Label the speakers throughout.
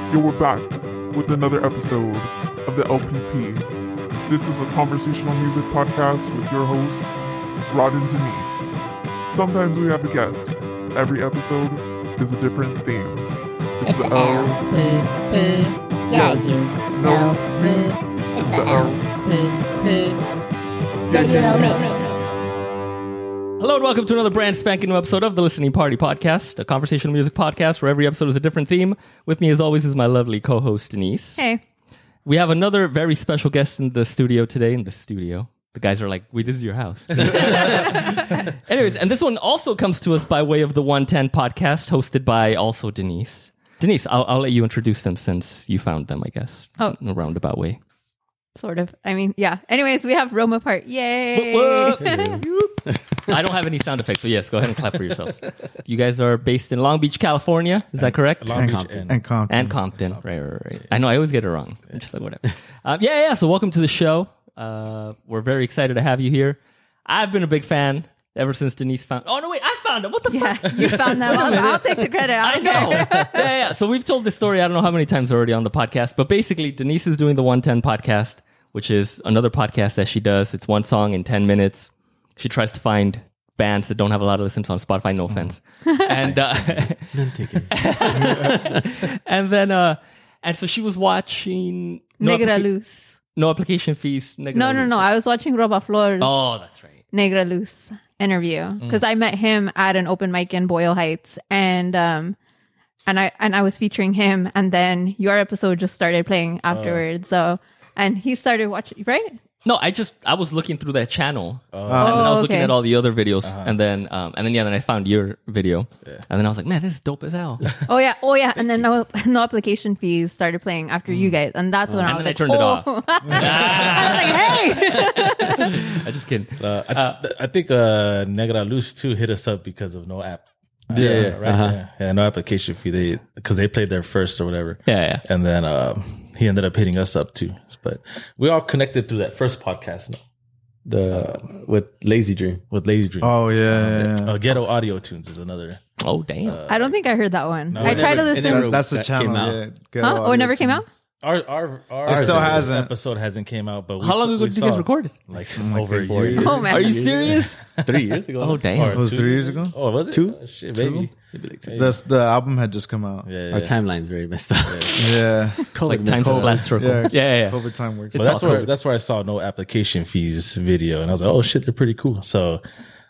Speaker 1: Yo, we're back with another episode of the LPP. This is a conversational music podcast with your hosts, Rod and Denise. Sometimes we have a guest. Every episode is a different theme. It's the
Speaker 2: LPP. Yeah, you know me. It's the LPP. Yeah, you know me.
Speaker 3: Hello and welcome to another brand spanking new episode of the Listening Party Podcast, a conversational music podcast where every episode is a different theme. With me as always is my lovely co-host Denise.
Speaker 4: Hey.
Speaker 3: We have another very special guest in the studio today. The guys are like, wait, this is your house. Anyways, and this one also comes to us by way of the 110 podcast hosted by also Denise. Denise, I'll let you introduce them since you found them, I guess.
Speaker 4: Oh.
Speaker 3: In a roundabout way.
Speaker 4: Sort of. I mean, yeah. Anyways, we have Roma Part. Yay!
Speaker 3: I don't have any sound effects, so yes, go ahead and clap for yourselves. You guys are based in Long Beach, California. Is that correct?
Speaker 5: Compton.
Speaker 3: And Compton. Right. I know, I always get it wrong. I'm just like, whatever. Yeah. So welcome to the show. We're very excited to have you here. I've been a big fan ever since Denise found... Oh, no, wait, I found him. What the fuck?
Speaker 4: Yeah, you found that. I'll take the credit.
Speaker 3: I know. Yeah. So we've told this story, I don't know how many times already on the podcast, but basically Denise is doing the 110 podcast, which is another podcast that she does. It's one song in 10 minutes. She tries to find bands that don't have a lot of listens on Spotify, no offense. And and then and so she was watching
Speaker 4: Negra Luz.
Speaker 3: No application fees.
Speaker 4: No. I was watching Roba Flor's
Speaker 3: Oh, that's right.
Speaker 4: Negra Luz interview because I met him at an open mic in Boyle Heights, and I was featuring him, and then your episode just started playing afterwards. So and he started watching, right?
Speaker 3: No, I was looking through that channel, and then I was looking at all the other videos, and then I found your video, and then I was like, man, this is dope as hell.
Speaker 4: Oh yeah, and then no application fees started playing after you guys, and that's when I was like,
Speaker 3: turned it off.
Speaker 4: I was like, hey,
Speaker 3: I just kidding.
Speaker 5: I think Negra Luz too hit us up because of no app. Right. Yeah, no application fee. Because they played there first or whatever.
Speaker 3: Yeah.
Speaker 5: And then he ended up hitting us up too. But we all connected through that first podcast.
Speaker 6: With Lazy Dream.
Speaker 5: Oh yeah. Ghetto Audio Tunes is another.
Speaker 3: Oh damn.
Speaker 4: I don't think I heard that one.
Speaker 5: No,
Speaker 4: I tried to listen.
Speaker 6: That's the channel.
Speaker 4: Huh? Oh, it never came out?
Speaker 5: Our
Speaker 6: It still hasn't.
Speaker 5: episode hasn't came out, but
Speaker 3: How long ago did you guys record it?
Speaker 5: Like over a year.
Speaker 4: Oh man.
Speaker 3: Are you serious?
Speaker 6: 3 years ago.
Speaker 3: Oh damn.
Speaker 6: It was 3 years ago?
Speaker 5: Oh, was it?
Speaker 6: Two?
Speaker 5: Oh, shit, maybe.
Speaker 6: Maybe like 2.
Speaker 5: Maybe.
Speaker 6: The album had just come out.
Speaker 5: Yeah.
Speaker 6: Our timeline's very messed up.
Speaker 5: Yeah.
Speaker 3: Like time's a flat circle. Yeah.
Speaker 6: COVID time works.
Speaker 5: So that's where I saw no application fees video, and I was like, oh shit, they're pretty cool. So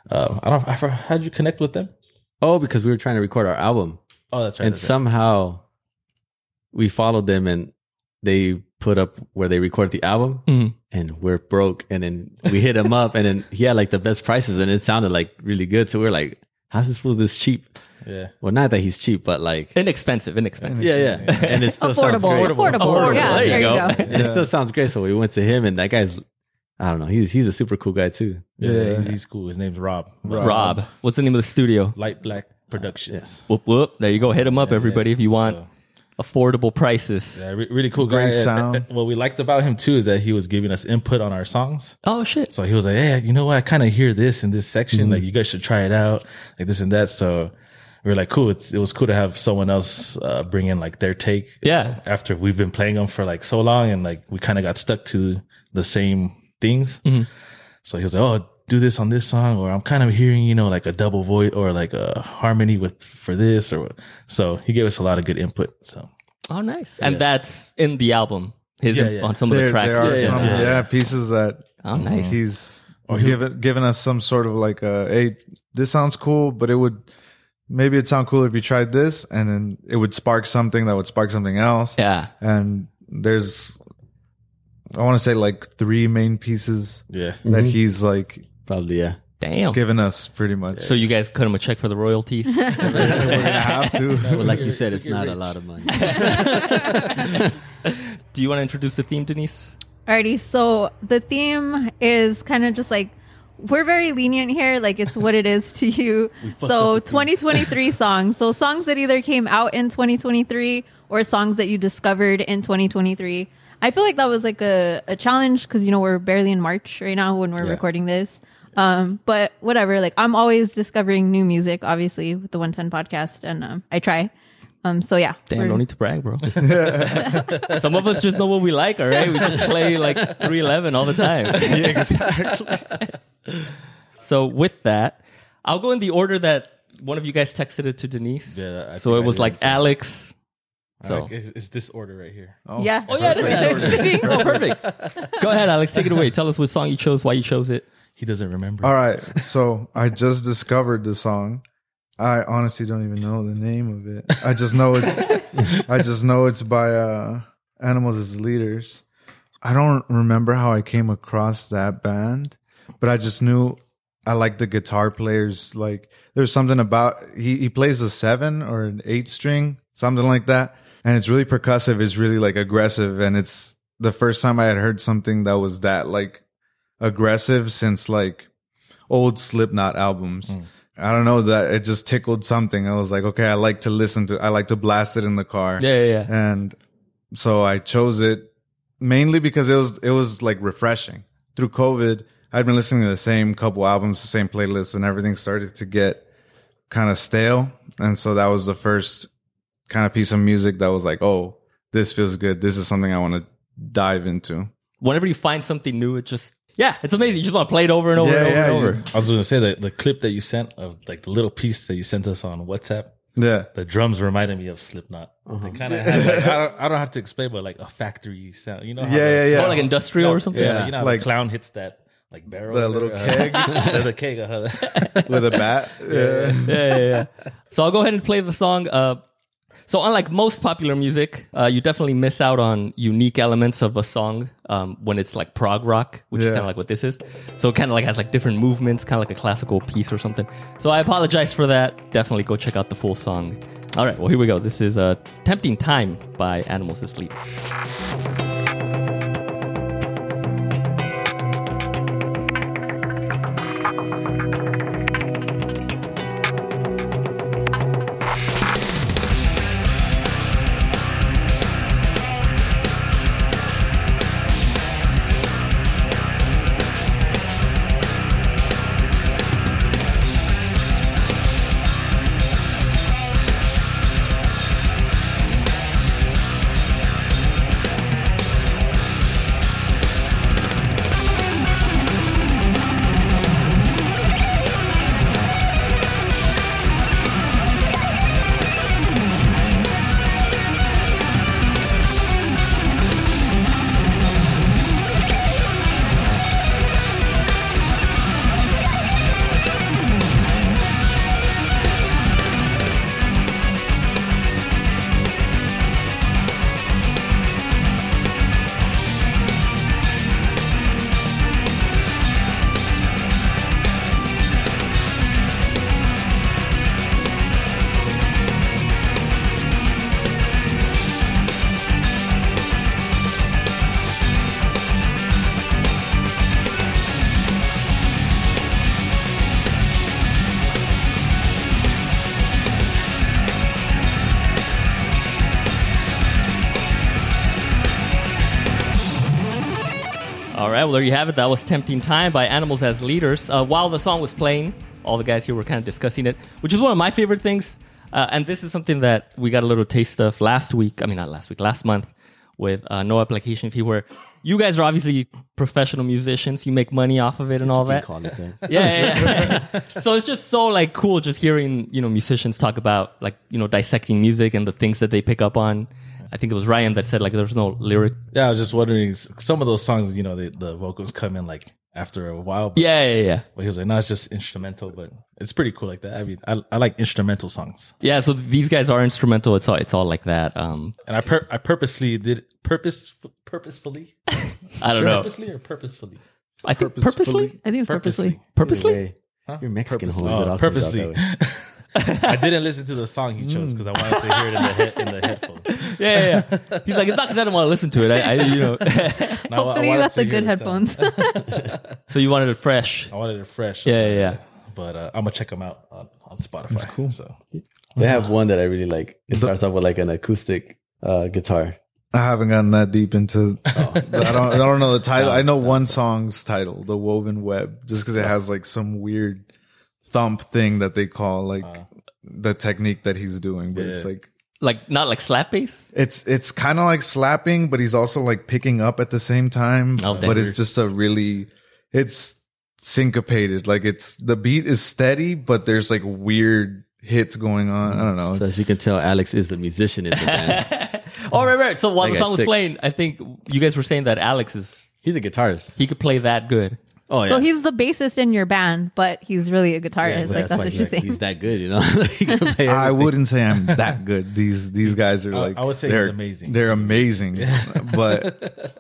Speaker 5: how'd you connect with them?
Speaker 6: Oh, because we were trying to record our album.
Speaker 5: Oh, that's right.
Speaker 6: And somehow we followed them and they put up where they recorded the album and we're broke. And then we hit him up and then he had like the best prices and it sounded like really good. So we're like, how's this fool this cheap?
Speaker 5: Yeah.
Speaker 6: Well, not that he's cheap, but like
Speaker 3: Inexpensive.
Speaker 6: Yeah. And it still sounds great.
Speaker 4: Affordable. Yeah, there you go.
Speaker 6: It still sounds great. So we went to him and that guy's, I don't know. He's a super cool guy too.
Speaker 5: Yeah, he's cool. His name's Rob.
Speaker 3: Rob. What's the name of the studio?
Speaker 5: Light Black Productions.
Speaker 3: Whoop whoop. There you go. Hit him up, everybody, if you want affordable prices.
Speaker 5: Yeah, really cool guy.
Speaker 6: Great sound.
Speaker 5: What we liked about him too is that he was giving us input on our songs.
Speaker 3: Oh shit.
Speaker 5: So he was like, hey, you know what? I kind of hear this in this section. Like you guys should try it out. Like this and that. So we were like, cool. It was cool to have someone else bring in like their take.
Speaker 3: Yeah.
Speaker 5: After we've been playing them for like so long and like we kind of got stuck to the same things. So he was like, oh, do this on this song, or I'm kind of hearing, like a double voice or like a harmony for this, or so he gave us a lot of good input. So
Speaker 3: Oh nice. And that's in the album. On some of the tracks.
Speaker 6: There are some pieces that
Speaker 3: nice.
Speaker 6: He's given us some sort of like hey, this sounds cool, but maybe it'd sound cool if you tried this, and then it would spark something that would spark something else.
Speaker 3: Yeah.
Speaker 6: And there's, I want to say like 3 main pieces that he's like
Speaker 7: probably
Speaker 3: Damn.
Speaker 6: given us pretty much.
Speaker 3: So you guys cut him a check for the royalties?
Speaker 6: We're gonna have to.
Speaker 7: Well, like you said, it's not a lot of money.
Speaker 3: Do you want to introduce the theme, Denise?
Speaker 4: Alrighty, so the theme is kind of just like, we're very lenient here, like it's what it is to you. So 2023 songs. So songs that either came out in 2023 or songs that you discovered in 2023. I feel like that was like a challenge because, we're barely in March right now when we're recording this. But whatever, like I'm always discovering new music, obviously, with the 110 podcast, and I try. So yeah.
Speaker 3: Damn, no need to brag, bro. Some of us just know what we like, all right? We just play like 311 all the time.
Speaker 8: Yeah, exactly.
Speaker 3: So with that, I'll go in the order that one of you guys texted it to Denise.
Speaker 5: Yeah,
Speaker 3: so it was like Alex. So
Speaker 5: it's this order right here.
Speaker 4: Yeah.
Speaker 3: Oh yeah, oh perfect. Go ahead, Alex. Take it away. Tell us what song you chose, why you chose it.
Speaker 5: He doesn't remember.
Speaker 8: All right. So I just discovered the song. I honestly don't even know the name of it. I just know it's by Animals as Leaders. I don't remember how I came across that band, but I just knew I like the guitar players. Like there's something about he plays a 7 or an 8 string, something like that, and it's really percussive. It's really like aggressive, and it's the first time I had heard something that was that like aggressive since like old Slipknot albums. I don't know, that it just tickled something. I was like, okay, I like to blast it in the car.
Speaker 3: Yeah.
Speaker 8: And so I chose it mainly because it was like refreshing. Through COVID, I'd been listening to the same couple albums, the same playlists, and everything started to get kind of stale. And so that was the first kind of piece of music that was like, oh, this feels good. This is something I want to dive into.
Speaker 3: Whenever you find something new, it's amazing. You just want to play it over and over and over.
Speaker 5: I was going to say that the clip that you sent of like the little piece that you sent us on WhatsApp.
Speaker 8: Yeah.
Speaker 5: The drums reminded me of Slipknot. They kind of have like, I don't have to explain, but like a factory sound. You know how
Speaker 3: Or like industrial or something?
Speaker 5: Yeah. You know how
Speaker 8: like
Speaker 5: the clown hits that like barrel.
Speaker 8: The little keg.
Speaker 5: The keg.
Speaker 8: With a bat.
Speaker 3: Yeah. So I'll go ahead and play the song. So unlike most popular music, you definitely miss out on unique elements of a song when it's like prog rock, which is kind of like what this is. So it kind of like has like different movements, kind of like a classical piece or something. So I apologize for that. Definitely go check out the full song. All right, well, here we go. This is Tempting Time by Animals as Leaders. All right, well, there you have it. That was Tempting Time by Animals as Leaders. While the song was playing, all the guys here were kind of discussing it, which is one of my favorite things. And this is something that we got a little taste of last month with No Application Fee, where you guys are obviously professional musicians. You make money off of it and all that.
Speaker 6: Call it that.
Speaker 3: Yeah. So it's just so like cool just hearing, musicians talk about like, dissecting music and the things that they pick up on. I think it was Ryan that said like there's no lyric.
Speaker 5: Yeah, I was just wondering, some of those songs, the vocals come in like after a while. But,
Speaker 3: Yeah.
Speaker 5: But he was like, no, it's just instrumental, but it's pretty cool like that. I mean, I like instrumental songs.
Speaker 3: Yeah, so these guys are instrumental. It's all like that.
Speaker 5: And I purposely did purposefully.
Speaker 3: I don't know.
Speaker 5: Purposely or purposefully?
Speaker 3: I think purposely.
Speaker 4: I think it's purposely.
Speaker 3: Purposely?
Speaker 6: Huh? You're Mexican.
Speaker 5: Purposely. I didn't listen to the song he chose because I wanted to hear it in the headphones.
Speaker 3: Yeah. He's like, it's not because I don't want to listen to it.
Speaker 4: Hopefully you got the good headphones.
Speaker 3: So you wanted it fresh.
Speaker 5: I wanted it fresh.
Speaker 3: Yeah.
Speaker 5: But I'm gonna check them out on Spotify. That's
Speaker 8: cool.
Speaker 5: So
Speaker 6: They have one that I really like. It starts off with like an acoustic guitar.
Speaker 8: I haven't gotten that deep into. I don't know the title. I know one song's title, "The Woven Web," just because it has like some weird thump thing that they call like the technique that he's doing. But it's like
Speaker 3: Like not like slap bass?
Speaker 8: It's kind of like slapping, but he's also like picking up at the same time.
Speaker 3: Oh, that's
Speaker 8: but it's
Speaker 3: weird.
Speaker 8: just it's syncopated. Like the beat is steady, but there's like weird hits going on. I don't know.
Speaker 6: So as you can tell, Alex is the musician in the band.
Speaker 3: Oh, right. So while
Speaker 6: That
Speaker 3: the
Speaker 6: guy's
Speaker 3: song was
Speaker 6: sick.
Speaker 3: playing, I think you guys were saying that Alex
Speaker 6: He's a guitarist.
Speaker 3: he could play that good.
Speaker 6: Oh yeah.
Speaker 4: So he's the bassist in your band, but he's really a guitarist.
Speaker 6: but
Speaker 4: like that's
Speaker 6: why
Speaker 4: what
Speaker 6: he's
Speaker 4: you're
Speaker 6: like-
Speaker 4: saying.
Speaker 6: He's that good, you know. He can play
Speaker 8: I
Speaker 6: everything.
Speaker 8: wouldn't say I'm that good. These guys are like
Speaker 5: I would say
Speaker 8: they're
Speaker 5: he's amazing.
Speaker 8: They're amazing, but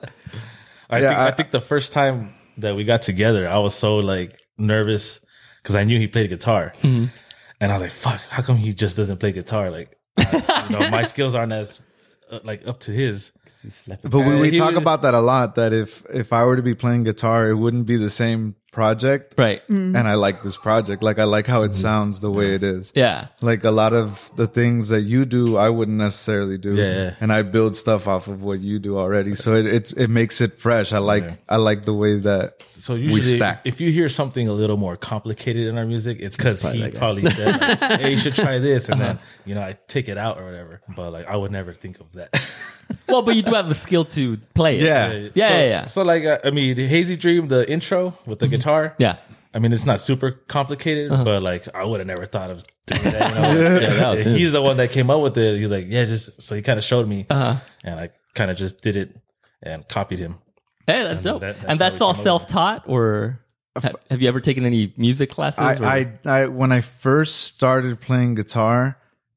Speaker 5: I think the first time that we got together, I was so like nervous because I knew he played guitar, and I was like, "Fuck, how come he just doesn't play guitar? Like, my skills aren't as like up to his."
Speaker 8: but we
Speaker 5: He
Speaker 8: talk
Speaker 5: was-
Speaker 8: about that a lot. That if I were to be playing guitar, it wouldn't be the same project.
Speaker 3: Right.
Speaker 8: And I like this project. Like I like how it sounds the way it is.
Speaker 3: Yeah.
Speaker 8: Like a lot of the things that you do, I wouldn't necessarily do.
Speaker 5: Yeah.
Speaker 8: And I build stuff off of what you do already. So it makes it fresh. I like the way that
Speaker 5: So
Speaker 8: we
Speaker 5: usually,
Speaker 8: stack.
Speaker 5: if you hear something a little more complicated in our music, it's because
Speaker 6: probably
Speaker 5: he
Speaker 6: that guy.
Speaker 5: probably said, like, "Hey, you should try this," and then I take it out or whatever. But like, I would never think of that.
Speaker 3: Well, but you do have the skill to play it.
Speaker 8: Yeah.
Speaker 3: Yeah.
Speaker 5: So like, I mean, Hazy Dream, the intro with the guitar.
Speaker 3: Yeah.
Speaker 5: I mean, it's not super complicated, but like, I would have never thought of doing that.
Speaker 6: Yeah, that was him.
Speaker 5: He's the one that came up with it. He's like, yeah, just so he kind of showed me,
Speaker 3: Uh-huh.
Speaker 5: and I kind of just did it and copied him.
Speaker 3: Hey, that's dope.
Speaker 5: that's
Speaker 3: And that's
Speaker 5: how we
Speaker 3: all
Speaker 5: came up with it.
Speaker 3: self-taught, or have you ever taken any music classes? or-
Speaker 8: I when I first started playing guitar,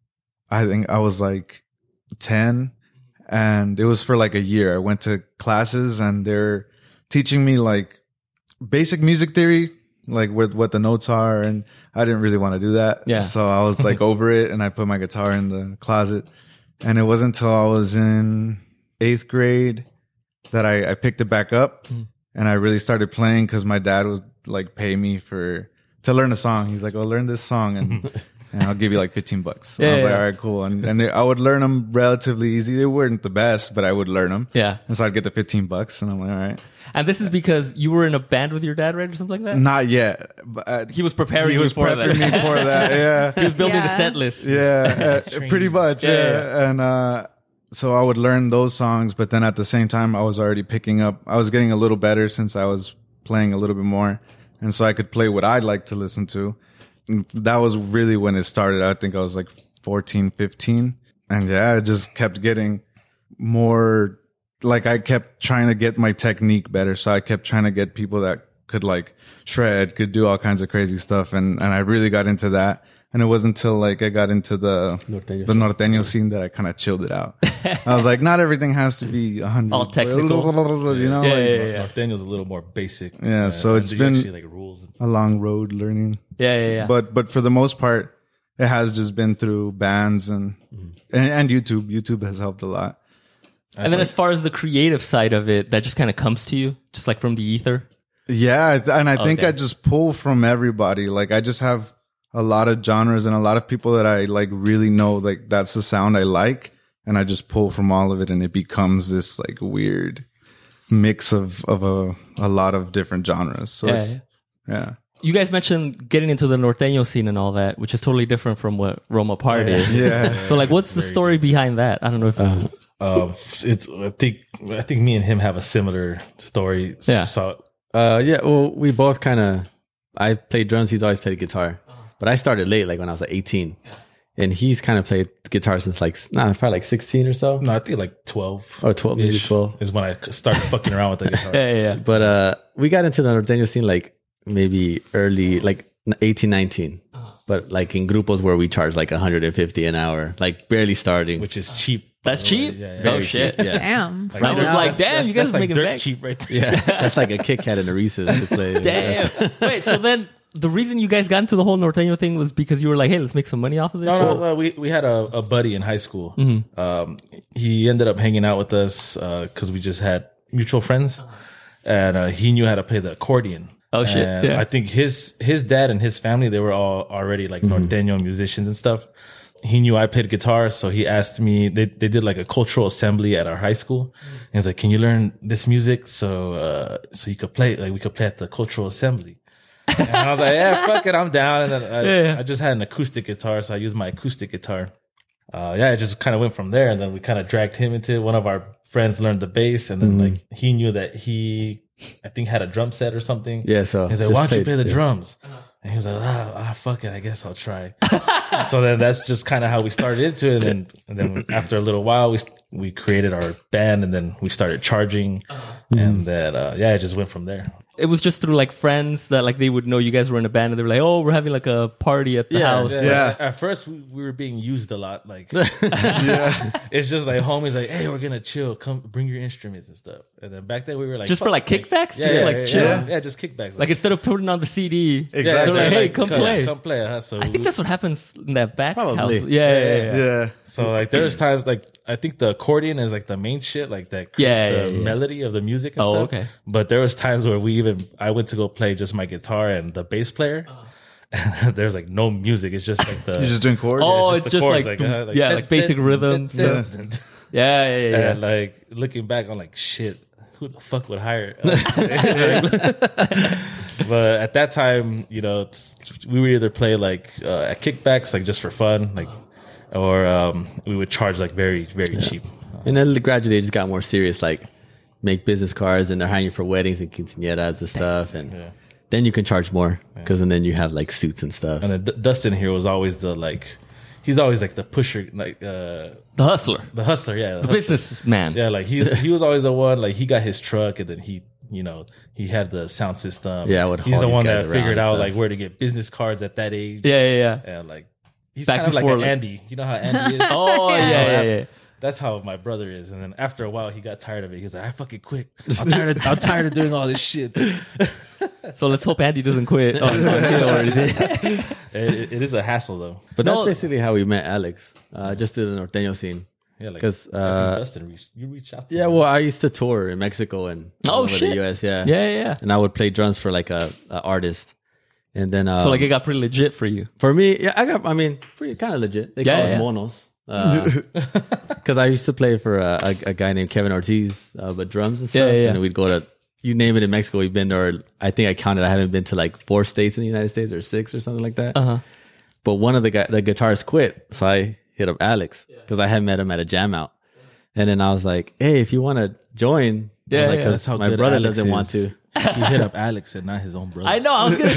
Speaker 8: I think I was like 10, and it was for like a year. I went to classes and they're teaching me like basic music theory, like with what the notes are, and I didn't really want to do that.
Speaker 3: Yeah.
Speaker 8: So I was like over it, and I put my guitar in the closet. And it wasn't until I was in 8th grade that I picked it back up, and I really started playing because my dad was like pay me to learn a song. He's like, "Oh, learn this song and I'll give you like $15." So I was like, all right, cool. And I would learn them relatively easy. They weren't the best, but I would learn them.
Speaker 3: Yeah.
Speaker 8: And so I'd get the $15, and I'm like, all right.
Speaker 3: And this is because you were in a band with your dad, right, or something like that?
Speaker 8: Not yet. But
Speaker 3: He was preparing
Speaker 8: he
Speaker 3: you
Speaker 8: was
Speaker 3: for that.
Speaker 8: prepping me for that. Yeah.
Speaker 3: He was building the
Speaker 4: Yeah.
Speaker 3: set list.
Speaker 8: Yeah, pretty much.
Speaker 3: Yeah,
Speaker 8: Yeah. And so I would learn those songs, but then at the same time, I was already picking up. I was getting a little better since I was playing a little bit more, and so I could play what I'd like to listen to. And that was really when it started. I think I was like 14, 15, and yeah, it just kept getting more. Like I kept trying to get my technique better, so I kept trying to get people that could like shred, could do all kinds of crazy stuff, and I really got into that. And it wasn't until like I got into the norteño scene that I kind of chilled it out. I was like, not everything has to be 100,
Speaker 3: All technical.
Speaker 8: you know.
Speaker 3: Yeah,
Speaker 8: like,
Speaker 5: Daniel's a little more basic.
Speaker 8: Yeah, so
Speaker 5: and
Speaker 8: it's
Speaker 5: you
Speaker 8: been-
Speaker 5: actually, like rules.
Speaker 8: a long road learning.
Speaker 3: Yeah.
Speaker 8: But for the most part, it has just been through bands and YouTube. YouTube has helped a lot.
Speaker 3: And then as far as the creative side of it, that just kind of comes to you, just like from the ether.
Speaker 8: Yeah, and I think
Speaker 3: Okay.
Speaker 8: I just pull from everybody. Like I just have a lot of genres and a lot of people that I like really know like that's the sound I like, and I just pull from all of it, and it becomes this like weird mix of a lot of different genres. So
Speaker 3: Yeah,
Speaker 8: it's,
Speaker 3: yeah.
Speaker 8: yeah.
Speaker 3: You guys mentioned getting into the norteño scene and all that, which is totally different from what Roma Part is.
Speaker 8: Yeah.
Speaker 3: So like, what's the story behind that? I don't know if
Speaker 5: It's I think me and him have a similar story.
Speaker 3: Yeah.
Speaker 5: So
Speaker 6: Yeah, well, we both kind of. I played drums. He's always played guitar, but I started late, like when I was like 18, and he's kind of played guitar since probably like 16 or so,
Speaker 5: no, I think like 12
Speaker 6: or 12, maybe
Speaker 5: ish
Speaker 6: 12.
Speaker 5: is when I started fucking around with the guitar.
Speaker 3: yeah.
Speaker 6: But we got into the norteño scene like maybe early, like 18, 19. But like in grupos where we charge like 150 an hour, like barely starting.
Speaker 5: Which is cheap. by
Speaker 3: That's
Speaker 5: the
Speaker 3: cheap?
Speaker 5: way. Yeah, yeah.
Speaker 3: Oh shit.
Speaker 6: Yeah.
Speaker 4: Damn.
Speaker 5: Like,
Speaker 3: I was
Speaker 5: now,
Speaker 3: like, damn, you guys
Speaker 5: that's
Speaker 3: are
Speaker 5: like
Speaker 3: making
Speaker 5: dirt
Speaker 3: bank.
Speaker 5: cheap right there.
Speaker 6: Yeah, that's like a Kit Kat and a Reese's to play.
Speaker 3: Damn. Wait, so then the reason you guys got into the whole norteño thing was because you were like, hey, let's make some money off of this?
Speaker 5: No, we had a buddy in high school. He ended up hanging out with us because we just had mutual friends, and he knew how to play the accordion.
Speaker 3: Oh, shit.
Speaker 5: And
Speaker 3: Yeah.
Speaker 5: I think his dad and his family, they were all already like norteño musicians and stuff. He knew I played guitar, so he asked me. They did like a cultural assembly at our high school. And he's like, "Can you learn this music so you could play? Like we could play at the cultural assembly." And I was like, "Yeah, fuck it, I'm down." And then I just had an acoustic guitar, so I used my acoustic guitar. it just kind of went from there. And then we kind of dragged him into it. One of our friends learned the bass, and then like he knew that he, I think, had a drum set or something.
Speaker 6: Yeah, so
Speaker 5: he's like, why don't you play the drums? And he was like, fuck it, I guess I'll try. So then that's just kind of how we started into it. And then after a little while, we created our band, and then we started charging, and that it just went from there.
Speaker 3: It was just through like friends that like they would know you guys were in a band, and they were like, "Oh, we're having like a party at the house."
Speaker 8: Yeah.
Speaker 5: At first, we were being used a lot. Like,
Speaker 8: Yeah.
Speaker 5: it's just like homies, like, "Hey, we're gonna chill. Come, bring your instruments and stuff." And then back then, we were like,
Speaker 3: Just for like kickbacks,
Speaker 5: yeah,
Speaker 3: just
Speaker 5: yeah,
Speaker 3: like
Speaker 5: yeah,
Speaker 3: chill.
Speaker 5: yeah, just kickbacks.
Speaker 3: Like instead of putting on the CD,
Speaker 8: Exactly.
Speaker 3: they're like, "Hey, come play."
Speaker 5: come play. So
Speaker 3: I think that's what happens in that back
Speaker 6: Probably.
Speaker 3: house. Yeah.
Speaker 8: Yeah.
Speaker 5: So like there's times like I think the accordion is like the main shit, like that creates the melody of the music and
Speaker 3: Oh,
Speaker 5: stuff.
Speaker 3: okay.
Speaker 5: But there was times where I went to go play just my guitar and the bass player. And there's like no music. It's just like the
Speaker 8: You're just doing chords.
Speaker 3: Oh,
Speaker 5: the
Speaker 3: it's just
Speaker 5: chords,
Speaker 3: like,
Speaker 5: like,
Speaker 3: like basic rhythms.
Speaker 8: Yeah.
Speaker 3: Yeah.
Speaker 5: And like looking back, I'm like, shit, who the fuck would hire? But at that time, we would either play like at kickbacks, like just for fun, like, or we would charge like very, very cheap.
Speaker 6: And then gradually it just got more serious, like make business cards, and they're hiring you for weddings and quinceañeras and stuff. And then you can charge more because then you have like suits and stuff.
Speaker 5: And then Dustin here was always he's always like the pusher, like
Speaker 3: The hustler,
Speaker 5: the hustler, yeah,
Speaker 3: the businessman.
Speaker 5: yeah, like he was always the one. Like he got his truck, and then he had the sound system.
Speaker 6: Yeah, I would
Speaker 5: he's
Speaker 6: haul
Speaker 5: the
Speaker 6: these
Speaker 5: one
Speaker 6: guys
Speaker 5: that
Speaker 6: around
Speaker 5: figured
Speaker 6: and
Speaker 5: out
Speaker 6: stuff.
Speaker 5: like where to get business cards at that age.
Speaker 3: Yeah.
Speaker 5: And like he's
Speaker 3: Back
Speaker 5: kind of like
Speaker 3: before,
Speaker 5: an
Speaker 3: like-
Speaker 5: Andy. You know how Andy is?
Speaker 3: Oh, yeah.
Speaker 5: That's how my brother is. And then after a while, he got tired of it. He was like, I fucking quit. I'm tired of doing all this shit.
Speaker 3: So let's hope Andy doesn't quit on jail or anything.
Speaker 5: It is a hassle though.
Speaker 6: But that's basically how we met Alex, just in the norteño scene.
Speaker 5: Yeah, like
Speaker 6: 'Cause,
Speaker 5: I think Dustin reached out to
Speaker 6: Yeah,
Speaker 5: him.
Speaker 6: well, I used to tour in Mexico and all over
Speaker 3: shit.
Speaker 6: the US. Yeah.
Speaker 3: Yeah.
Speaker 6: And I would play drums for like a artist. And then
Speaker 3: So like it got pretty legit for you.
Speaker 6: for me, yeah, pretty kind of legit. They call us monos. Because I used to play for a guy named Kevin Ortiz, but drums and stuff.
Speaker 3: Yeah.
Speaker 6: And we'd go to, you name it in Mexico, we've been there. I think I counted, I haven't been to like 4 states in the United States or 6 or something like that.
Speaker 3: Uh-huh.
Speaker 6: But one of the guitarists quit. So I hit up Alex because I had met him at a jam out. And then I was like, hey, if you want to join.
Speaker 3: Yeah,
Speaker 6: like,
Speaker 3: yeah.
Speaker 6: 'cause
Speaker 5: That's how
Speaker 6: my
Speaker 5: good
Speaker 6: brother
Speaker 5: Alex
Speaker 6: doesn't
Speaker 5: is.
Speaker 6: want to.
Speaker 5: He hit up Alex and not his own brother.
Speaker 3: I know. I was gonna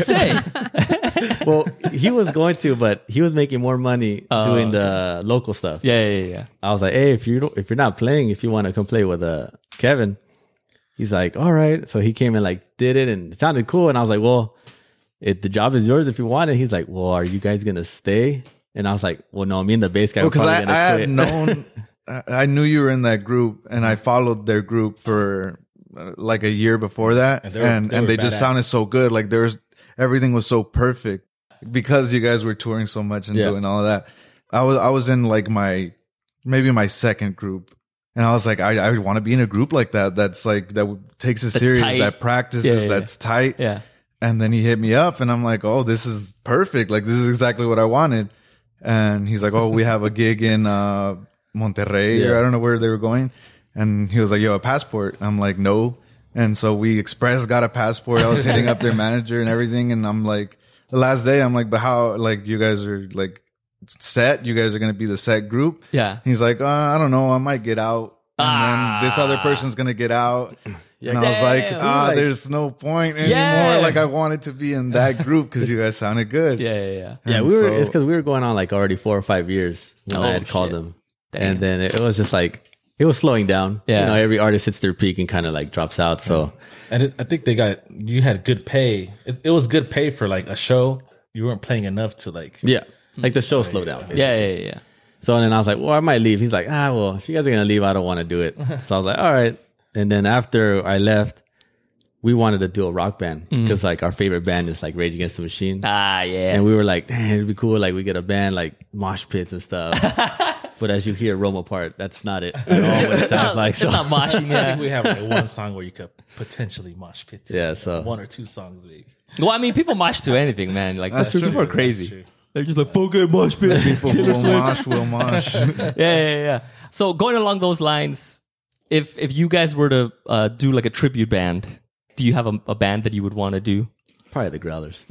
Speaker 3: say.
Speaker 6: Well, he was going to, but he was making more money doing the local stuff.
Speaker 3: Yeah.
Speaker 6: I was like, hey, if you're not playing, if you want to come play with Kevin, he's like, all right. So he came and like did it, and it sounded cool. And I was like, well, the job is yours if you want it. He's like, well, are you guys gonna stay? And I was like, well, no, me and the bass guy.
Speaker 8: Because
Speaker 6: Because
Speaker 8: I had
Speaker 6: quit.
Speaker 8: known, I knew you were in that group, and I followed their group for like a year before that,
Speaker 5: And they were
Speaker 8: they just
Speaker 5: badass.
Speaker 8: sounded so good. Like everything was so perfect because you guys were touring so much and
Speaker 6: Yeah.
Speaker 8: doing all of that. I was in like maybe my second group, and I was like, I want to be in a group like that. That's like takes it serious,
Speaker 3: tight.
Speaker 8: that practices,
Speaker 3: Yeah.
Speaker 8: that's tight.
Speaker 3: Yeah.
Speaker 8: And then he hit me up, and I'm like, oh, this is perfect. Like, this is exactly what I wanted. And he's like, oh, we have a gig in Monterrey, or I don't know where they were going. And he was like, yo, a passport. I'm like, no. And so we express got a passport. I was hitting up their manager and everything. And I'm like, the last day, I'm like, but how, like, you guys are like set? You guys are going to be the set group?
Speaker 3: Yeah.
Speaker 8: He's like, I don't know. I might get out. And then this other person's going to get out. And I was like, there's no point anymore.
Speaker 3: Yeah.
Speaker 8: Like, I wanted to be in that group because you guys sounded good.
Speaker 3: Yeah.
Speaker 6: Yeah,
Speaker 8: And
Speaker 6: it's because we were going on like already 4 or 5 years when I had called
Speaker 3: shit.
Speaker 6: them.
Speaker 3: Damn.
Speaker 6: And then it was just like, it was slowing down.
Speaker 3: Yeah.
Speaker 6: Every artist hits their peak and kind of like drops out. So
Speaker 5: And I think you had good pay. It was good pay for like a show. You weren't playing enough to like.
Speaker 6: yeah, like the show slowed down. Basically.
Speaker 3: Yeah.
Speaker 6: So then I was like, well, I might leave. He's like, well, if you guys are going to leave, I don't want to do it. So I was like, all right. And then after I left, we wanted to do a rock band because like our favorite band is like Rage Against the Machine.
Speaker 3: Yeah.
Speaker 6: And we were like, dang, it'd be cool. Like we get a band like mosh pits and stuff. But as you hear Rome Apart, that's not it at all what it sounds like.
Speaker 3: It's
Speaker 6: So
Speaker 3: not moshing.
Speaker 5: I
Speaker 3: Yeah.
Speaker 5: think we have like one song where you could potentially mosh pit to.
Speaker 6: Yeah, so-
Speaker 5: 1 or 2 songs maybe.
Speaker 3: Well, I mean, people mosh to anything, man. Like
Speaker 8: That's
Speaker 3: people
Speaker 8: true.
Speaker 3: are crazy.
Speaker 5: True.
Speaker 3: They're just like, fucking mosh pit.
Speaker 8: People will mosh.
Speaker 3: Yeah. So going along those lines, if you guys were to do like a tribute band, do you have a band that you would want to do?
Speaker 6: Probably the Growlers.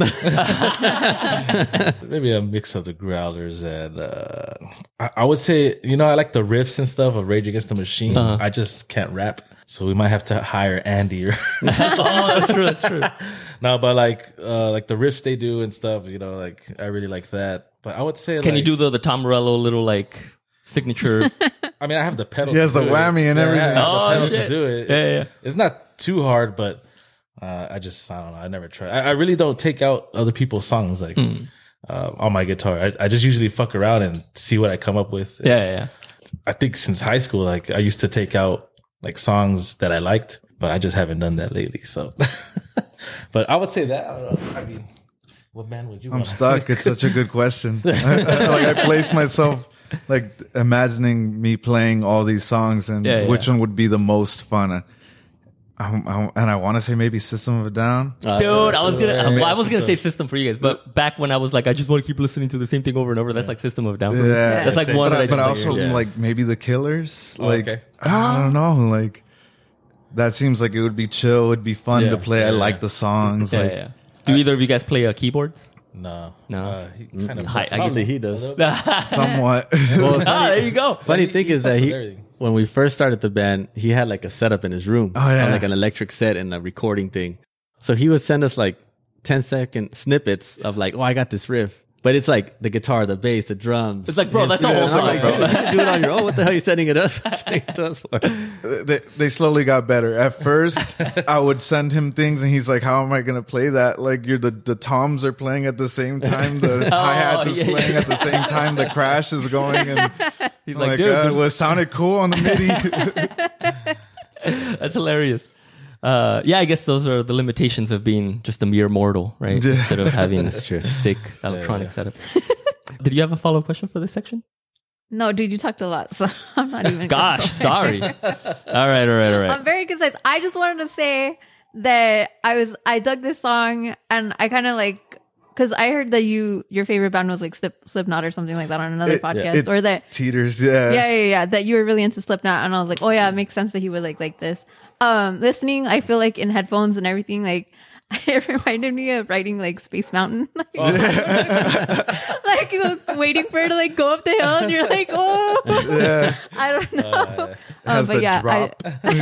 Speaker 5: Maybe a mix of the Growlers and I would say, I like the riffs and stuff of Rage Against the Machine. I just can't rap, so we might have to hire Andy.
Speaker 3: Oh, that's true. That's true.
Speaker 5: No, but like the riffs they do and stuff, like I really like that. But I would say,
Speaker 3: Can you do the Tom Morello little like signature?
Speaker 5: I mean, I have the pedal.
Speaker 8: He has the whammy and everything.
Speaker 5: I have
Speaker 3: Oh,
Speaker 5: the pedal
Speaker 3: shit.
Speaker 5: to do it.
Speaker 3: Yeah.
Speaker 5: It's not too hard, but I don't know. I never try. I really don't take out other people's songs like on my guitar. I just usually fuck around and see what I come up with.
Speaker 3: Yeah.
Speaker 5: I think since high school, like I used to take out like songs that I liked, but I just haven't done that lately. So, but I would say that. I don't know. I mean, what band would you?
Speaker 8: I'm
Speaker 5: want?
Speaker 8: stuck. It's such a good question. I place myself like imagining me playing all these songs and which one would be the most fun. And I want to say maybe System of a Down.
Speaker 3: Dude, I was gonna say System for you guys, but back when I was like, I just want to keep listening to the same thing over and over. That's like System of a Down. For me.
Speaker 8: Yeah,
Speaker 3: That's like one.
Speaker 8: But also like maybe the Killers. Like
Speaker 5: okay.
Speaker 8: I don't know. Like that seems like it would be chill. It'd be fun to play. I like the songs.
Speaker 3: Yeah. Do either of you guys play keyboards?
Speaker 5: No.
Speaker 3: No.
Speaker 5: He kind of
Speaker 6: Probably he does.
Speaker 8: Somewhat.
Speaker 3: There you go.
Speaker 6: Funny thing is that
Speaker 5: fucks with everything.
Speaker 6: when we first started the band, he had like a setup in his room.
Speaker 8: Oh, yeah.
Speaker 6: Like an electric set and a recording thing. So he would send us like 10-second snippets of like, oh, I got this riff. But it's like the guitar, the bass, the drums.
Speaker 3: It's like, bro, that's the whole
Speaker 6: I'm
Speaker 3: song,
Speaker 6: like,
Speaker 3: bro.
Speaker 6: dude, you can do it on your own. What the hell are you setting it up? Setting it to us for?
Speaker 8: They slowly got better. At first, I would send him things, and he's like, "How am I going to play that? Like, the toms are playing at the same time, the hi hats is playing at the same time, the crash is going." And
Speaker 3: He's
Speaker 8: I'm
Speaker 3: like,
Speaker 8: like,
Speaker 3: dude,
Speaker 8: well, it sounded cool on the MIDI.
Speaker 3: that's hilarious. I guess those are the limitations of being just a mere mortal, right?
Speaker 8: Yeah.
Speaker 3: Instead of having this sick electronic setup. Did you have a follow-up question for this section?
Speaker 4: No, dude, you talked a lot, so I'm not even.
Speaker 3: Gosh, sorry. All right.
Speaker 4: I'm very concise. I just wanted to say that I dug this song, and I kind of like, because I heard that your favorite band was like Slipknot or something like that on another podcast, or that
Speaker 8: Teeters, yeah.
Speaker 4: that you were really into Slipknot, and I was like, oh yeah, it makes sense that he would like this. Listening, I feel like in headphones and everything, like it reminded me of riding like Space Mountain, like waiting for it to like go up the hill, and you're like, oh, I don't know,
Speaker 8: Has
Speaker 4: but
Speaker 8: the
Speaker 4: yeah,
Speaker 8: drop.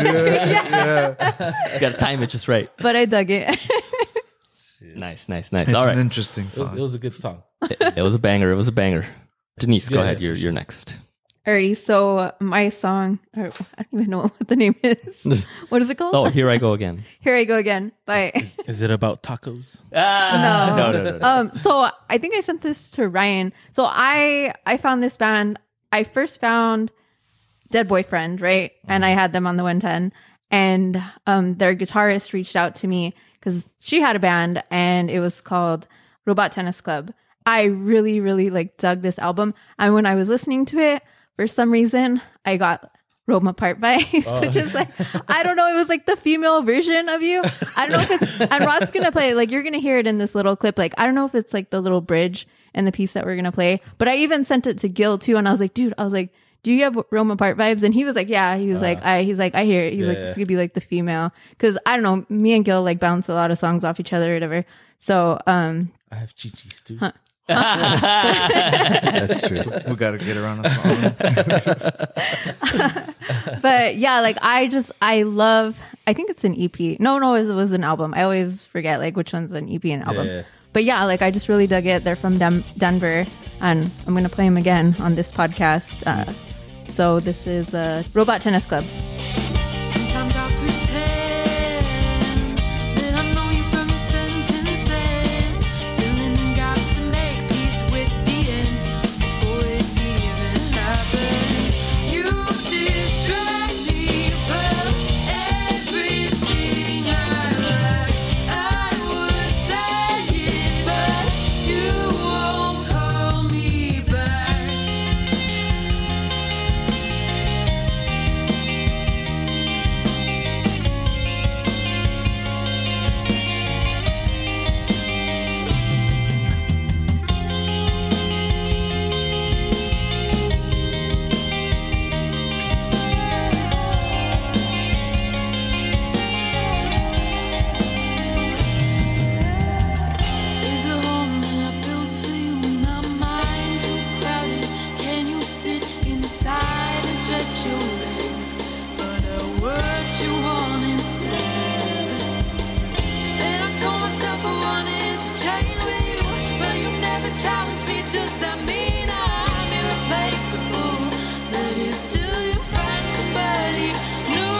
Speaker 3: You got to time it just right.
Speaker 4: but I dug it.
Speaker 3: Nice.
Speaker 8: It's
Speaker 3: All right.
Speaker 8: an interesting
Speaker 5: It
Speaker 8: song.
Speaker 5: was a good song.
Speaker 3: It was a banger. Denise, go
Speaker 5: Yeah,
Speaker 3: ahead.
Speaker 5: yeah.
Speaker 3: You're next.
Speaker 4: Alrighty, so my song, I don't even know what the name is. What is it called?
Speaker 3: Oh, Here I Go Again.
Speaker 4: Here I Go Again by
Speaker 5: Is it about tacos?
Speaker 3: No.
Speaker 4: So I think I sent this to Ryan. So I found this band. I first found Dead Boyfriend, right? And I had them on the 110, and their guitarist reached out to me because she had a band, and it was called Robot Tennis Club. I really, really like dug this album, and when I was listening to it, for some reason, I got Roma Part vibes, which is like, I don't know, it was like the female version of you. I don't know if it's, and Rod's gonna play it, like you're gonna hear it in this little clip. Like, I don't know if it's like the little bridge in the piece that we're gonna play, but I even sent it to Gil too, and I was like, dude, do you have Roma Part vibes? And he was like, yeah. He was like, I hear it. He's like, this could be like the female, because I don't know, me and Gil like bounce a lot of songs off each other or whatever. So
Speaker 5: I have Chi-Chi's too.
Speaker 6: That's true.
Speaker 8: We got to get around a song.
Speaker 4: but yeah, like I think it's an EP. No, it was an album. I always forget like which one's an EP and album.
Speaker 5: Yeah.
Speaker 4: But yeah, like I just really dug it. They're from Denver, and I'm gonna play them again on this podcast. So this is Robot Tennis Club.
Speaker 9: Sometimes I'll pretend that I know you from your sentences, filling in gaps to make peace with the end before it even happened. You distract me from everything I like. I would say it, but you won't call me back. challenge me, does that mean I'm irreplaceable? But it's still you find somebody new.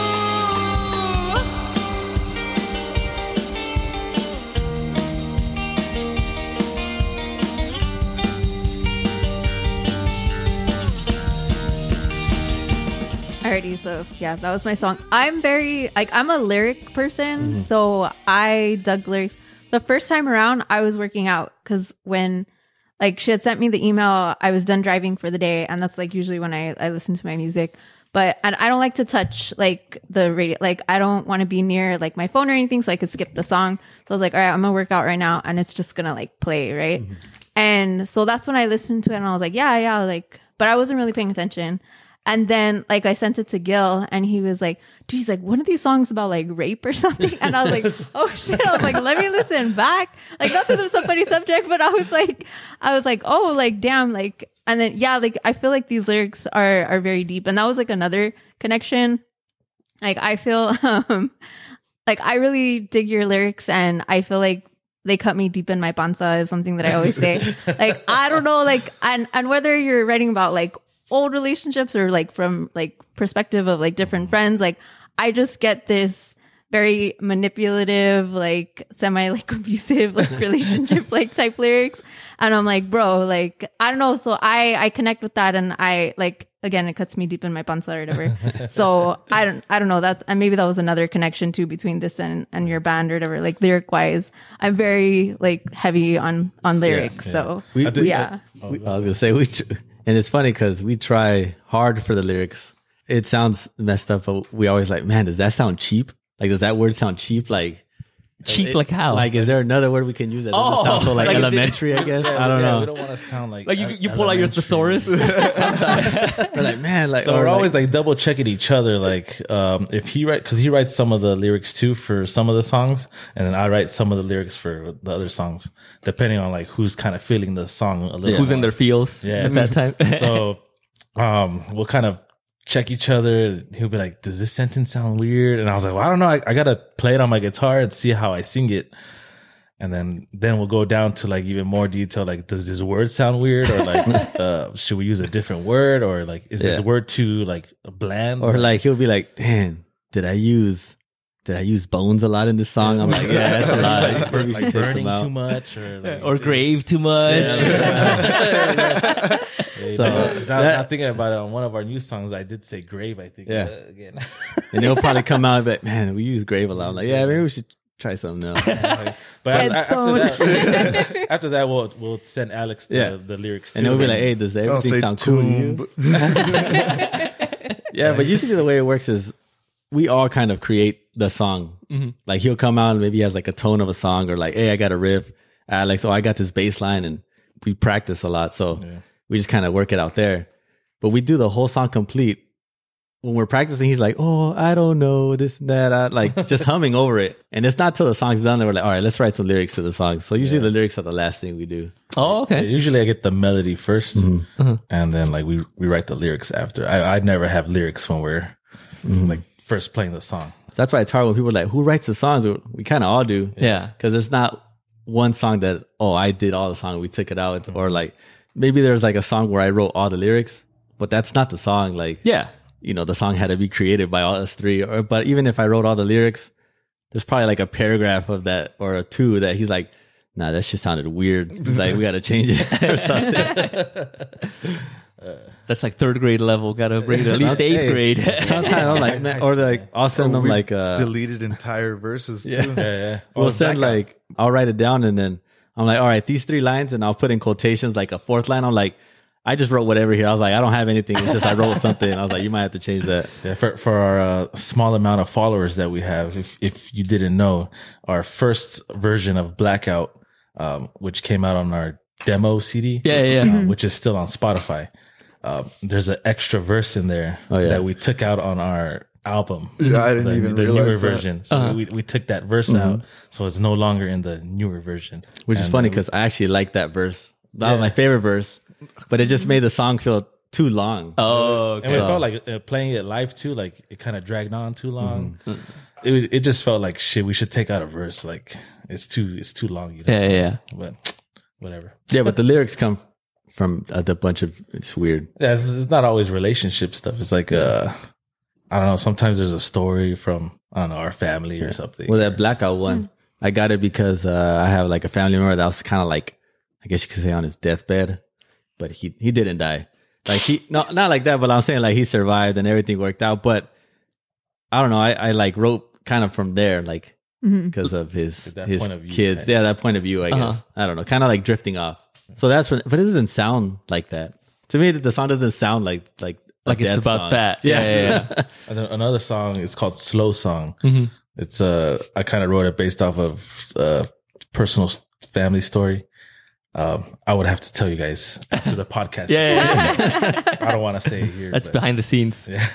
Speaker 4: Alrighty, so yeah, that was my song. I'm very I'm a lyric person, so I dug lyrics. The first time around, I was working out because when she had sent me the email, I was done driving for the day, and that's usually when I listen to my music. But and I don't like to touch the radio, I don't want to be near my phone or anything, so I could skip the song. So I was like, all right, I'm gonna work out right now, and it's just gonna play, right? And so that's when I listened to it, and I was like, yeah, but I wasn't really paying attention. And then I sent it to Gil, and he was like, dude, he's like, one of these songs about rape or something. And I was like, oh shit. I was like, let me listen back. Not that it's a funny subject, but I was like, oh, damn. And then, yeah, I feel like these lyrics are very deep. And that was another connection. I feel, I really dig your lyrics, and I feel like they cut me deep in my panza is something that I always say. I don't know, and whether you're writing about old relationships or from perspective of different friends, I just get this very manipulative, semi abusive relationship type lyrics, and I'm like, bro, I don't know. So I connect with that, and I again, it cuts me deep in my panza or whatever. So I don't know that, and maybe that was another connection too between this and your band or whatever. Lyric wise, I'm very heavy on lyrics. So
Speaker 6: I
Speaker 4: yeah.
Speaker 6: was gonna say and it's funny because we try hard for the lyrics. It sounds messed up, but we always man, does that sound cheap? Does that word sound cheap?
Speaker 3: Cheap, how?
Speaker 6: Is there another word we can use that doesn't sound so elementary? I guess I don't know.
Speaker 5: We don't want to sound
Speaker 3: you pull out your thesaurus.
Speaker 6: We're man,
Speaker 5: so we're always double checking each other. If because he writes some of the lyrics too for some of the songs, and then I write some of the lyrics for the other songs, depending on who's kind of feeling the song a little.
Speaker 3: Who's in their feels at that time?
Speaker 5: So, we'll kind of check each other. He'll be like, does this sentence sound weird? And I was like, well, I don't know. I gotta play it on my guitar and see how I sing it. And then we'll go down to even more detail. Does this word sound weird? Or should we use a different word? Or is this word too bland?
Speaker 6: Or he'll be like, damn, did I use bones a lot in this song? I'm like, yeah, that's a lot.
Speaker 5: Burning too much
Speaker 3: or grave too much.
Speaker 5: So now thinking about it, on one of our new songs, I did say grave, I think.
Speaker 6: Yeah.
Speaker 5: Again.
Speaker 6: And they'll probably come out and be like, man, we use grave a lot. I'm like, yeah, maybe we should try something else.
Speaker 5: But after that, we'll send Alex the lyrics too.
Speaker 6: And they'll be like, hey, does everything sound cool to you? Yeah, but usually the way it works is we all kind of create the song. Mm-hmm. He'll come out and maybe he has a tone of a song, or hey, I got a riff. Alex, I got this bass line, and we practice a lot. So we just kind of work it out there. But we do the whole song complete. When we're practicing, he's like, oh, I don't know, this and that. Just humming over it. And it's not till the song's done that we're like, all right, let's write some lyrics to the song. So usually the lyrics are the last thing we do.
Speaker 3: Oh, okay.
Speaker 5: Usually I get the melody first, and then we write the lyrics after. I never have lyrics when we're first playing the song.
Speaker 6: So that's why it's hard when people are like, who writes the songs? We kind of all do.
Speaker 3: Yeah.
Speaker 6: Because it's not one song that, I did all the song, we took it out. Or maybe there's a song where I wrote all the lyrics, but that's not the song. The song had to be created by all us three. But even if I wrote all the lyrics, there's probably a paragraph of that or a two that he's like, nah, that shit sounded weird. He's like, we got to change it or something.
Speaker 3: That's third grade level. Got to bring it to at least eighth grade.
Speaker 6: Sometimes I'm like, man, or I'll send them
Speaker 8: deleted entire verses too.
Speaker 5: Yeah.
Speaker 6: We'll send I'll write it down, and then I'm like, all right, these 3 lines, and I'll put in quotations a 4th line. I'm like, I just wrote whatever here. I was like, I don't have anything. It's just I wrote something. And I was like, you might have to change that.
Speaker 5: Yeah, for our small amount of followers that we have, if you didn't know, our first version of Blackout, which came out on our demo CD, which is still on Spotify. There's an extra verse in there that we took out on our album.
Speaker 8: Yeah, I didn't even realize
Speaker 5: newer
Speaker 8: that.
Speaker 5: version. So we took that verse out, so it's no longer in the newer version.
Speaker 6: Which is funny because I actually like that verse. That was my favorite verse, but it just made the song feel too long.
Speaker 3: Oh, okay.
Speaker 5: And it felt like playing it live too, it kind of dragged on too long. It just felt like shit. We should take out a verse. It's too long.
Speaker 3: Yeah.
Speaker 5: But whatever.
Speaker 6: Yeah, but the lyrics come from the bunch of, it's weird.
Speaker 5: Yeah, it's not always relationship stuff. It's like, I don't know. Sometimes there's a story from, I don't know, our family or something.
Speaker 6: Well, that Blackout one, I got it because I have like a family member that was kind of like, I guess you could say on his deathbed, but he didn't die. Like not like that, but I'm saying like he survived and everything worked out. But I don't know. I like wrote kind of from there, like because of his
Speaker 5: point of view,
Speaker 6: kids.
Speaker 5: right?
Speaker 6: Yeah, that point of view, I guess. I don't know. Kind of like drifting off. So that's when, but it doesn't sound like that. To me, the song doesn't sound like a
Speaker 3: Like it's
Speaker 6: death
Speaker 3: about
Speaker 6: song.
Speaker 3: that. Yeah.
Speaker 5: And then another song is called Slow Song. It's I kind of wrote it based off of personal family story. I would have to tell you guys after the podcast.
Speaker 3: Yeah.
Speaker 5: I don't want to say it here.
Speaker 3: That's
Speaker 5: but,
Speaker 3: behind the scenes.
Speaker 5: yeah.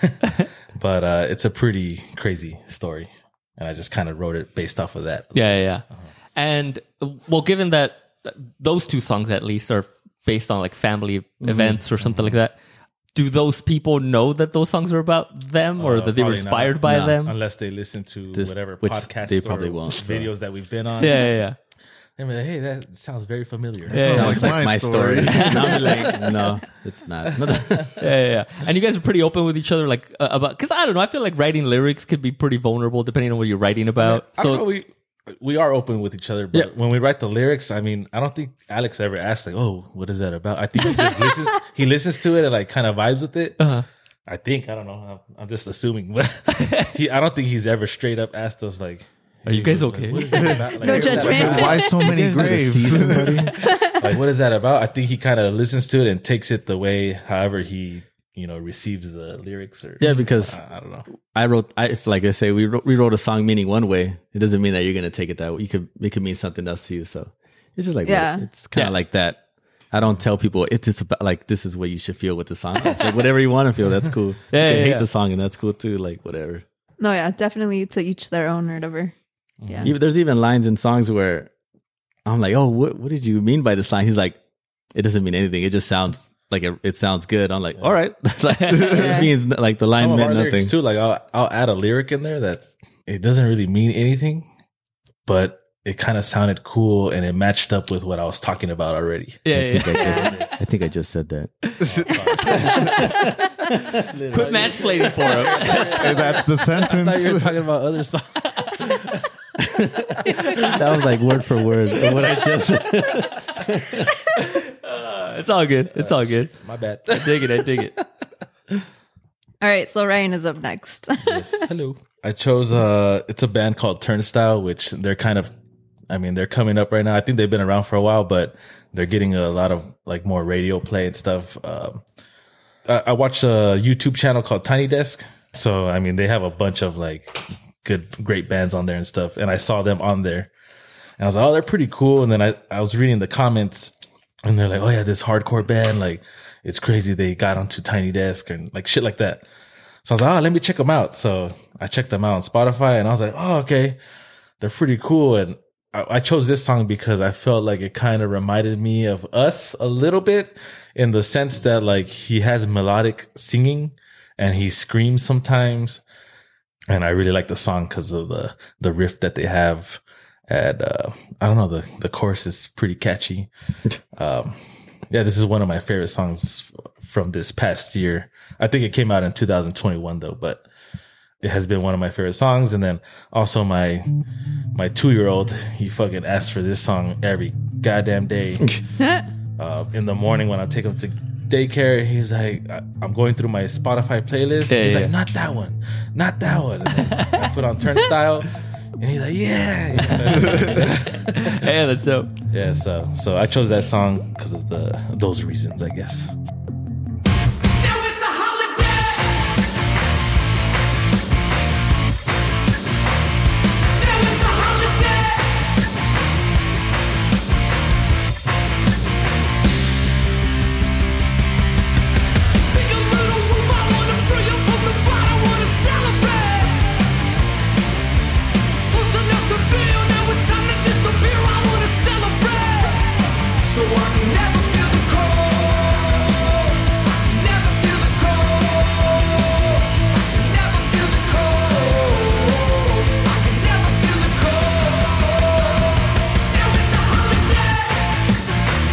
Speaker 5: But it's a pretty crazy story. And I just kind of wrote it based off of that.
Speaker 3: Yeah. And well, given that those two songs at least are based on like family events or something like that, do those people know that those songs are about them or that they were
Speaker 5: probably
Speaker 3: inspired
Speaker 5: not.
Speaker 3: by
Speaker 6: No.
Speaker 3: them?
Speaker 5: Unless they listen to whatever
Speaker 6: which
Speaker 5: podcasts
Speaker 6: they probably
Speaker 5: or
Speaker 6: won't, so.
Speaker 5: videos that we've been on.
Speaker 3: Yeah.
Speaker 5: They're like, hey, that sounds very familiar.
Speaker 6: Sounds like
Speaker 8: my
Speaker 6: my
Speaker 8: story.
Speaker 6: story. And I'm like, no, it's not.
Speaker 3: Yeah. And you guys are pretty open with each other, like about, because I don't know, I feel like writing lyrics could be pretty vulnerable depending on what you're writing about.
Speaker 5: I don't know, we are open with each other, but when we write the lyrics, I mean, I don't think Alex ever asked like, "Oh, what is that about?" I think he just listens. He listens to it and like kind of vibes with it. I think, I don't know. I'm just assuming, but I don't think he's ever straight up asked us like,
Speaker 3: Are you guys okay?
Speaker 5: What is that about? Like,
Speaker 4: No
Speaker 5: what is that
Speaker 4: judgment.
Speaker 5: about?
Speaker 8: Why so many graves?
Speaker 5: Like, what is that about? I think he kind of listens to it and takes it the way, however he, receives the lyrics. Or
Speaker 6: Yeah, because
Speaker 5: I don't know.
Speaker 6: like I say, we wrote a song meaning one way. It doesn't mean that you're gonna take it that way. It could mean something else to you. So it's just like it's kind of like that. I don't tell people it's about like this is what you should feel with the song. It's like whatever you want to feel, that's cool. You can hate the song and that's cool too. Like whatever.
Speaker 4: No, yeah, definitely to each their own or whatever. Yeah.
Speaker 6: There's even lines in songs where I'm like, oh, what did you mean by this line? He's like, it doesn't mean anything. It just sounds like it sounds good. I'm like, all right. Like, it means like the line
Speaker 5: Some of
Speaker 6: meant
Speaker 5: our
Speaker 6: nothing.
Speaker 5: lyrics too, like I'll add a lyric in there that it doesn't really mean anything, but it kind of sounded cool and it matched up with what I was talking about already.
Speaker 6: I think I just said that.
Speaker 3: Quit mansplaining for him.
Speaker 8: That's the
Speaker 5: I thought you were
Speaker 8: sentence.
Speaker 5: talking about other songs.
Speaker 6: That was like word for word of what I just said.
Speaker 3: It's all good. It's all good.
Speaker 5: My bad.
Speaker 3: I dig it.
Speaker 4: All right, so Ryan is up next.
Speaker 5: Hello. I chose it's a band called Turnstile, which they're they're coming up right now. I think they've been around for a while, but they're getting a lot of like more radio play and stuff. I watched a YouTube channel called Tiny Desk. So I mean, they have a bunch of like great bands on there and stuff. And I saw them on there and I was like, oh, they're pretty cool. And then I was reading the comments and they're like, oh yeah, this hardcore band, like it's crazy. They got onto Tiny Desk and like shit like that. So I was like, oh, let me check them out. So I checked them out on Spotify and I was like, oh, okay, they're pretty cool. And I chose this song because I felt like it kind of reminded me of us a little bit in the sense that like he has melodic singing and he screams sometimes. And I really like the song because of the riff that they have. And I don't know, the chorus is pretty catchy. Yeah, this is one of my favorite songs from this past year. I think it came out in 2021 though, but it has been one of my favorite songs. And then also my 2-year-old, he fucking asks for this song every goddamn day. In the morning when I take him to daycare, he's like, I'm going through my Spotify playlist. He's like, not that one. And then I put on Turnstile and he's like, yeah.
Speaker 3: Hey, that's dope.
Speaker 5: Yeah, so I chose that song because of those reasons, I guess.
Speaker 9: Now it's a holiday. Now it's a holiday. Pick a little room, I wanna free you from the fight, I wanna celebrate. Close enough to feel, now it's time to disappear, I wanna celebrate. So I can never feel the cold. Never feel the cold. Never feel the cold. I can never feel the cold. Now it's a holiday.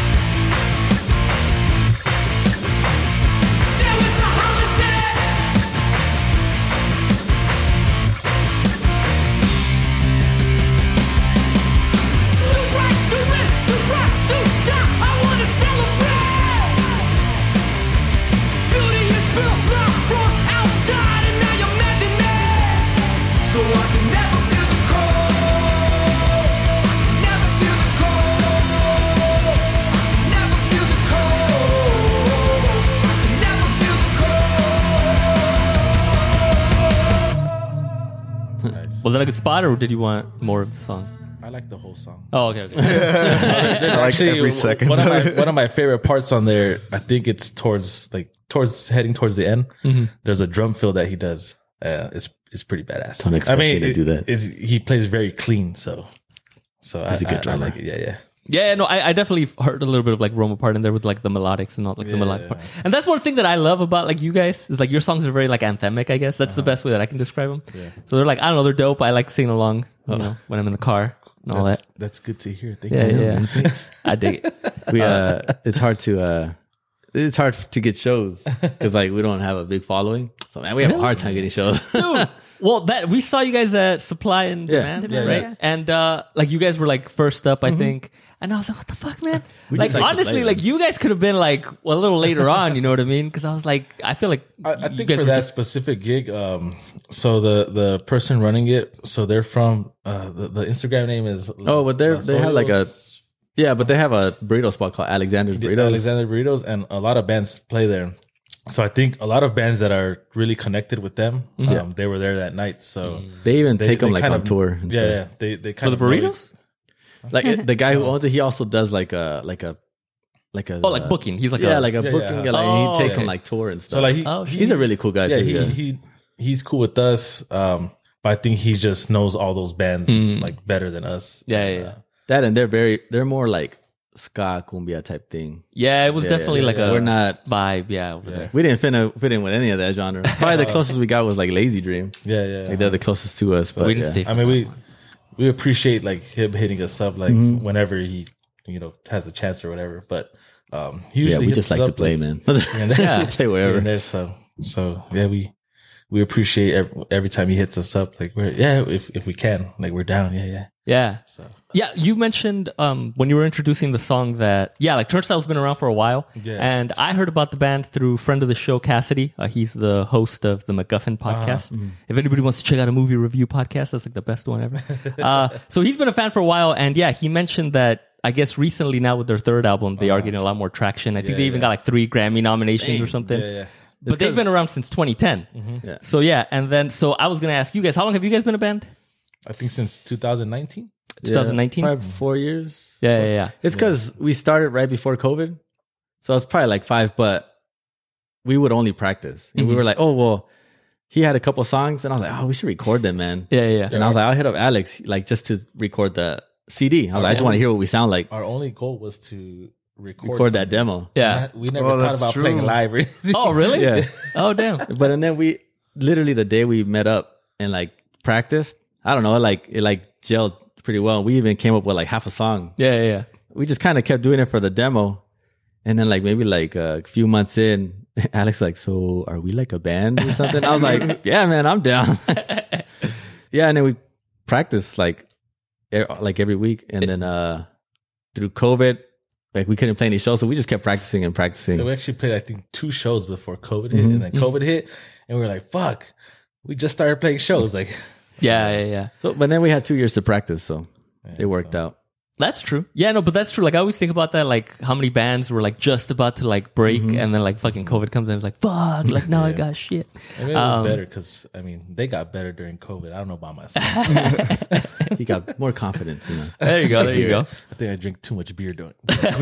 Speaker 3: that a good spot, or did you want more of the song?
Speaker 5: I like the whole song.
Speaker 3: Oh, okay.
Speaker 8: I like every second
Speaker 5: One
Speaker 8: of
Speaker 5: of,
Speaker 8: it.
Speaker 5: one of my favorite parts on there, I think it's towards heading towards the end. There's a drum fill that he does. It's pretty badass.
Speaker 6: Don't expect me to do that.
Speaker 5: He plays very clean, so
Speaker 6: He's a good drummer.
Speaker 5: I like it. Yeah.
Speaker 3: Yeah, no, I definitely heard a little bit of like Roma part in there with like the melodics and all like the melodic part. And that's one thing that I love about like you guys is like your songs are very like anthemic, I guess. That's the best way that I can describe them.
Speaker 5: Yeah.
Speaker 3: So they're like, I don't know, they're dope. I like singing along, you know, when I'm in the car and all that.
Speaker 5: That's good to hear. Thank
Speaker 3: Yeah,
Speaker 5: you.
Speaker 3: yeah. I dig it.
Speaker 6: We it's hard to get shows because like we don't have a big following. So man, we have a hard time getting shows.
Speaker 3: Dude, well, that we saw you guys at Supply and
Speaker 6: Yeah.
Speaker 3: Demand,
Speaker 4: Yeah,
Speaker 3: right?
Speaker 4: yeah.
Speaker 3: And like you guys were like first up, I think. And I was like, what the fuck, man? Like
Speaker 6: just like to
Speaker 3: honestly,
Speaker 6: play
Speaker 3: like
Speaker 6: them.
Speaker 3: you guys could have been like a little later on, you know what I mean? Because I was like, I feel like
Speaker 5: I
Speaker 3: you
Speaker 5: think
Speaker 3: guys
Speaker 5: for
Speaker 3: were
Speaker 5: that
Speaker 3: just
Speaker 5: specific gig, so the person running it, so they're from the Instagram name is
Speaker 6: Oh, but they have like a but they have a burrito spot called Alexander's Burritos.
Speaker 5: Alexander Burritos, and a lot of bands play there. So I think a lot of bands that are really connected with them, they were there that night. So
Speaker 6: They even take them like
Speaker 5: kind
Speaker 6: on
Speaker 5: of-
Speaker 6: tour and stuff.
Speaker 5: Yeah, they kind
Speaker 3: for the
Speaker 5: of know
Speaker 3: burritos.
Speaker 6: Like the guy who owns it, he also does like a
Speaker 3: Oh, like booking. He's like
Speaker 6: yeah,
Speaker 3: a,
Speaker 6: like a
Speaker 5: Yeah,
Speaker 6: booking.
Speaker 5: yeah.
Speaker 6: Like
Speaker 3: Oh,
Speaker 6: he takes
Speaker 3: okay.
Speaker 6: on like tour and stuff.
Speaker 5: So like
Speaker 6: he's a really cool guy too. Yeah.
Speaker 5: he's cool with us. But I think he just knows all those bands like better than us.
Speaker 3: yeah.
Speaker 6: That and they're more like ska cumbia type thing.
Speaker 3: Yeah, it was definitely like a
Speaker 6: We're not.
Speaker 3: vibe. Yeah, over there.
Speaker 6: We didn't fit in with any of that genre. Probably the closest we got was like Lazy Dream.
Speaker 5: Yeah.
Speaker 6: Like they're the closest to us. But
Speaker 3: we didn't
Speaker 6: yeah.
Speaker 3: stay. For
Speaker 5: I mean,
Speaker 3: that one.
Speaker 5: we appreciate like him hitting us up like whenever he has a chance or whatever. But he
Speaker 6: Yeah,
Speaker 5: usually
Speaker 6: we
Speaker 5: hits
Speaker 6: just
Speaker 5: us
Speaker 6: like to
Speaker 5: up,
Speaker 6: play,
Speaker 5: like,
Speaker 6: man.
Speaker 5: here and there.
Speaker 3: Yeah.
Speaker 6: Play
Speaker 5: Here
Speaker 6: wherever.
Speaker 5: and there. So yeah, we appreciate every time he hits us up. Like if we can, like we're down. Yeah.
Speaker 3: Yeah.
Speaker 5: So
Speaker 3: Yeah, you mentioned when you were introducing the song that, like Turnstile's been around for a while.
Speaker 5: Yeah.
Speaker 3: And I heard about the band through friend of the show, Cassidy. He's the host of the MacGuffin podcast. If anybody wants to check out a movie review podcast, that's like the best one ever. So he's been a fan for a while. And yeah, he mentioned that, I guess recently now with their third album, they are getting a lot more traction. I think they even got like 3 Grammy nominations or something.
Speaker 5: Yeah.
Speaker 3: But they've been around since 2010.
Speaker 6: Yeah.
Speaker 3: So yeah, and then, so I was going to ask you guys, how long have you guys been a band?
Speaker 5: I think since 2019.
Speaker 3: 2019?
Speaker 6: Probably 4 years.
Speaker 3: Yeah.
Speaker 6: It's because we started right before COVID. So it's probably like 5, but we would only practice. And we were like, oh, well, he had a couple songs. And I was like, oh, we should record them, man.
Speaker 3: Yeah.
Speaker 6: And I was like, I'll hit up Alex, like just to record the CD. I was like, I just want to hear what we sound like.
Speaker 5: Our only goal was to
Speaker 6: Record that demo.
Speaker 3: Yeah.
Speaker 5: We never
Speaker 8: Oh,
Speaker 5: thought
Speaker 8: that's
Speaker 5: about
Speaker 8: true.
Speaker 5: playing live or anything.
Speaker 3: Oh, really?
Speaker 6: Yeah.
Speaker 3: Oh, damn.
Speaker 6: But and then we literally the day we met up and like practiced, I don't know, it gelled pretty well. We even came up with like half a song.
Speaker 3: Yeah.
Speaker 6: We just kind of kept doing it for the demo. And then like maybe like a few months in, Alex like, so are we like a band or something? I was like, yeah, man, I'm down. Yeah. And then we practiced like every week. And then through COVID, like we couldn't play any shows. So we just kept practicing and practicing.
Speaker 5: We actually played, I think, 2 shows before COVID hit. And then COVID hit. And we were like, fuck, we just started playing shows. Like,
Speaker 3: Yeah.
Speaker 6: So, but then we had 2 years to practice. So it worked out.
Speaker 3: That's true. Yeah, no, but that's true. Like I always think about that, like how many bands were like just about to like break and then like fucking COVID comes in. It's like, fuck, like now I got shit.
Speaker 5: I mean, it was better because, I mean, they got better during COVID. I don't know about myself.
Speaker 6: He got more confidence, you know.
Speaker 3: There you go.
Speaker 5: I think I drink too much beer doing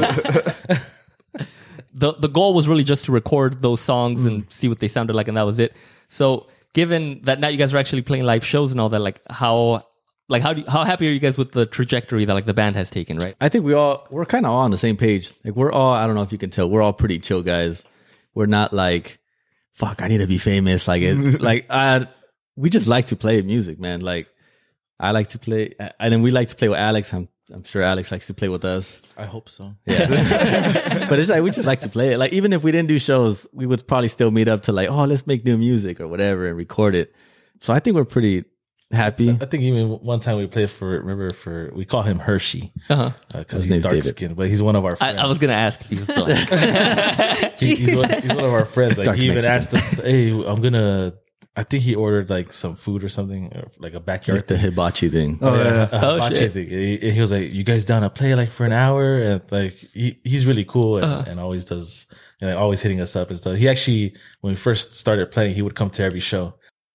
Speaker 3: The goal was really just to record those songs and see what they sounded like, and that was it. So given that now you guys are actually playing live shows and all that, like how happy are you guys with the trajectory that like the band has taken, right?
Speaker 6: I think we're kind of all on the same page. Like we're all, I don't know if you can tell, we're all pretty chill guys. We're not like, fuck, I need to be famous. Like it's like, we just like to play music, man. Like I like to play, and then we like to play with Alex. I'm sure Alex likes to play with us.
Speaker 5: I hope so.
Speaker 6: Yeah. But it's like, we just like to play it. Like even if we didn't do shows, we would probably still meet up to like, oh, let's make new music or whatever and record it. So I think we're pretty happy.
Speaker 5: I think even one time we played we call him Hershey because
Speaker 6: His
Speaker 5: he's
Speaker 6: name's
Speaker 5: dark
Speaker 6: David.
Speaker 5: skinned, but he's one of our friends.
Speaker 3: I was gonna ask if he was black.
Speaker 5: he's one of our friends. Like
Speaker 6: Dark
Speaker 5: he even
Speaker 6: Mexican.
Speaker 5: asked us, hey, I think he ordered like some food or something, or like a backyard
Speaker 6: Like the hibachi thing.
Speaker 8: Oh, yeah.
Speaker 5: hibachi
Speaker 3: shit.
Speaker 5: thing. He was like, "You guys down to play like for an hour?" And like he's really cool and always does, always hitting us up and stuff. He actually, when we first started playing, he would come to every show.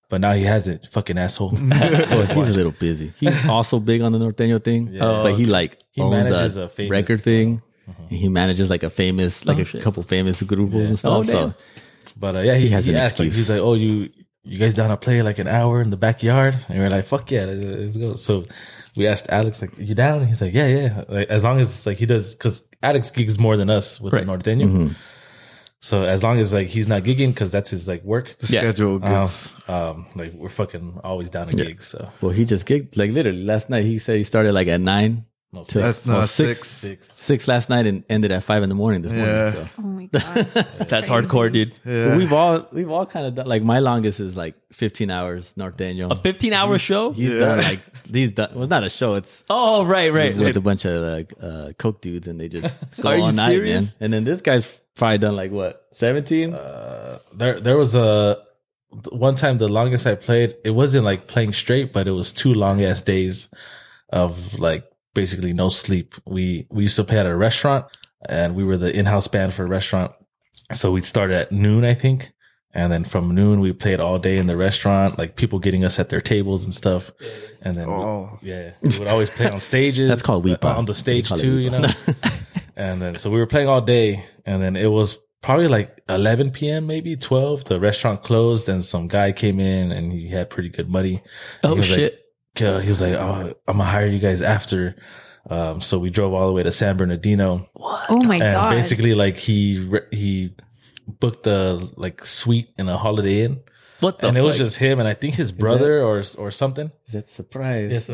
Speaker 5: but now he hasn't. Fucking asshole.
Speaker 6: Oh, he's a little busy. He's also big on the Norteño thing, but he like
Speaker 5: He
Speaker 6: owns
Speaker 5: manages
Speaker 6: a
Speaker 5: a famous,
Speaker 6: record thing. He manages like a famous, like a couple famous grupos and stuff. So
Speaker 5: But yeah, he
Speaker 6: has an
Speaker 5: asked, like,
Speaker 6: excuse.
Speaker 5: he's like, "Oh, you guys down to play like an hour in the backyard?" And we're like, "Fuck yeah, let's go." So we asked Alex, like, "You down?" And he's like, "Yeah." Like, as long as like he does, because Alex gigs more than us with
Speaker 3: Right.
Speaker 5: the Norteño. So as long as like he's not gigging, because that's his like work.
Speaker 8: The schedule gets.
Speaker 5: Like we're fucking always down to gigs. So
Speaker 6: well, he just gigged like literally last night. He said he started like at 9
Speaker 5: no,
Speaker 6: to
Speaker 8: That's not
Speaker 6: six. 6 last night and ended at 5 a.m. this
Speaker 8: Yeah.
Speaker 6: morning. So.
Speaker 4: Oh my god.
Speaker 3: That's hardcore, dude.
Speaker 8: Yeah.
Speaker 6: But we've all kind of done, like my longest is like 15 hours Norteño.
Speaker 3: A 15-hour show?
Speaker 6: He's done like he's done. Well, it's not a show. It's
Speaker 3: Oh, right.
Speaker 6: with a bunch of like coke dudes, and they just go
Speaker 3: Are you
Speaker 6: all night,
Speaker 3: serious?
Speaker 6: man. And then this guy's probably done like what 17.
Speaker 5: there was a one time the longest I played. It wasn't like playing straight, but it was 2 long ass days of like basically no sleep. We used to play at a restaurant, and we were the in-house band for a restaurant. So we'd start at noon, I think. And then from noon, we played all day in the restaurant, like people getting us at their tables and stuff. And then, we would always play on stages.
Speaker 6: That's called weepa.
Speaker 5: On the stage
Speaker 6: We call it
Speaker 5: too, you know? And then, so we were playing all day, and then it was probably like 11 p.m., maybe 12. The restaurant closed, and some guy came in, and he had pretty good money.
Speaker 3: Oh,
Speaker 5: He was
Speaker 3: shit.
Speaker 5: he was like, "Oh, I'm gonna hire you guys after." So we drove all the way to San Bernardino,
Speaker 4: Oh my
Speaker 5: and
Speaker 4: god.
Speaker 5: basically, like he booked the like suite in a Holiday Inn,
Speaker 3: What the
Speaker 5: and it was
Speaker 3: fuck?
Speaker 5: just him, and I think his brother or something.
Speaker 6: Is that surprise?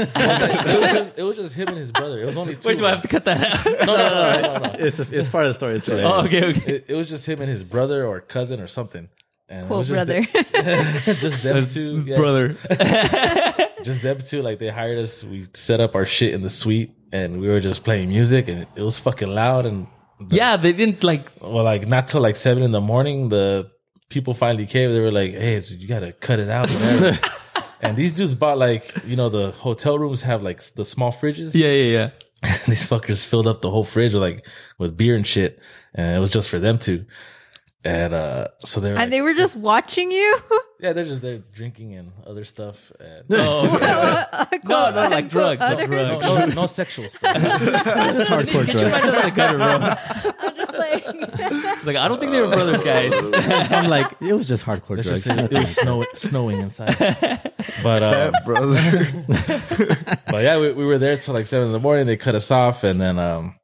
Speaker 5: It was just him and his brother. It was only 2.
Speaker 3: Wait, do I have to cut that out?
Speaker 5: No.
Speaker 6: It's part of the story. It's
Speaker 3: Oh, okay.
Speaker 5: It was just him and his brother or cousin or something. And it
Speaker 4: Poor
Speaker 5: was just
Speaker 4: brother.
Speaker 5: just them two, yeah.
Speaker 3: Brother.
Speaker 5: Just them two. Like they hired us. We set up our shit in the suite, and we were just playing music, and it was fucking loud. And
Speaker 3: Yeah, they didn't like.
Speaker 5: well, like not till like 7 a.m. The people finally came. They were like, "Hey, so you gotta cut it out." Whatever. And these dudes bought like, you know, the hotel rooms have like the small fridges.
Speaker 3: Yeah.
Speaker 5: These fuckers filled up the whole fridge with beer and shit, and it was just for them two. And so they were,
Speaker 4: And they were just watching you?
Speaker 5: yeah, they're just there drinking and other stuff. And
Speaker 3: No, like drugs. Not drugs.
Speaker 5: no sexual stuff.
Speaker 6: Just hardcore drugs.
Speaker 4: I'm just like,
Speaker 3: Like, I don't think they were brothers, guys.
Speaker 6: I'm like, it was just hardcore
Speaker 5: It's
Speaker 6: drugs.
Speaker 5: just, it was snowing inside. But
Speaker 8: That brother.
Speaker 5: but yeah, we were there till like 7 a.m. They cut us off, and then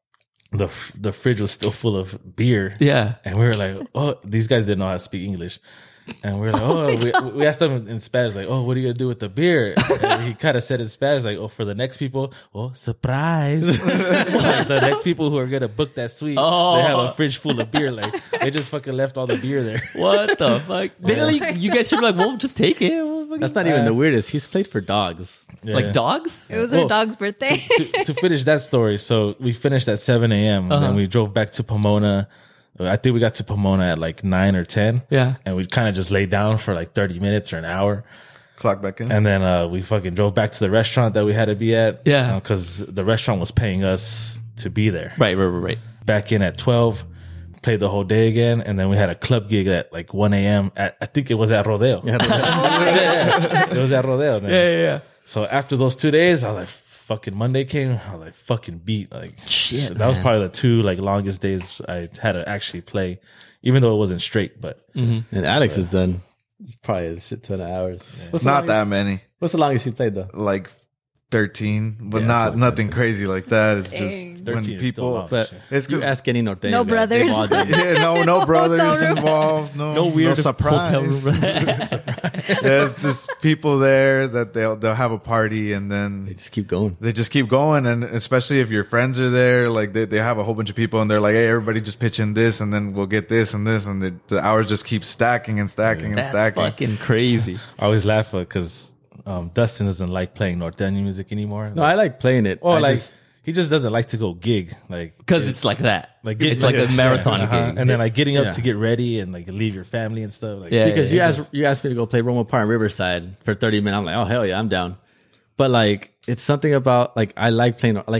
Speaker 5: the fridge was still full of beer.
Speaker 3: Yeah.
Speaker 5: And we were like, oh, these guys didn't know how to speak English. And we were like, oh, we asked them in Spanish, like, oh, what are you going to do with the beer? And he kind of said in Spanish, like, oh, for the next people, oh, surprise. Like, the next people who are going to book that suite, they have a fridge full of beer. Like, they just fucking left all the beer there.
Speaker 3: What the fuck? They didn't, you guys should be like, well, just take it.
Speaker 6: That's not even the weirdest. He's played for dogs.
Speaker 5: Yeah.
Speaker 3: Like dogs?
Speaker 4: it was her
Speaker 5: Oh.
Speaker 4: dog's birthday.
Speaker 5: to finish that story, so we finished at 7 a.m. and we drove back to Pomona. I think we got to Pomona at like 9 or 10.
Speaker 3: Yeah.
Speaker 5: And we kind of just laid down for like 30 minutes or an hour.
Speaker 8: Clock back in.
Speaker 5: And then we fucking drove back to the restaurant that we had to be at.
Speaker 3: Yeah.
Speaker 5: Because the restaurant was paying us to be there.
Speaker 3: Right.
Speaker 5: Back in at 12, played the whole day again. And then we had a club gig at like 1 a.m. I think it was at Rodeo. Yeah. It was at Rodeo. Then.
Speaker 3: Yeah.
Speaker 5: So after those 2 days, I was like, fucking Monday came. I was like, fucking beat. Like,
Speaker 3: Shit,
Speaker 5: so that was
Speaker 3: man.
Speaker 5: probably the 2 like longest days I had to actually play, even though it wasn't straight. But
Speaker 6: And Alex has done probably a shit ton of hours. What's the
Speaker 8: Not
Speaker 6: longest-
Speaker 8: that many.
Speaker 6: What's the longest you played though?
Speaker 8: Like 13, but
Speaker 5: Yeah,
Speaker 8: not
Speaker 5: it's like
Speaker 8: nothing crazy like that. It's just
Speaker 4: Dang.
Speaker 5: 13
Speaker 8: when
Speaker 5: is still
Speaker 8: people.
Speaker 5: long.
Speaker 6: But
Speaker 8: It's
Speaker 6: you
Speaker 8: 'cause-
Speaker 6: ask any Norteño
Speaker 4: No
Speaker 6: guy,
Speaker 4: brothers.
Speaker 6: they've all done it.
Speaker 8: Yeah, no brothers
Speaker 4: Hotel room.
Speaker 8: involved. No
Speaker 3: weird
Speaker 8: no surprise.
Speaker 3: hotel room.
Speaker 8: There's just people there that they'll have a party and
Speaker 6: They
Speaker 8: then
Speaker 6: just keep going.
Speaker 8: they just keep going. And especially if your friends are there, like they have a whole bunch of people and they're like, hey, everybody just pitch in this and then we'll get this and this. And the hours just keep stacking and stacking and
Speaker 3: That's
Speaker 8: stacking.
Speaker 3: fucking crazy.
Speaker 5: I always laugh because Dustin doesn't like playing Norteño music anymore.
Speaker 6: No, I like playing it.
Speaker 5: or
Speaker 6: I
Speaker 5: like
Speaker 6: just-
Speaker 5: he just doesn't like to go gig, like
Speaker 3: Because it's like that.
Speaker 5: like
Speaker 3: It's like a marathon gig.
Speaker 5: and then like getting up
Speaker 6: Yeah.
Speaker 5: to get ready and like leave your family and stuff. Like,
Speaker 3: Yeah.
Speaker 6: because you asked me to go play Roma Park and Riverside for 30 minutes. I'm like, oh hell yeah, I'm down. But like, it's something about like I like playing. Like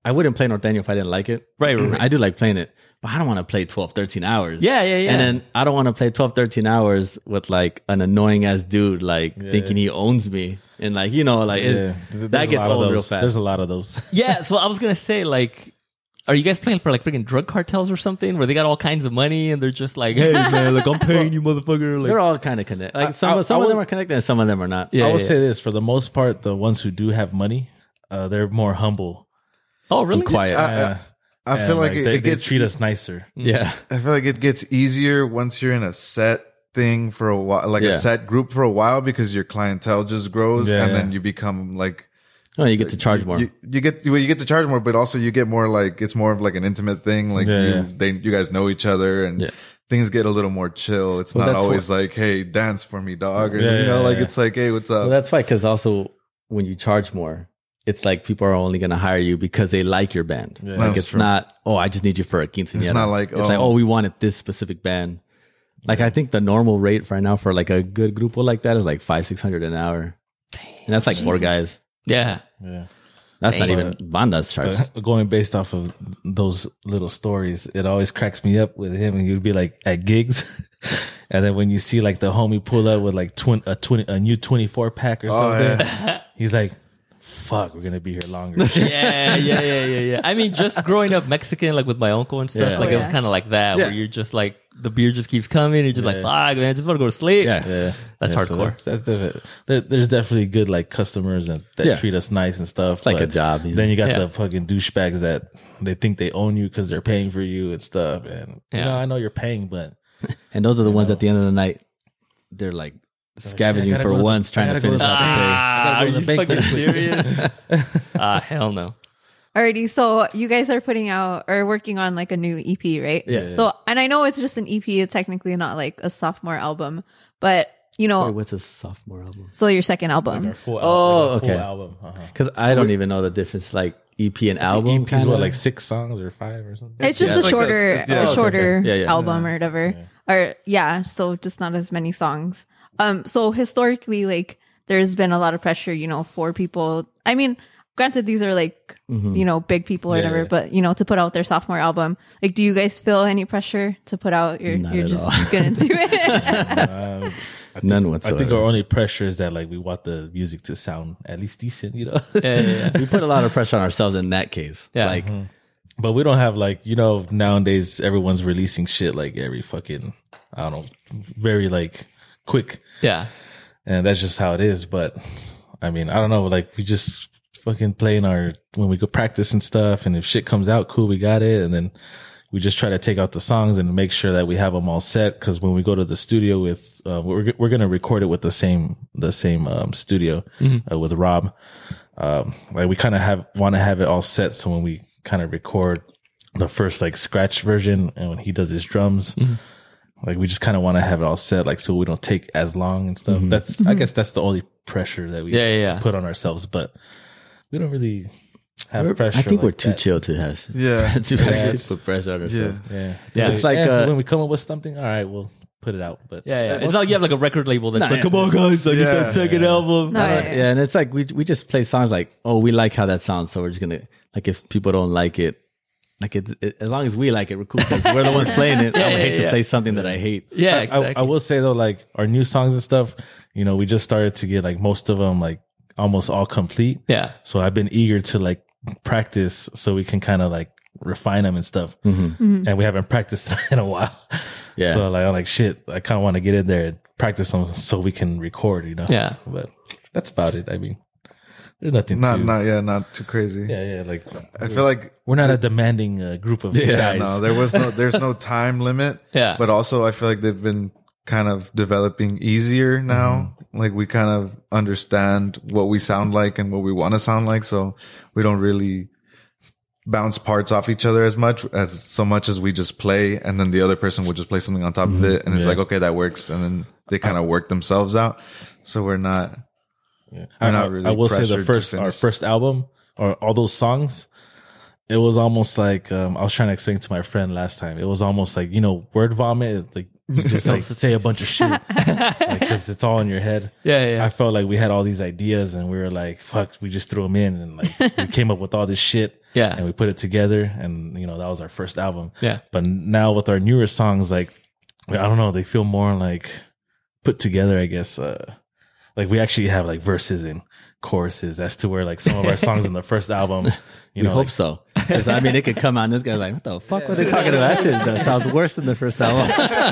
Speaker 6: I wouldn't play Norteño if I didn't like it.
Speaker 3: Right.
Speaker 6: I do like playing it, but I don't want to play 12, 13 hours.
Speaker 3: Yeah.
Speaker 6: And then I don't want to play 12, 13 hours with like an annoying ass dude, like thinking he owns me. And like, you know, like that gets old real fast.
Speaker 5: There's a lot of those.
Speaker 3: Yeah. So I was going to say, like, are you guys playing for like freaking drug cartels or something where they got all kinds of money and they're just like, hey man, like I'm paying you, motherfucker. Like,
Speaker 6: they're all kind of connected. Like some of them are connected and some of them are not.
Speaker 5: I will say this, for the most part, the ones who do have money, they're more humble.
Speaker 3: Oh, really?
Speaker 6: And quiet.
Speaker 8: I feel like
Speaker 5: they
Speaker 8: gets
Speaker 5: treat us nicer.
Speaker 6: Yeah.
Speaker 8: I feel like it gets easier once you're in a set thing for a while, like a set group for a while, because your clientele just grows, and then you become like,
Speaker 6: oh, you get to charge more.
Speaker 8: You get to charge more, but also you get more like, it's more of like an intimate thing. Like you guys know each other, and things get a little more chill. It's not always like, hey, dance for me, dog. Or, it's like, hey, what's up?
Speaker 6: Well, that's why, because also when you charge more, it's like people are only going to hire you because they like your band.
Speaker 8: Yeah.
Speaker 6: Like
Speaker 8: That's
Speaker 6: it's
Speaker 8: true.
Speaker 6: not, oh, I just need you for a quinceañera.
Speaker 8: It's not like,
Speaker 6: it's like, oh, we wanted this specific band. Like I think the normal rate right now for like a good grupo like that is like $500-$600 an hour. And that's like 4 guys.
Speaker 3: Yeah.
Speaker 6: That's not even bandas charge.
Speaker 5: Going based off of those little stories, it always cracks me up with him. And you'd be like at gigs, and then when you see like the homie pull up with like a new 24 pack or something, he's like, "Fuck, we're gonna be here longer."
Speaker 3: Yeah. I mean, just growing up Mexican, like with my uncle and stuff, like it was kind of like that, where you're just like the beer just keeps coming, and you're just like, "Fuck, man, I just want to go to sleep." That's hardcore.
Speaker 5: So that's different. There's definitely good like customers that treat us nice and stuff.
Speaker 6: It's like a job.
Speaker 5: Then you got the fucking douchebags that they think they own you because they're paying for you and stuff. And you know, I know you're paying, but
Speaker 6: and those are the ones at the end of the night, they're like scavenging for once, trying to finish out the day.
Speaker 3: Are you fucking serious? Hell no.
Speaker 4: Alrighty, so you guys are putting out or working on like a new EP, right?
Speaker 6: Yeah.
Speaker 4: So, and I know it's just an EP. It's technically not like a sophomore album, but you know,
Speaker 6: Wait, what's a sophomore album?
Speaker 4: so your second album.
Speaker 5: like our full
Speaker 6: okay.
Speaker 5: album.
Speaker 6: Because I don't even know the difference, like EP and album.
Speaker 5: EP is
Speaker 6: Kind
Speaker 5: what,
Speaker 6: of
Speaker 5: like 6 songs or 5 or something?
Speaker 4: It's just
Speaker 8: Yeah,
Speaker 4: a
Speaker 8: it's like
Speaker 4: shorter,
Speaker 8: a
Speaker 4: shorter
Speaker 6: Yeah.
Speaker 4: album or whatever. Or so just not as many songs. So historically, like there's been a lot of pressure, you know, for people. I mean, granted, these are like, you know, big people or whatever, but you know, to put out their sophomore album, like, do you guys feel any pressure to put out? You're just gonna do it.
Speaker 6: None whatsoever.
Speaker 5: I think our only pressure is that like we want the music to sound at least decent, you know?
Speaker 6: We put a lot of pressure on ourselves in that case.
Speaker 3: Yeah.
Speaker 6: Like,
Speaker 5: But we don't have like, you know, nowadays everyone's releasing shit like every fucking, I don't know, very like quick.
Speaker 3: Yeah.
Speaker 5: And that's just how it is. But I mean, I don't know, like we just fucking playing when we go practice and stuff. And if shit comes out, cool, we got it. And then we just try to take out the songs and make sure that we have them all set. Cause when we go to the studio with, we're going to record it with the same studio, with Rob. Like we kind of want to have it all set. So when we kind of record the first like scratch version and when he does his drums, like we just kind of want to have it all set, like, so we don't take as long and stuff. I guess that's the only pressure that we put on ourselves, but we don't really have pressure.
Speaker 6: I think
Speaker 5: like
Speaker 6: we're too
Speaker 5: that.
Speaker 6: chill to have
Speaker 8: Yeah.
Speaker 6: put pressure on ourselves.
Speaker 5: Yeah.
Speaker 6: It's like
Speaker 5: when we come up with something, all right, we'll put it out. But
Speaker 3: Yeah. It's not like you have like a record label that's like,
Speaker 6: yeah.
Speaker 3: come on guys, like it's that second album.
Speaker 4: No,
Speaker 6: Yeah, and it's like we just play songs like, oh, we like how that sounds, so we're just gonna, like, if people don't like it, like it as long as we like it, we're cool, because we're the ones playing it. I would hate to play something that I hate.
Speaker 3: Yeah, exactly.
Speaker 5: I will say though, like our new songs and stuff, you know, we just started to get like most of them like almost all complete.
Speaker 3: Yeah.
Speaker 5: So I've been eager to like practice so we can kind of like refine them and stuff. And we haven't practiced in a while.
Speaker 6: Yeah.
Speaker 5: So like I'm like, shit, I kind of want to get in there and practice them so we can record, you know?
Speaker 3: Yeah.
Speaker 5: But that's about it. I mean, there's nothing
Speaker 8: Not too crazy.
Speaker 5: Yeah. Like
Speaker 8: I feel like
Speaker 5: we're not a demanding group of guys.
Speaker 8: no, there's no time limit.
Speaker 3: Yeah.
Speaker 8: But also I feel like they've been kind of developing easier now. Like we kind of understand what we sound like and what we want to sound like. So we don't really bounce parts off each other as much as we just play, and then the other person will just play something on top of it. And it's like, okay, that works. And then they kind of work themselves out. So we're not, we're not really
Speaker 5: I will say
Speaker 8: pressured to
Speaker 5: our
Speaker 8: finish.
Speaker 5: first album or all those songs, it was almost like I was trying to explain to my friend last time. It was almost like, you know, Word Vomit. Like you just like say a bunch of shit because it's all in your head.
Speaker 3: Yeah.
Speaker 5: I felt like we had all these ideas and we were like, fuck, we just threw them in and like we came up with all this shit.
Speaker 3: Yeah.
Speaker 5: And we put it together and, you know, that was our first album.
Speaker 3: Yeah.
Speaker 5: But now with our newer songs, like, I don't know, they feel more like put together, I guess. Like we actually have like verses and choruses as to where like some of our songs in the first album, you know,
Speaker 6: hope
Speaker 5: like,
Speaker 6: so. Because I mean, it could come out and this guy's like, what the fuck were they talking about? That shit sounds worse than the first album.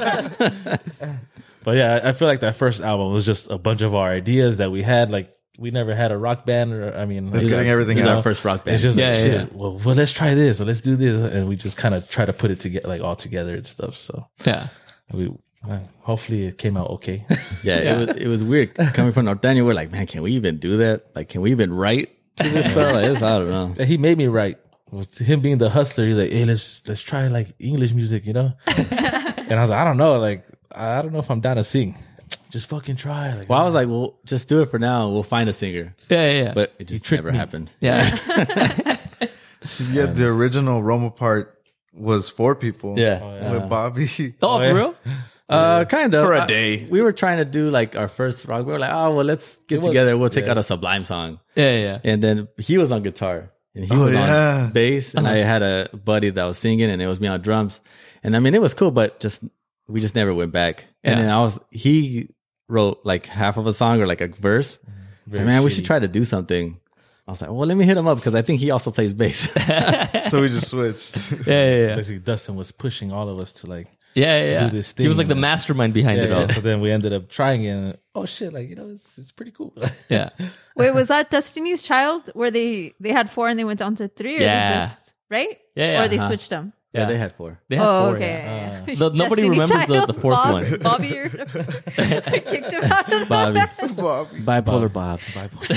Speaker 5: But yeah, I feel like that first album was just a bunch of our ideas that we had. Like we never had a rock band, or I mean,
Speaker 8: Just getting everything
Speaker 6: This is
Speaker 8: out.
Speaker 6: our first rock band.
Speaker 5: it's just like
Speaker 3: Yeah,
Speaker 5: shit.
Speaker 3: yeah.
Speaker 5: Well, let's try this, or let's do this, and we just kind of try to put it together, like all together and stuff. So
Speaker 3: Yeah.
Speaker 5: we hopefully it came out okay.
Speaker 6: Yeah, it was weird coming from Norteño. We're like, man, can we even do that? Like, can we even write to this stuff? Like, I don't know.
Speaker 5: He made me write. With him being the hustler, he's like, hey, let's try like English music, you know? And I was like, I don't know, like I don't know if I'm down to sing. Just fucking try. Like,
Speaker 6: Well, I was like, well, just do it for now. We'll find a singer.
Speaker 3: Yeah.
Speaker 6: But it just never happened.
Speaker 3: yeah.
Speaker 8: Yeah, the original Roma part was 4 people.
Speaker 6: Yeah.
Speaker 8: With Bobby.
Speaker 3: Oh, for real?
Speaker 6: Kind of.
Speaker 8: For a day.
Speaker 6: We were trying to do like our first rock. We were like, oh, well, let's get together. We'll take out a Sublime song.
Speaker 3: Yeah.
Speaker 6: And then he was on guitar and he
Speaker 8: Oh,
Speaker 6: was
Speaker 8: yeah.
Speaker 6: on bass. And I had a buddy that was singing and it was me on drums. And I mean, it was cool, but we just never went back. And
Speaker 3: Yeah.
Speaker 6: then he wrote like half of a song or like a verse. Like, man, we should try to do something. I was like, well, let me hit him up because I think he also plays bass.
Speaker 8: So we just switched.
Speaker 3: Yeah.
Speaker 5: basically Dustin was pushing all of us to like
Speaker 3: Yeah.
Speaker 5: do this
Speaker 3: He was
Speaker 5: thing,
Speaker 3: like the
Speaker 5: man.
Speaker 3: mastermind behind it all.
Speaker 5: So then we ended up trying it and oh shit, like, you know, it's pretty cool.
Speaker 3: Yeah.
Speaker 4: Wait, was that Destiny's Child where they had 4 and they went down to 3? Or
Speaker 3: Yeah.
Speaker 4: they just, right?
Speaker 3: Yeah.
Speaker 4: Or they switched them?
Speaker 6: Yeah, they had 4.
Speaker 3: They had
Speaker 4: Oh,
Speaker 3: 4.
Speaker 4: okay.
Speaker 3: Yeah.
Speaker 4: Yeah.
Speaker 3: Nobody
Speaker 4: Destiny
Speaker 3: remembers
Speaker 4: Child,
Speaker 3: the fourth
Speaker 4: Bob-
Speaker 3: one.
Speaker 4: Bobby, kicked him out of
Speaker 6: Bobby.
Speaker 8: Bobby.
Speaker 6: Bipolar Bobs.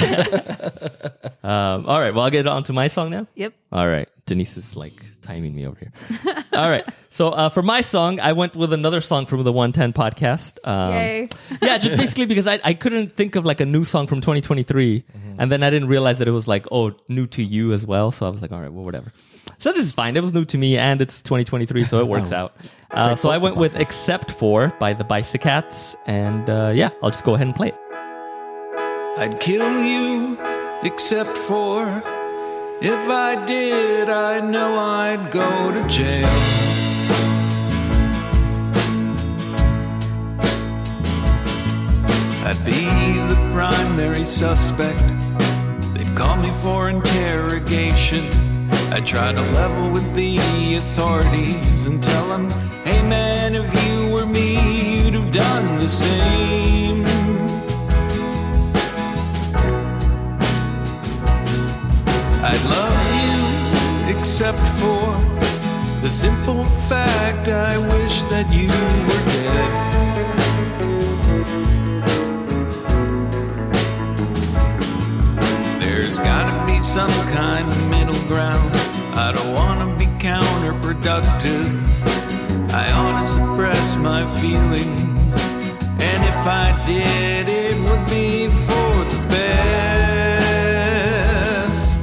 Speaker 3: All right. Well, I'll get on to my song now.
Speaker 4: Yep.
Speaker 3: All right. Denise is like timing me over here. All right. So for my song, I went with another song from the 110 podcast.
Speaker 4: Yay.
Speaker 3: Yeah, just basically because I couldn't think of like a new song from 2023. And then I didn't realize that it was like, oh, new to you as well. So I was like, all right, well, whatever. So this is fine. It was new to me and it's 2023, so it works out. So I went with Except For by the Bicycats. And yeah, I'll just go ahead and play it.
Speaker 10: I'd kill you, except for if I did, I know I'd go to jail. I'd be the primary suspect. They'd call me for interrogation. I'd try to level with the authorities and tell them, hey man, if you were me, you'd have done the same. I'd love you, except for the simple fact I wish that you were dead. There's gotta be some kind of middle ground. I don't wanna be counterproductive. I ought to suppress my feelings, and if I did, it would be for the best.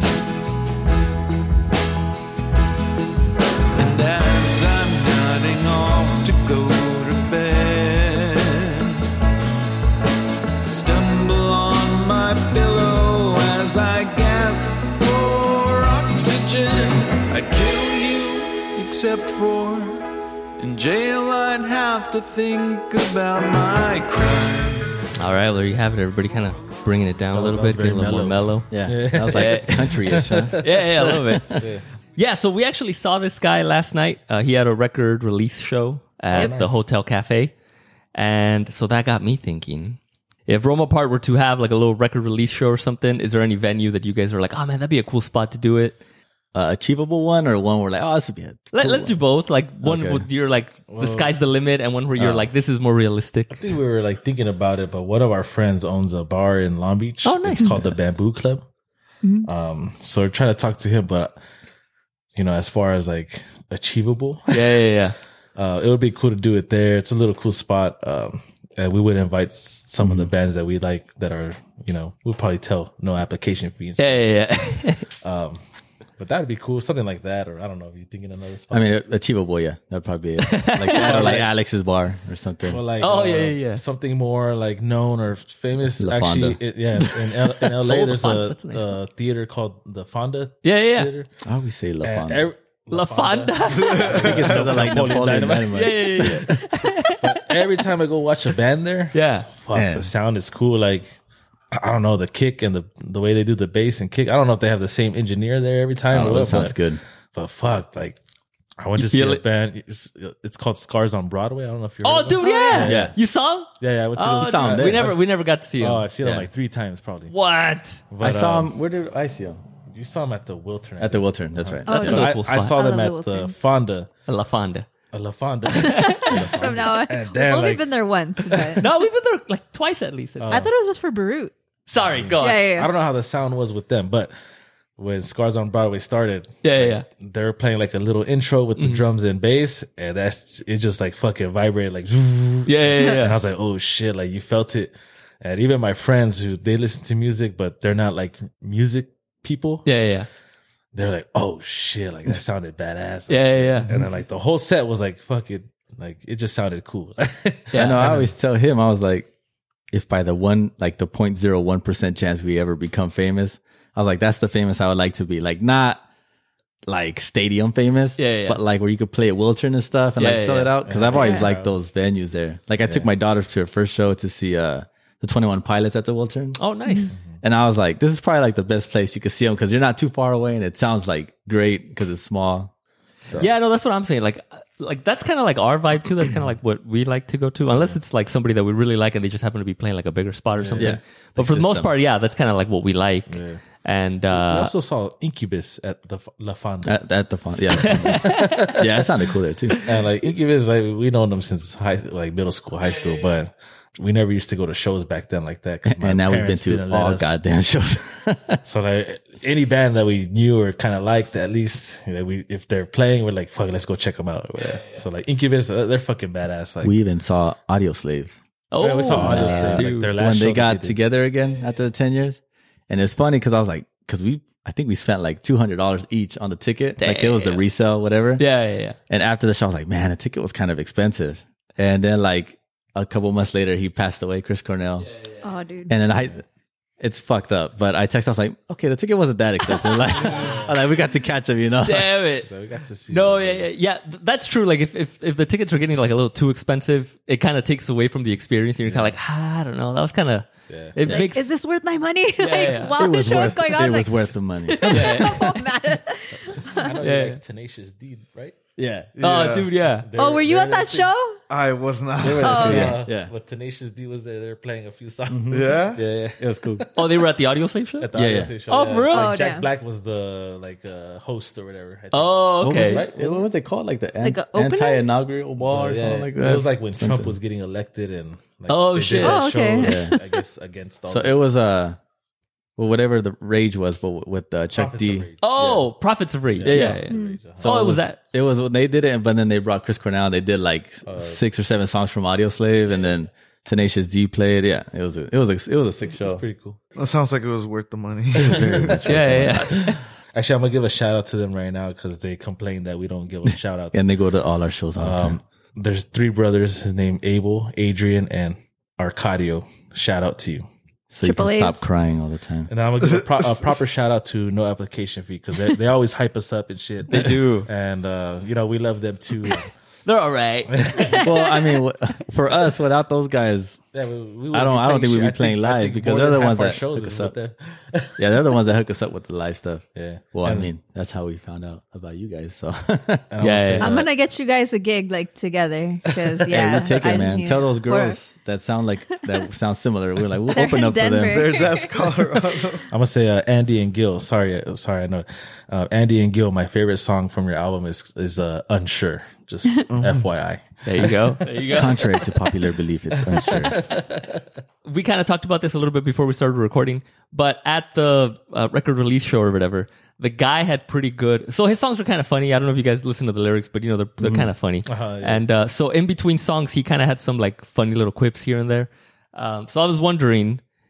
Speaker 10: And as I'm nodding off to go to bed, I stumble on my pillow as I gasp for oxygen. I'd kill you, except for in jail I'd have to think about my crime.
Speaker 3: All right, well, there you have it. Everybody kind of bringing it down a little bit,
Speaker 5: was very
Speaker 3: getting a little more mellow.
Speaker 6: Yeah. That was like country-ish, huh?
Speaker 3: Yeah, a little bit. Yeah, so we actually saw this guy last night. He had a record release show at the Hotel Cafe. And so that got me thinking, if Roma Part were to have like a little record release show or something, is there any venue that you guys are like, oh man, that'd be a cool spot to do it?
Speaker 6: Achievable one or one where like, oh, this would be a cool
Speaker 3: Let's do both. Like one
Speaker 6: Okay.
Speaker 3: with you're like, the sky's the limit, and one where you're like, this is more realistic.
Speaker 5: I think we were like thinking about it, but one of our friends owns a bar in Long Beach.
Speaker 3: Oh, nice.
Speaker 5: It's called the Bamboo Club. So we're trying to talk to him, but you know, as far as like achievable,
Speaker 3: Yeah.
Speaker 5: it would be cool to do it there. It's a little cool spot. And we would invite some of the bands that we like that are, you know, we'll probably tell no application fees.
Speaker 3: Yeah.
Speaker 5: But that'd be cool, something like that, or I don't know. If you're thinking another spot.
Speaker 6: I mean, achievable, yeah. That'd probably be it. Like that, or like Alex's bar or something.
Speaker 5: Or like,
Speaker 3: yeah.
Speaker 5: something more like known or famous.
Speaker 6: La
Speaker 5: Actually,
Speaker 6: Fonda.
Speaker 5: in LA,
Speaker 3: Oh,
Speaker 5: there's
Speaker 3: La Fonda.
Speaker 5: a,
Speaker 3: That's a nice one.
Speaker 5: theater called the Fonda.
Speaker 3: Yeah.
Speaker 5: Theater.
Speaker 6: I always say La
Speaker 5: And
Speaker 6: Fonda.
Speaker 5: every-
Speaker 3: La Fonda.
Speaker 6: I think it's because of like Napoleon Dynamite.
Speaker 3: yeah.
Speaker 5: Every time I go watch a band there,
Speaker 3: Yeah.
Speaker 5: fuck,
Speaker 6: Man.
Speaker 5: the sound is cool. Like, I don't know, the kick and the way they do the bass and kick. I don't know if they have the same engineer there every time.
Speaker 6: Oh,
Speaker 5: or
Speaker 6: that
Speaker 5: what,
Speaker 6: sounds
Speaker 5: but-
Speaker 6: good.
Speaker 5: But fuck, like, I went
Speaker 3: You
Speaker 5: to see
Speaker 3: feel
Speaker 5: a
Speaker 3: it?
Speaker 5: band. It's called Scars on Broadway. I don't know if you're.
Speaker 3: Oh, dude, yeah.
Speaker 6: Yeah.
Speaker 3: You saw him?
Speaker 5: Yeah, I went to
Speaker 3: Oh,
Speaker 5: go
Speaker 3: dude,
Speaker 6: sound
Speaker 3: we
Speaker 6: there.
Speaker 3: never got to see him.
Speaker 5: Oh, I've seen
Speaker 6: Yeah.
Speaker 5: them like 3 times probably.
Speaker 3: What?
Speaker 5: But,
Speaker 6: I saw him. Where did I see him?
Speaker 5: You saw him at the Wiltern.
Speaker 6: At the Wiltern. That's right.
Speaker 4: Oh,
Speaker 3: That's a
Speaker 4: yeah.
Speaker 3: little
Speaker 5: I,
Speaker 3: cool
Speaker 5: I
Speaker 3: spot.
Speaker 5: saw
Speaker 4: I
Speaker 5: them
Speaker 4: love
Speaker 5: at
Speaker 4: the
Speaker 5: the
Speaker 4: Wiltern.
Speaker 5: Fonda.
Speaker 3: La Fonda.
Speaker 5: La Fonda.
Speaker 4: From now on,
Speaker 5: And
Speaker 4: we've
Speaker 5: then,
Speaker 4: only
Speaker 5: like-
Speaker 4: been there once, but
Speaker 3: No, we've been there like twice at least.
Speaker 4: I thought it was just for Beirut.
Speaker 3: Sorry, go on.
Speaker 4: Yeah.
Speaker 5: I don't know how the sound was with them, but when Scars on Broadway started,
Speaker 3: Yeah.
Speaker 5: they were playing like a little intro with the drums and bass, and it just like fucking vibrated like.
Speaker 3: Yeah.
Speaker 5: And I was like, oh shit, like you felt it. And even my friends who they listen to music, but they're not like music people.
Speaker 3: Yeah.
Speaker 5: They're like, oh shit, like that sounded badass.
Speaker 3: Yeah.
Speaker 5: And then like the whole set was like fucking like it just sounded cool.
Speaker 6: Yeah, no, I always tell him, I was like, if by the 0.01% chance we ever become famous, I was like, that's the famous I would like to be. Like, not like stadium famous,
Speaker 3: Yeah.
Speaker 6: but like where you could play at Wiltern and stuff and
Speaker 3: Yeah,
Speaker 6: like sell
Speaker 3: yeah.
Speaker 6: it out. Cause I've always
Speaker 5: Yeah.
Speaker 6: liked those venues there. Like, I took my daughter to her first show to see the 21 Pilots at the Wiltern.
Speaker 3: Oh, nice.
Speaker 6: And I was like, this is probably like the best place you could see them because you're not too far away and it sounds like great because it's small. So
Speaker 3: Yeah, no, that's what I'm saying. Like that's kind of like our vibe too. That's kind of like what we like to go to, unless it's like somebody that we really like and they just happen to be playing like a bigger spot or something.
Speaker 6: Yeah.
Speaker 3: But
Speaker 6: Like
Speaker 3: for the most
Speaker 6: system.
Speaker 3: part, yeah, that's kind of like what we like.
Speaker 5: Yeah.
Speaker 3: And
Speaker 5: We also saw Incubus at the La Fonda.
Speaker 6: at the font. Yeah. Yeah, it sounded cool there too.
Speaker 5: And like Incubus, like we known them since middle school, high school, but we never used to go to shows back then like that. 'cause my
Speaker 6: And now we've been
Speaker 5: parents
Speaker 6: to
Speaker 5: didn't let
Speaker 6: all
Speaker 5: us.
Speaker 6: goddamn shows.
Speaker 5: So like any band that we knew or kind of liked, at least if they're playing, we're like, fuck, let's go check them out. Or whatever. So like Incubus, they're fucking badass. Like
Speaker 6: We even saw Audio Slave
Speaker 5: we saw Audio Slave,
Speaker 3: dude.
Speaker 5: like their last
Speaker 6: when
Speaker 5: show
Speaker 6: they
Speaker 5: that
Speaker 6: got
Speaker 5: did.
Speaker 6: together again after the 10 years. And it's funny because I was like, I think we spent like $200 each on the ticket. Like it was the
Speaker 3: Damn.
Speaker 6: resale, whatever.
Speaker 3: yeah.
Speaker 6: And after the show, I was like, man, the ticket was kind of expensive. And then like a couple months later, he passed away, Chris Cornell.
Speaker 4: Oh, dude.
Speaker 6: And then it's fucked up. But I texted, I was like, okay, the ticket wasn't that expensive. Like we got to catch him, you know?
Speaker 3: Damn it.
Speaker 5: So we got to see.
Speaker 3: No,
Speaker 5: them.
Speaker 3: yeah. That's true. Like if the tickets were getting like a little too expensive, it kind of takes away from the experience. And you're kind of like, I don't know. That was kind of.
Speaker 5: Yeah.
Speaker 3: It
Speaker 4: Like,
Speaker 3: makes.
Speaker 4: is this worth my money? like
Speaker 3: yeah.
Speaker 4: while the show is going on,
Speaker 6: It was
Speaker 4: like,
Speaker 6: worth the money.
Speaker 4: I'm mad.
Speaker 5: I know
Speaker 3: Yeah.
Speaker 5: you like Tenacious D, right?
Speaker 6: Yeah.
Speaker 3: Oh, dude, yeah.
Speaker 4: Oh, were you at that show?
Speaker 8: I was not.
Speaker 4: Oh, okay.
Speaker 6: Yeah.
Speaker 5: But Tenacious D was there. They were playing a few songs.
Speaker 8: Yeah?
Speaker 5: Yeah.
Speaker 6: It was cool.
Speaker 3: Oh, they were at the Audio Slave show.
Speaker 5: At the
Speaker 6: Yeah,
Speaker 5: Audio
Speaker 6: yeah.
Speaker 5: Slave show,
Speaker 3: Oh, for real?
Speaker 5: Like
Speaker 4: Oh,
Speaker 5: Jack
Speaker 4: damn.
Speaker 5: Black was the host or whatever. I think.
Speaker 3: Oh, okay.
Speaker 6: What was they called? Like the
Speaker 4: Like a opener?
Speaker 6: anti-inaugural ball or
Speaker 5: Yeah,
Speaker 6: something like that.
Speaker 5: It was like when Trump
Speaker 6: Something.
Speaker 5: was getting elected and like,
Speaker 3: Oh,
Speaker 5: they did
Speaker 3: shit.
Speaker 5: that
Speaker 4: Oh,
Speaker 5: show,
Speaker 4: okay.
Speaker 5: I guess against all.
Speaker 6: So it was whatever the rage was, but with Chuck
Speaker 5: Prophets
Speaker 6: D.
Speaker 5: of Rage.
Speaker 3: Oh, Prophets of Rage.
Speaker 6: Yeah.
Speaker 3: So it was that.
Speaker 6: It was when they did it, but then they brought Chris Cornell. They did like 6 or 7 songs from Audio Slave, and then Tenacious D played. Yeah, it was a sick show.
Speaker 5: Pretty cool.
Speaker 8: That sounds like it was worth the money.
Speaker 3: Yeah.
Speaker 5: Actually, I'm gonna give a shout out to them right now because they complained that we don't give them shout outs.
Speaker 6: And they go to all our shows all the time.
Speaker 5: There's 3 brothers. His name Abel, Adrian, and Arcadio. Shout out to you.
Speaker 6: So you can
Speaker 4: Triple A's.
Speaker 6: stop crying all the time.
Speaker 5: And then I'm gonna give a proper shout out to No Application Fee because they always hype us up and shit. They
Speaker 3: do.
Speaker 5: And we love them too.
Speaker 3: They're all right.
Speaker 6: Well, I mean, for us, without those guys,
Speaker 5: Yeah, we
Speaker 6: I don't think we'd be playing live because they're the ones that
Speaker 5: shows
Speaker 6: hook
Speaker 5: us
Speaker 6: us up.
Speaker 5: there.
Speaker 6: yeah, they're the ones that hook us up with the live stuff.
Speaker 5: Yeah.
Speaker 6: Well, I
Speaker 5: And-
Speaker 6: mean, that's how we found out about you guys. So,
Speaker 3: Yeah.
Speaker 4: I'm gonna get you guys a gig like together because
Speaker 6: hey,
Speaker 4: yeah,
Speaker 6: we'll take it, man. Tell those girls that sound similar. We're like, we'll
Speaker 4: They're
Speaker 6: open
Speaker 4: in
Speaker 6: up for them.
Speaker 4: Denver.
Speaker 8: There's that's Colorado.
Speaker 5: I'm gonna say Andy and Gil. Sorry, I know. Andy and Gil. My favorite song from your album is Unsure. Just FYI.
Speaker 3: There you go. There you go.
Speaker 6: Contrary to popular belief, it's unsure.
Speaker 3: We kind of talked about this a little bit before we started recording, but at the record release show or whatever, the guy had pretty good. So his songs were kind of funny. I don't know if you guys listen to the lyrics, but they're kind of funny.
Speaker 5: Yeah.
Speaker 3: And so in between songs, he kind of had some like funny little quips here and there. So I was wondering,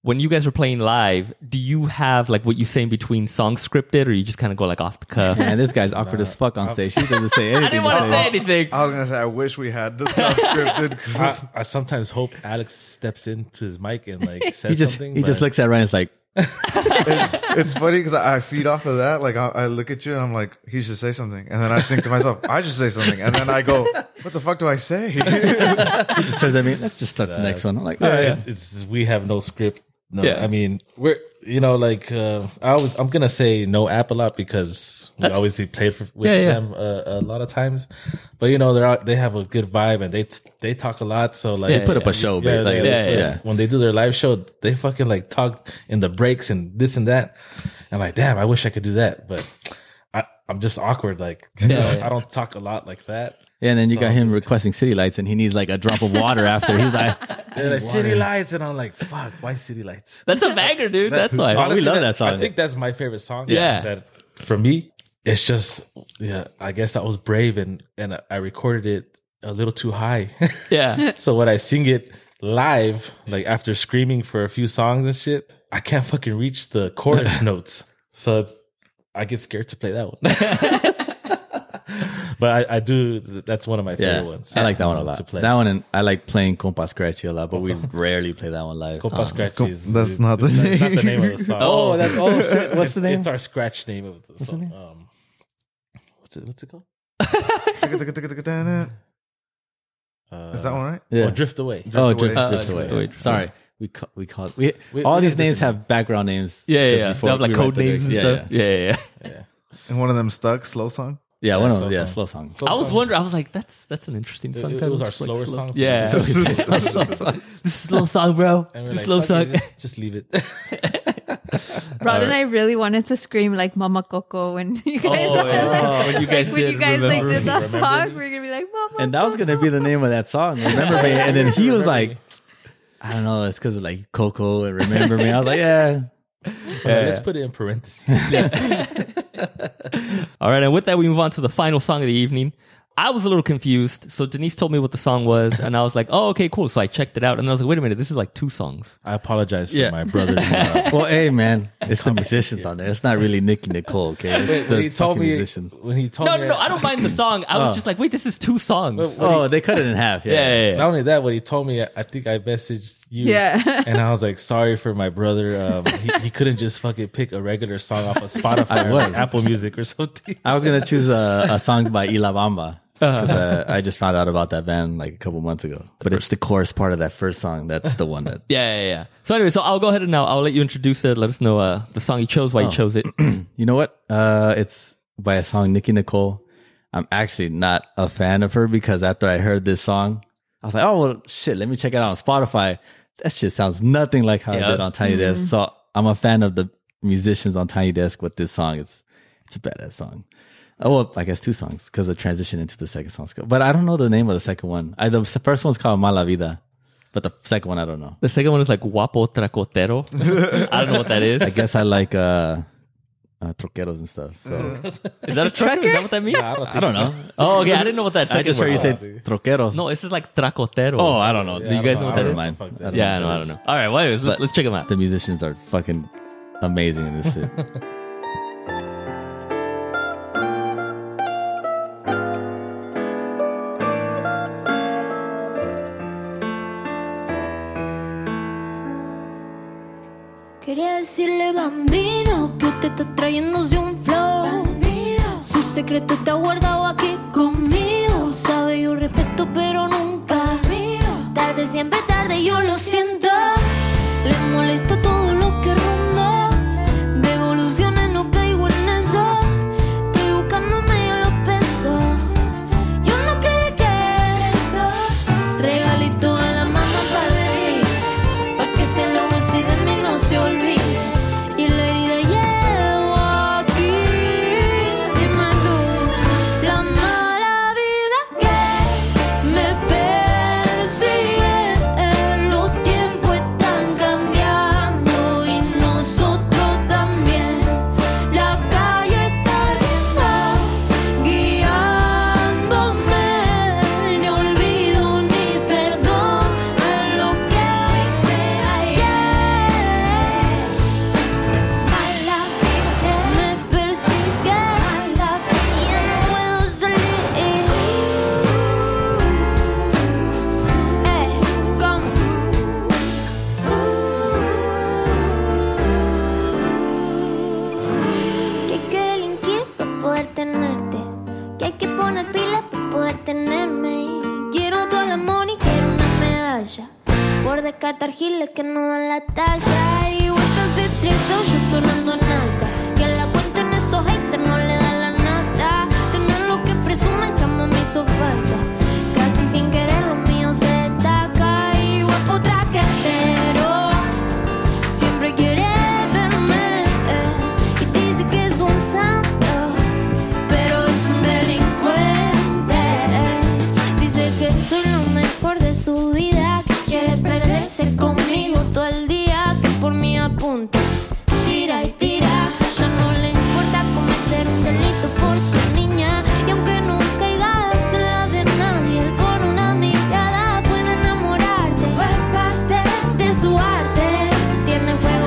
Speaker 3: when you guys are playing live, do you have like what you say in between songs scripted, or you just kind of go like off the cuff?
Speaker 6: Man, this guy's awkward as fuck on stage. He doesn't say anything.
Speaker 3: I didn't want to say anything.
Speaker 8: I was gonna say I wish we had this stuff scripted. 'cause
Speaker 5: I sometimes hope Alex steps into his mic and like says something.
Speaker 6: He just looks at Ryan and is like,
Speaker 8: it's funny because I feed off of that. Like I look at you and I'm like, he should say something, and then I think to myself, I should say something, and then I go, what the fuck do I say?
Speaker 6: he just turns at me, let's just start the next one. I'm like, all right.
Speaker 5: We have no script. No,
Speaker 3: Yeah.
Speaker 5: I mean, we're, like, I'm going to say no app a lot because we obviously played with them a lot of times, but they have a good vibe and they talk a lot. So like,
Speaker 6: They put up a show, babe.
Speaker 5: When they do their live show, they fucking like talk in the breaks and this and that. I'm like, damn, I wish I could do that, but I'm just awkward. Like, I don't talk a lot like that.
Speaker 6: Yeah, and then you
Speaker 5: So
Speaker 6: got him
Speaker 5: just-
Speaker 6: requesting City Lights, and he needs like a drop of water after. He's like,
Speaker 5: They're like City Lights, and I'm like, fuck, why City Lights?
Speaker 3: That's a banger, dude. That's why.
Speaker 6: we love that song.
Speaker 5: I think that's my favorite song.
Speaker 3: Yeah.
Speaker 5: That for me, it's just, I guess I was brave and I recorded it a little too high.
Speaker 3: Yeah.
Speaker 5: So when I sing it live, like after screaming for a few songs and shit, I can't fucking reach the chorus notes. So I get scared to play that one. But I do. That's one of my favorite ones.
Speaker 6: I like that one a lot.
Speaker 5: To play.
Speaker 6: That one, and I like playing Compa Scratchy a lot, but we rarely play that one live.
Speaker 5: Compa Scratch is
Speaker 8: That's not the
Speaker 5: that's not the name of the song.
Speaker 6: Oh, shit. What's the name?
Speaker 5: It's our scratch name of the song. What's it called?
Speaker 8: Is that one right?
Speaker 6: Yeah.
Speaker 5: Oh, Drift Away.
Speaker 6: Drift
Speaker 3: Drift
Speaker 6: Away.
Speaker 3: Away.
Speaker 6: Sorry, we call
Speaker 5: We
Speaker 6: all these
Speaker 5: have
Speaker 6: names
Speaker 5: different
Speaker 6: have background names.
Speaker 3: Yeah,
Speaker 6: just
Speaker 3: yeah.
Speaker 6: before
Speaker 3: They have like
Speaker 6: we write
Speaker 3: code
Speaker 6: the
Speaker 3: names and
Speaker 6: lyrics.
Speaker 3: stuff. Yeah, yeah.
Speaker 8: And one of them stuck, slow song.
Speaker 6: Yeah, one of them.
Speaker 5: slow
Speaker 6: Yeah,
Speaker 5: song.
Speaker 6: slow songs.
Speaker 3: I was wondering. I was like, that's an interesting song.
Speaker 5: It
Speaker 3: title.
Speaker 5: was our
Speaker 3: Just like
Speaker 5: slower
Speaker 3: slow-
Speaker 5: song.
Speaker 3: Yeah. This is slow song, bro.
Speaker 5: And we're
Speaker 3: This
Speaker 5: like,
Speaker 3: slow
Speaker 5: fuck
Speaker 3: song.
Speaker 5: it, just leave it.
Speaker 4: Rod and I really wanted to scream like Mama Coco when you guys
Speaker 3: when you guys
Speaker 4: when
Speaker 3: did
Speaker 4: you guys like
Speaker 3: Remember
Speaker 4: did
Speaker 3: Me.
Speaker 4: that
Speaker 5: Remember
Speaker 4: song.
Speaker 5: Me?
Speaker 4: We're gonna be like Mama.
Speaker 6: And that was gonna be the name of that song. Remember me? And then he was like, I don't know. It's because of like Coco and Remember Me. I was like, yeah.
Speaker 5: Let's put it in parentheses.
Speaker 3: All right, and with that, we move on to the final song of the evening. I was a little confused. So Denise told me what the song was, and I was like, oh, okay, cool. So I checked it out, and I was like, wait a minute, this is like 2 songs.
Speaker 5: I apologize for
Speaker 6: Yeah.
Speaker 5: my brother.
Speaker 6: Well, hey, man, it's the musicians on there. It's not really Nicki Nicole, okay? It's
Speaker 5: when
Speaker 6: the
Speaker 5: he told
Speaker 6: fucking
Speaker 5: me,
Speaker 6: musicians.
Speaker 3: No, I don't mind the song. I was just like, wait, this is 2 songs.
Speaker 6: Oh, they cut it in half. Yeah.
Speaker 5: Not only that, when he told me, I think I messaged you.
Speaker 4: Yeah.
Speaker 5: And I was like, sorry for my brother. He couldn't just fucking pick a regular song off of Spotify
Speaker 6: I
Speaker 5: or
Speaker 6: was.
Speaker 5: like Apple Music or something.
Speaker 6: I was going to choose a song by Ila Bamba. Because I just found out about that band like a couple months ago. But it's the chorus part of that first song. That's the one that...
Speaker 3: Yeah. So anyway, so I'll go ahead and now I'll let you introduce it. Let us know the song you chose, why you chose it.
Speaker 6: You know what? It's by a song, Nicki Nicole. I'm actually not a fan of her because after I heard this song, I was like, oh, well, shit, let me check it out on Spotify. That shit sounds nothing like how it did on Tiny Desk. So I'm a fan of the musicians on Tiny Desk with this song. It's a badass song. Oh, well, I guess 2 songs because the transition into the second song. But I don't know the name of the second one. The first one's called Mala Vida, but the second one, I don't know.
Speaker 3: The second one is like Guapo Tracotero. I don't know what that is.
Speaker 6: I guess I like troqueros and stuff. So
Speaker 3: Is that a trucker? Is that what that means?
Speaker 6: I don't know.
Speaker 3: Oh, okay. I didn't know what that
Speaker 6: I
Speaker 3: second
Speaker 6: just heard you
Speaker 3: word
Speaker 6: say
Speaker 3: was.
Speaker 6: troqueros.
Speaker 3: No, this is like Tracotero.
Speaker 6: Oh, I don't know.
Speaker 3: Do you guys know what that
Speaker 6: Never
Speaker 3: is?
Speaker 6: mind.
Speaker 5: Fuck
Speaker 6: I
Speaker 5: that.
Speaker 6: don't
Speaker 3: Yeah,
Speaker 6: know
Speaker 3: no,
Speaker 6: what
Speaker 3: I
Speaker 6: that
Speaker 3: don't
Speaker 6: is.
Speaker 3: know. All right, well, anyways, let's check them out.
Speaker 6: The musicians are fucking amazing in this shit.
Speaker 9: Quería decirle, bambino, que usted está trayéndose un flow. Su secreto está guardado aquí conmigo. Sabe, yo respeto, pero nunca. Tarde, siempre tarde, yo lo siento. Le molesta todo lo que ronda. Devoluciones, no caigo en eso. Estoy buscando medio los pesos. Yo no quería que eso. Regalito de la mano para venir. Pa' que se lo goce y de mí no se olvide. Y la herida llevo aquí. Dime tú, la mano.
Speaker 11: poder tenerme. Quiero todo el amor y quiero una medalla por descartar giles que no dan la talla. Y vueltas de 3 hoyos sonando en alta, que la cuenten esos haters no le dan la nafta. Tener lo que presumen jamás me hizo falta. Casi sin querer lo mío se destaca. Y guapo traquetero siempre quiere verme, y dice que es un santo, pero es un delincuente. Dice que soy lo mejor de su vida, que quiere perderse conmigo todo el día, que por mí apunta, tira y tira. Ya no le importa cometer un delito por su niña, y aunque nunca caigas en la de nadie, él con una mirada puede enamorarte. Fue parte de su arte, tiene juego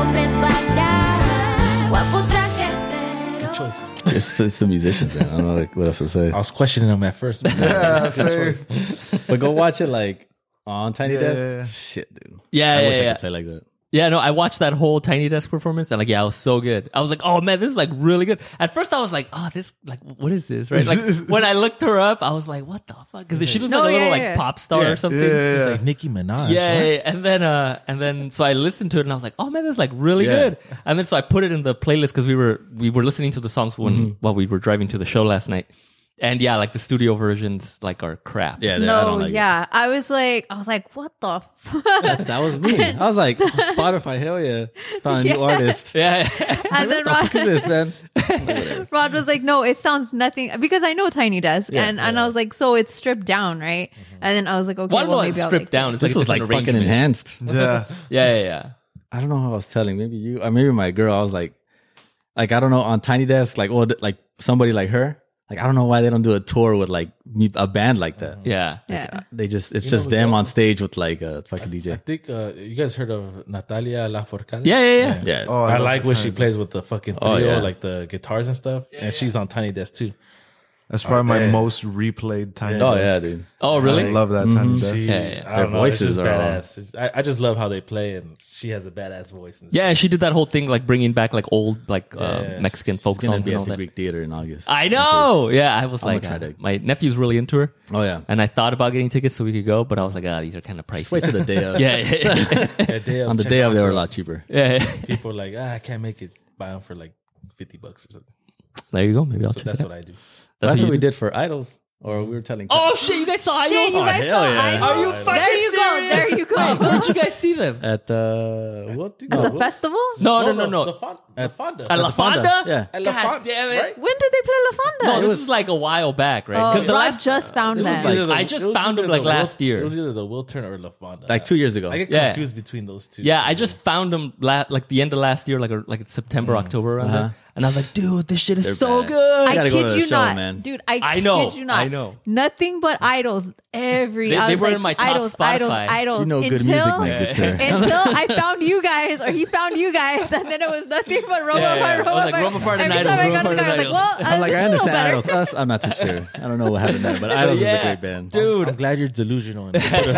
Speaker 11: preparado. Guapo traquetero.
Speaker 6: It's the musicians, man. I don't know what else to say.
Speaker 5: I was questioning them at first.
Speaker 8: Yeah, same.
Speaker 6: But go watch it like on Tiny
Speaker 8: Yeah,
Speaker 6: Desk.
Speaker 8: yeah, yeah.
Speaker 6: Shit, dude.
Speaker 3: Yeah,
Speaker 6: I
Speaker 3: yeah,
Speaker 6: wish I
Speaker 3: yeah.
Speaker 6: could play like that.
Speaker 3: Yeah, no, I watched that whole Tiny Desk performance and like, yeah, it was so good. I was like, oh man, this is like really good. At first I was like, oh, this, like, what is this? Right? Like, when I looked her up, I was like, what the fuck? Cause she looks
Speaker 4: No,
Speaker 3: like a little
Speaker 4: yeah,
Speaker 3: like
Speaker 4: yeah.
Speaker 3: pop star
Speaker 5: Yeah.
Speaker 3: or something.
Speaker 8: Yeah.
Speaker 5: It's like Nicki Minaj.
Speaker 3: Yeah,
Speaker 5: right?
Speaker 3: yeah, and then so I listened to it and I was like, oh man, this is like really
Speaker 6: Yeah.
Speaker 3: good. And then so I put it in the playlist because we were listening to the songs while we were driving to the show last night. And yeah, like the studio versions like are crap.
Speaker 6: Yeah, I
Speaker 4: No,
Speaker 6: don't like
Speaker 4: yeah. I was like, what the fuck?
Speaker 6: it. That was me. I was like, Spotify, hell yeah. Found a new artist.
Speaker 3: Yeah.
Speaker 4: And then
Speaker 6: What the fuck is
Speaker 4: Rod,
Speaker 6: this, man?
Speaker 4: Rod was like, no, it sounds nothing, because I know Tiny Desk,
Speaker 6: Yeah,
Speaker 4: and I was like, so it's stripped down, right? And then I was like, okay,
Speaker 3: Well,
Speaker 4: well,
Speaker 3: no,
Speaker 4: maybe
Speaker 3: it's
Speaker 4: I'll
Speaker 3: stripped
Speaker 4: like
Speaker 3: down. It's like
Speaker 6: This
Speaker 3: a
Speaker 6: was like
Speaker 3: different
Speaker 6: fucking
Speaker 3: arrangement.
Speaker 6: enhanced.
Speaker 8: Yeah.
Speaker 3: Yeah.
Speaker 6: I don't know how I was telling. Maybe you, or maybe my girl. I was like, I don't know, on Tiny Desk, like, oh, like somebody like her. Like, I don't know why they don't do a tour with like a band like that.
Speaker 3: Yeah.
Speaker 4: Yeah.
Speaker 6: They just, it's
Speaker 5: You know
Speaker 6: just
Speaker 5: who
Speaker 6: them
Speaker 5: does?
Speaker 6: on stage with like a fucking
Speaker 5: I
Speaker 6: DJ.
Speaker 5: think you guys heard of Natalia Lafourcade?
Speaker 3: Yeah.
Speaker 6: Yeah.
Speaker 8: Oh,
Speaker 5: I
Speaker 8: love
Speaker 5: like
Speaker 8: the
Speaker 5: when she
Speaker 8: Tiny
Speaker 5: plays
Speaker 8: Desk.
Speaker 5: with the fucking trio,
Speaker 6: Oh, yeah.
Speaker 5: like the guitars and stuff. And she's on Tiny Desk too.
Speaker 8: That's probably my
Speaker 5: damn.
Speaker 8: most replayed Tiny
Speaker 6: Oh
Speaker 8: Desk.
Speaker 6: yeah, dude.
Speaker 3: Oh,
Speaker 8: I
Speaker 3: really?
Speaker 8: love that Tiny Desk.
Speaker 5: She,
Speaker 3: Yeah.
Speaker 5: I
Speaker 6: Their
Speaker 5: don't know, it's
Speaker 6: voices
Speaker 5: just
Speaker 6: are all-
Speaker 5: badass. I just love how they play, and she has a badass voice. And
Speaker 3: Yeah, she did that whole thing like bringing back like old like
Speaker 5: Yeah.
Speaker 3: Mexican folk
Speaker 6: She's gonna
Speaker 3: songs
Speaker 6: be
Speaker 3: and
Speaker 6: at
Speaker 3: all
Speaker 6: the
Speaker 3: that.
Speaker 6: Greek Theater in August.
Speaker 3: I know. Yeah, I was
Speaker 6: I'm
Speaker 3: like,
Speaker 6: gonna try to-
Speaker 3: my nephew's really into her,
Speaker 6: Oh yeah.
Speaker 3: and I thought about getting tickets so we could go, but I was like, these are kind of pricey.
Speaker 6: Just wait till the day of.
Speaker 3: yeah.
Speaker 5: Yeah, day
Speaker 6: On the
Speaker 5: check
Speaker 6: day of,
Speaker 5: out
Speaker 6: they were a
Speaker 5: for-
Speaker 6: lot cheaper.
Speaker 3: Yeah.
Speaker 5: People are like, I can't make it. Buy them for like $50 or something.
Speaker 3: There you go. Maybe I'll
Speaker 5: So
Speaker 3: check
Speaker 5: that's
Speaker 3: it out.
Speaker 5: what I do.
Speaker 6: That's
Speaker 3: you
Speaker 6: what we
Speaker 3: do?
Speaker 6: did for Idols, or we were telling.
Speaker 3: Oh shit! You guys saw Idols?
Speaker 4: you guys
Speaker 6: hell
Speaker 4: saw
Speaker 6: yeah.
Speaker 4: Idols?
Speaker 3: Are you fucking
Speaker 4: There you go.
Speaker 3: serious?
Speaker 4: There you go.
Speaker 3: Where'd you guys see them?
Speaker 6: At the what?
Speaker 4: At the festival?
Speaker 3: No.
Speaker 5: The Fonda.
Speaker 3: At La Fonda?
Speaker 6: Yeah.
Speaker 5: At La
Speaker 3: God
Speaker 5: Fonda,
Speaker 3: damn it!
Speaker 5: right?
Speaker 4: When did they play La Fonda?
Speaker 3: No, this was like a while back, right?
Speaker 4: Oh,
Speaker 3: Because the
Speaker 4: Rod
Speaker 3: last
Speaker 4: just found
Speaker 3: this was
Speaker 4: them.
Speaker 3: like-
Speaker 5: Either
Speaker 3: I just
Speaker 5: it was
Speaker 3: found
Speaker 5: either
Speaker 3: them, like,
Speaker 5: the
Speaker 3: last year.
Speaker 5: It was either the Wiltern or La Fonda.
Speaker 6: Like 2 years ago.
Speaker 5: I get
Speaker 3: Yeah.
Speaker 5: confused between those two.
Speaker 3: Yeah, I just found them like the end of last year, like September, October around there. And I was like, dude, this shit is
Speaker 6: They're
Speaker 3: so
Speaker 6: bad.
Speaker 3: good.
Speaker 4: I
Speaker 6: gotta
Speaker 4: kid
Speaker 6: go to the
Speaker 4: you
Speaker 6: show,
Speaker 4: not,
Speaker 6: man.
Speaker 4: dude.
Speaker 3: I know,
Speaker 4: kid you not.
Speaker 3: I know.
Speaker 4: Nothing but idols.
Speaker 3: They
Speaker 4: I was
Speaker 3: were
Speaker 4: like,
Speaker 3: in my top
Speaker 4: idols,
Speaker 3: Spotify.
Speaker 4: idols.
Speaker 6: You know good
Speaker 4: until,
Speaker 6: music, my good sir.
Speaker 4: Until I found you guys, or he found you guys, and then it was nothing but Roma
Speaker 3: Yeah, yeah.
Speaker 4: Part,
Speaker 3: I was like, Roma Part and
Speaker 4: Every
Speaker 3: Idols,
Speaker 4: time I
Speaker 3: Roma
Speaker 4: got
Speaker 3: Part
Speaker 4: the guy, I
Speaker 3: and
Speaker 4: was like, well,
Speaker 6: I'm like,
Speaker 4: this
Speaker 6: I
Speaker 4: is a little
Speaker 6: understand
Speaker 4: better.
Speaker 6: Idols. Us, I'm not too sure. I don't know what happened there, but Idols is a great band.
Speaker 3: dude.
Speaker 5: I'm glad you're delusional. And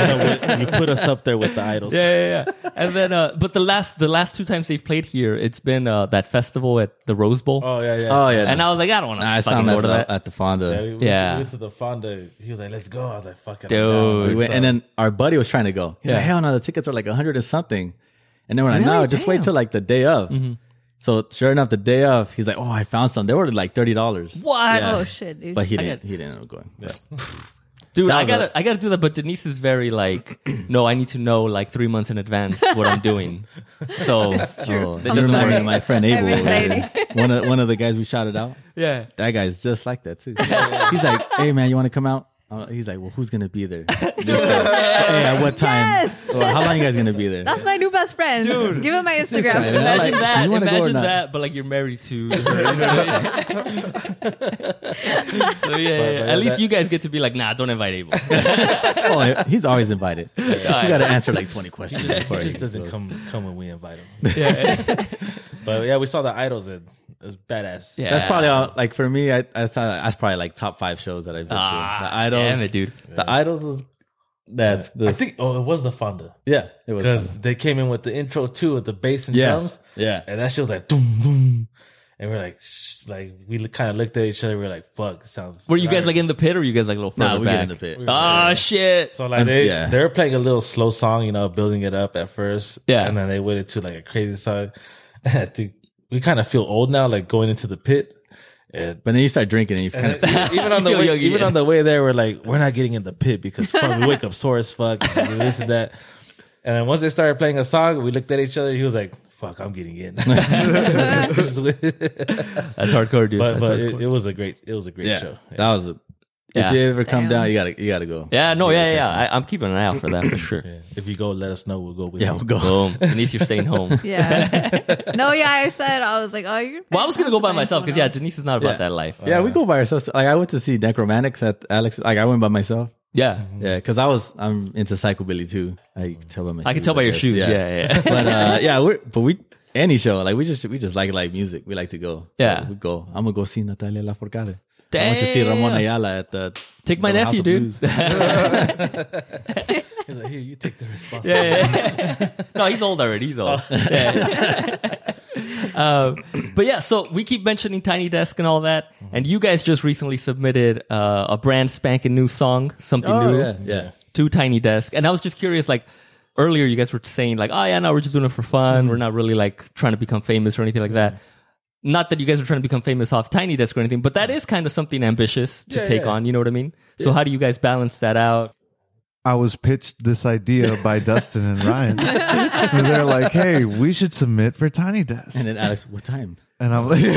Speaker 5: you put us up there with the idols.
Speaker 3: Yeah. And then, but the last two times they've played here, it's been that festival at the Rose Bowl.
Speaker 5: Oh yeah.
Speaker 6: Oh yeah.
Speaker 3: And I was like, I don't want to
Speaker 6: I saw
Speaker 3: fucking
Speaker 6: him
Speaker 3: go to that.
Speaker 6: at the Fonda.
Speaker 5: Yeah, we went to the Fonda. He was like, "Let's go." I was like, "Fuck it, I'm
Speaker 3: Dude.
Speaker 5: down."
Speaker 6: We went, and then our buddy was trying to go. He's like, hell no, the tickets are like 100 or something. And then we're like, no, just wait till like the day of. So sure enough, the day of, he's like, oh, I found some. They were like $30.
Speaker 3: What?
Speaker 6: Yeah.
Speaker 4: Oh shit, dude.
Speaker 6: But he
Speaker 3: I
Speaker 6: didn't end up going. Yeah.
Speaker 3: Dude,
Speaker 6: That
Speaker 3: I
Speaker 6: was
Speaker 3: gotta do that. But Denise is very like, no, I need to know like 3 months in advance what I'm doing. So
Speaker 6: Oh,
Speaker 3: it
Speaker 6: you're
Speaker 3: doesn't
Speaker 6: more
Speaker 3: work.
Speaker 6: than my friend Abel.
Speaker 4: Every
Speaker 6: over there. One of the guys we shouted out.
Speaker 3: Yeah.
Speaker 6: That guy's just like that too. He's like, hey man, you want to come out? He's like, well, who's gonna be there? Hey, at what time?
Speaker 4: Yes.
Speaker 6: Or how long you guys gonna be there?
Speaker 4: That's my new best friend. Dude. Give him my Instagram.
Speaker 6: guy, man.
Speaker 3: Imagine
Speaker 6: Like,
Speaker 3: that.
Speaker 6: do you wanna go or
Speaker 3: Imagine
Speaker 6: not?
Speaker 3: that. But like you're married to. So yeah. At least you guys get to be like, nah, don't invite Abel.
Speaker 6: Oh, he's always invited. You got to answer like 20 questions before
Speaker 5: He
Speaker 6: he
Speaker 5: just doesn't
Speaker 6: goes.
Speaker 5: come when we invite him. But yeah, we saw the idols. It was badass.
Speaker 3: Yeah.
Speaker 6: That's probably all, like for me. I thought that's probably like top 5 shows that I've been to. The Idols,
Speaker 3: damn it, dude.
Speaker 6: The Idols was that's
Speaker 5: I think it was the Fonda
Speaker 6: yeah, it was
Speaker 5: because they came in with the intro too with the bass and
Speaker 6: Yeah.
Speaker 5: drums.
Speaker 6: Yeah.
Speaker 5: And that shit was like boom boom. And we're like, we kind of looked at each other. We're like, fuck, it sounds.
Speaker 3: Were you guys like in the pit or were you guys like a little further
Speaker 6: Nah, we
Speaker 3: back?
Speaker 6: get in the pit.
Speaker 3: Oh, shit.
Speaker 5: So like they were playing a little slow song, you know, building it up at first.
Speaker 3: Yeah.
Speaker 5: And then they went into like a crazy song. I think we kind of feel old now, like going into the pit.
Speaker 6: But then you start drinking and you kind of
Speaker 5: Even on the
Speaker 3: feel
Speaker 5: way,
Speaker 3: young
Speaker 5: even
Speaker 3: again.
Speaker 5: on the way there, we're like, we're not getting in the pit because fuck, we wake up sore as fuck, and do this and that. And then once they started playing a song, we looked at each other. He was like, "Fuck, I'm getting in."
Speaker 3: That's hardcore, dude.
Speaker 5: But
Speaker 3: That's hardcore.
Speaker 5: it was a great show.
Speaker 6: that was.
Speaker 3: Yeah.
Speaker 6: If you ever come
Speaker 4: Damn.
Speaker 6: down, you gotta go.
Speaker 3: Yeah, no, yeah. I'm keeping an eye out for that for sure.
Speaker 5: Yeah. If you go, let us know. We'll go with
Speaker 6: Yeah,
Speaker 5: you.
Speaker 6: we'll go.
Speaker 3: Boom. Denise, you're staying home.
Speaker 4: Yeah. No, yeah, I said, I was like, oh, you're.
Speaker 3: Well, I was gonna go by myself because
Speaker 4: because
Speaker 3: Denise is not about that life.
Speaker 6: Yeah, we go by ourselves. Like I went to see Necromantics at Alex. Like I went by myself.
Speaker 3: Yeah,
Speaker 6: Yeah, because I'm into psychobilly too. I can tell by my.
Speaker 3: I can tell by your
Speaker 6: guess.
Speaker 3: shoes. Yeah.
Speaker 6: But we any show like we just like live music. We like to go. So
Speaker 3: Yeah.
Speaker 6: we go. I'm gonna go see Natalia Lafourcade. I went to see
Speaker 3: Damn.
Speaker 6: Ramon Ayala at the.
Speaker 3: Take my
Speaker 6: the House
Speaker 3: nephew,
Speaker 6: of
Speaker 3: dude.
Speaker 6: Blues.
Speaker 5: He's like, here, you take the responsibility.
Speaker 3: Yeah. No, he's old already. He's old. Yeah. But yeah, so we keep mentioning Tiny Desk and all that, and you guys just recently submitted a brand spanking new song, something
Speaker 6: Oh,
Speaker 3: new,
Speaker 6: yeah.
Speaker 3: to Tiny Desk, and I was just curious, like earlier you guys were saying like, oh yeah, no, we're just doing it for fun. We're not really like trying to become famous or anything like that. Not that you guys are trying to become famous off Tiny Desk or anything, but that is kind of something ambitious to take on. You know what I mean? So how do you guys balance that out?
Speaker 8: I was pitched this idea by Dustin and Ryan. And they're like, hey, we should submit for Tiny Desk.
Speaker 6: And then Alex, what time?
Speaker 8: And I'm like,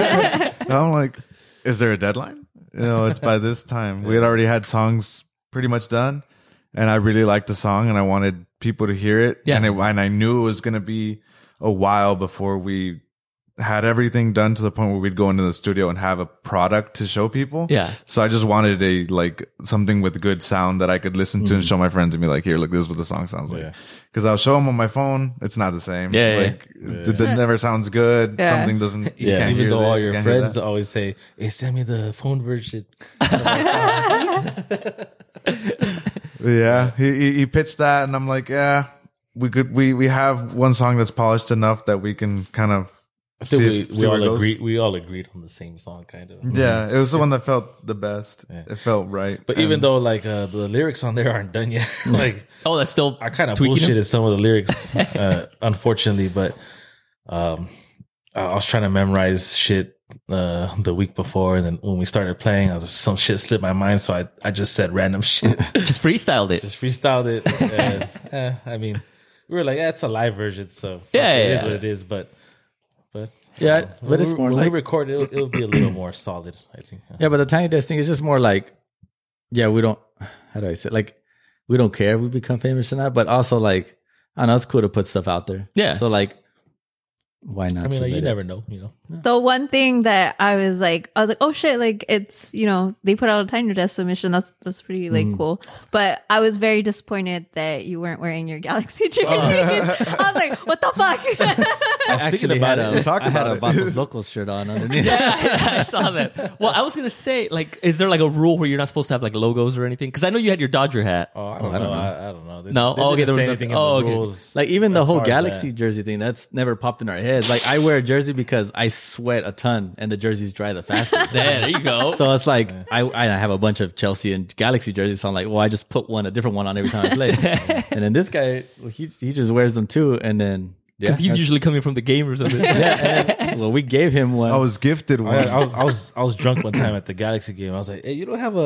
Speaker 8: is there a deadline? You know, it's by this time. We had already had songs pretty much done, and I really liked the song, and I wanted people to hear it.
Speaker 3: Yeah.
Speaker 8: And I knew it was going to be a while before we had everything done to the point where we'd go into the studio and have a product to show people.
Speaker 3: Yeah.
Speaker 8: So I just wanted something with good sound that I could listen to and show my friends and be like, here, look, this is what the song sounds like.
Speaker 5: Yeah.
Speaker 8: Because I'll show them on my phone. It's not the same.
Speaker 3: Yeah,
Speaker 8: like it never sounds good.
Speaker 4: Yeah.
Speaker 8: Something doesn't. You can't
Speaker 5: Even
Speaker 8: hear
Speaker 5: though
Speaker 8: this,
Speaker 5: all
Speaker 8: you
Speaker 5: your
Speaker 8: can't hear
Speaker 5: friends
Speaker 8: that.
Speaker 5: always say, "Hey, send me the phone version."
Speaker 8: Yeah, he pitched that, and I'm like, yeah, we have one song that's polished enough that we can kind of
Speaker 5: I think
Speaker 8: see
Speaker 5: we
Speaker 8: where it
Speaker 5: all
Speaker 8: goes.
Speaker 5: agreed. We all agreed on the same song, kind of.
Speaker 8: Yeah, it was the one that felt the best.
Speaker 5: Yeah.
Speaker 8: It felt right.
Speaker 5: But even though like the lyrics on there aren't done yet, like
Speaker 3: Oh, that's still
Speaker 5: I kind of
Speaker 3: tweaking
Speaker 5: bullshitted
Speaker 3: them?
Speaker 5: some of the lyrics, unfortunately. But I was trying to memorize shit the week before, and then when we started playing, some shit slipped my mind, so I just said random shit,
Speaker 3: Just freestyled it.
Speaker 5: just freestyled it. And, I mean, we were like, it's a live version, so fuck
Speaker 3: Yeah,
Speaker 5: it
Speaker 3: yeah,
Speaker 5: is what
Speaker 3: yeah.
Speaker 5: it is. But
Speaker 6: Yeah, but it's more
Speaker 5: when
Speaker 6: like
Speaker 5: we record it, it'll be a little more solid, I think.
Speaker 6: yeah, but the Tiny Desk thing is just more like we don't. How do I say it? Like we don't care if we become famous or not, but also like I don't know, it's cool to put stuff out there.
Speaker 3: Yeah.
Speaker 6: So like, why not?
Speaker 5: I mean, like, you
Speaker 6: submit it?
Speaker 5: never know, you know.
Speaker 4: The one thing that I was like, oh shit, like it's, you know, they put out a Tiny Desk submission. That's pretty like cool. But I was very disappointed that you weren't wearing your Galaxy jersey. I was like, what the fuck?
Speaker 6: I actually had
Speaker 5: about it.
Speaker 6: I had a Vatos Locals shirt on underneath.
Speaker 3: I saw that. Well, I was gonna say, like, is there like a rule where you're not supposed to have like logos or anything? Because I know you had your Dodger hat.
Speaker 5: Oh, I don't know. I don't know. They,
Speaker 3: No?
Speaker 5: they
Speaker 3: Oh, okay,
Speaker 5: didn't
Speaker 3: there
Speaker 5: say
Speaker 3: was
Speaker 5: anything
Speaker 3: nothing.
Speaker 5: in
Speaker 3: Oh,
Speaker 5: the
Speaker 3: okay.
Speaker 5: rules.
Speaker 6: Like even the
Speaker 5: as
Speaker 6: whole
Speaker 5: far as
Speaker 6: Galaxy
Speaker 5: that.
Speaker 6: jersey thing, that's never popped in our heads. Like I wear a jersey because I sweat a ton and the jerseys dry the fastest.
Speaker 3: There you go.
Speaker 6: So it's like I have a bunch of Chelsea and Galaxy jerseys. So I'm like, well, I just put a different one on every time I play. And then this guy, he just wears them too. And then
Speaker 3: Because he's usually coming from the game or something.
Speaker 6: well, we gave him one.
Speaker 8: I was gifted one.
Speaker 5: I was drunk one time at the Galaxy game. I was like, "Hey, you don't have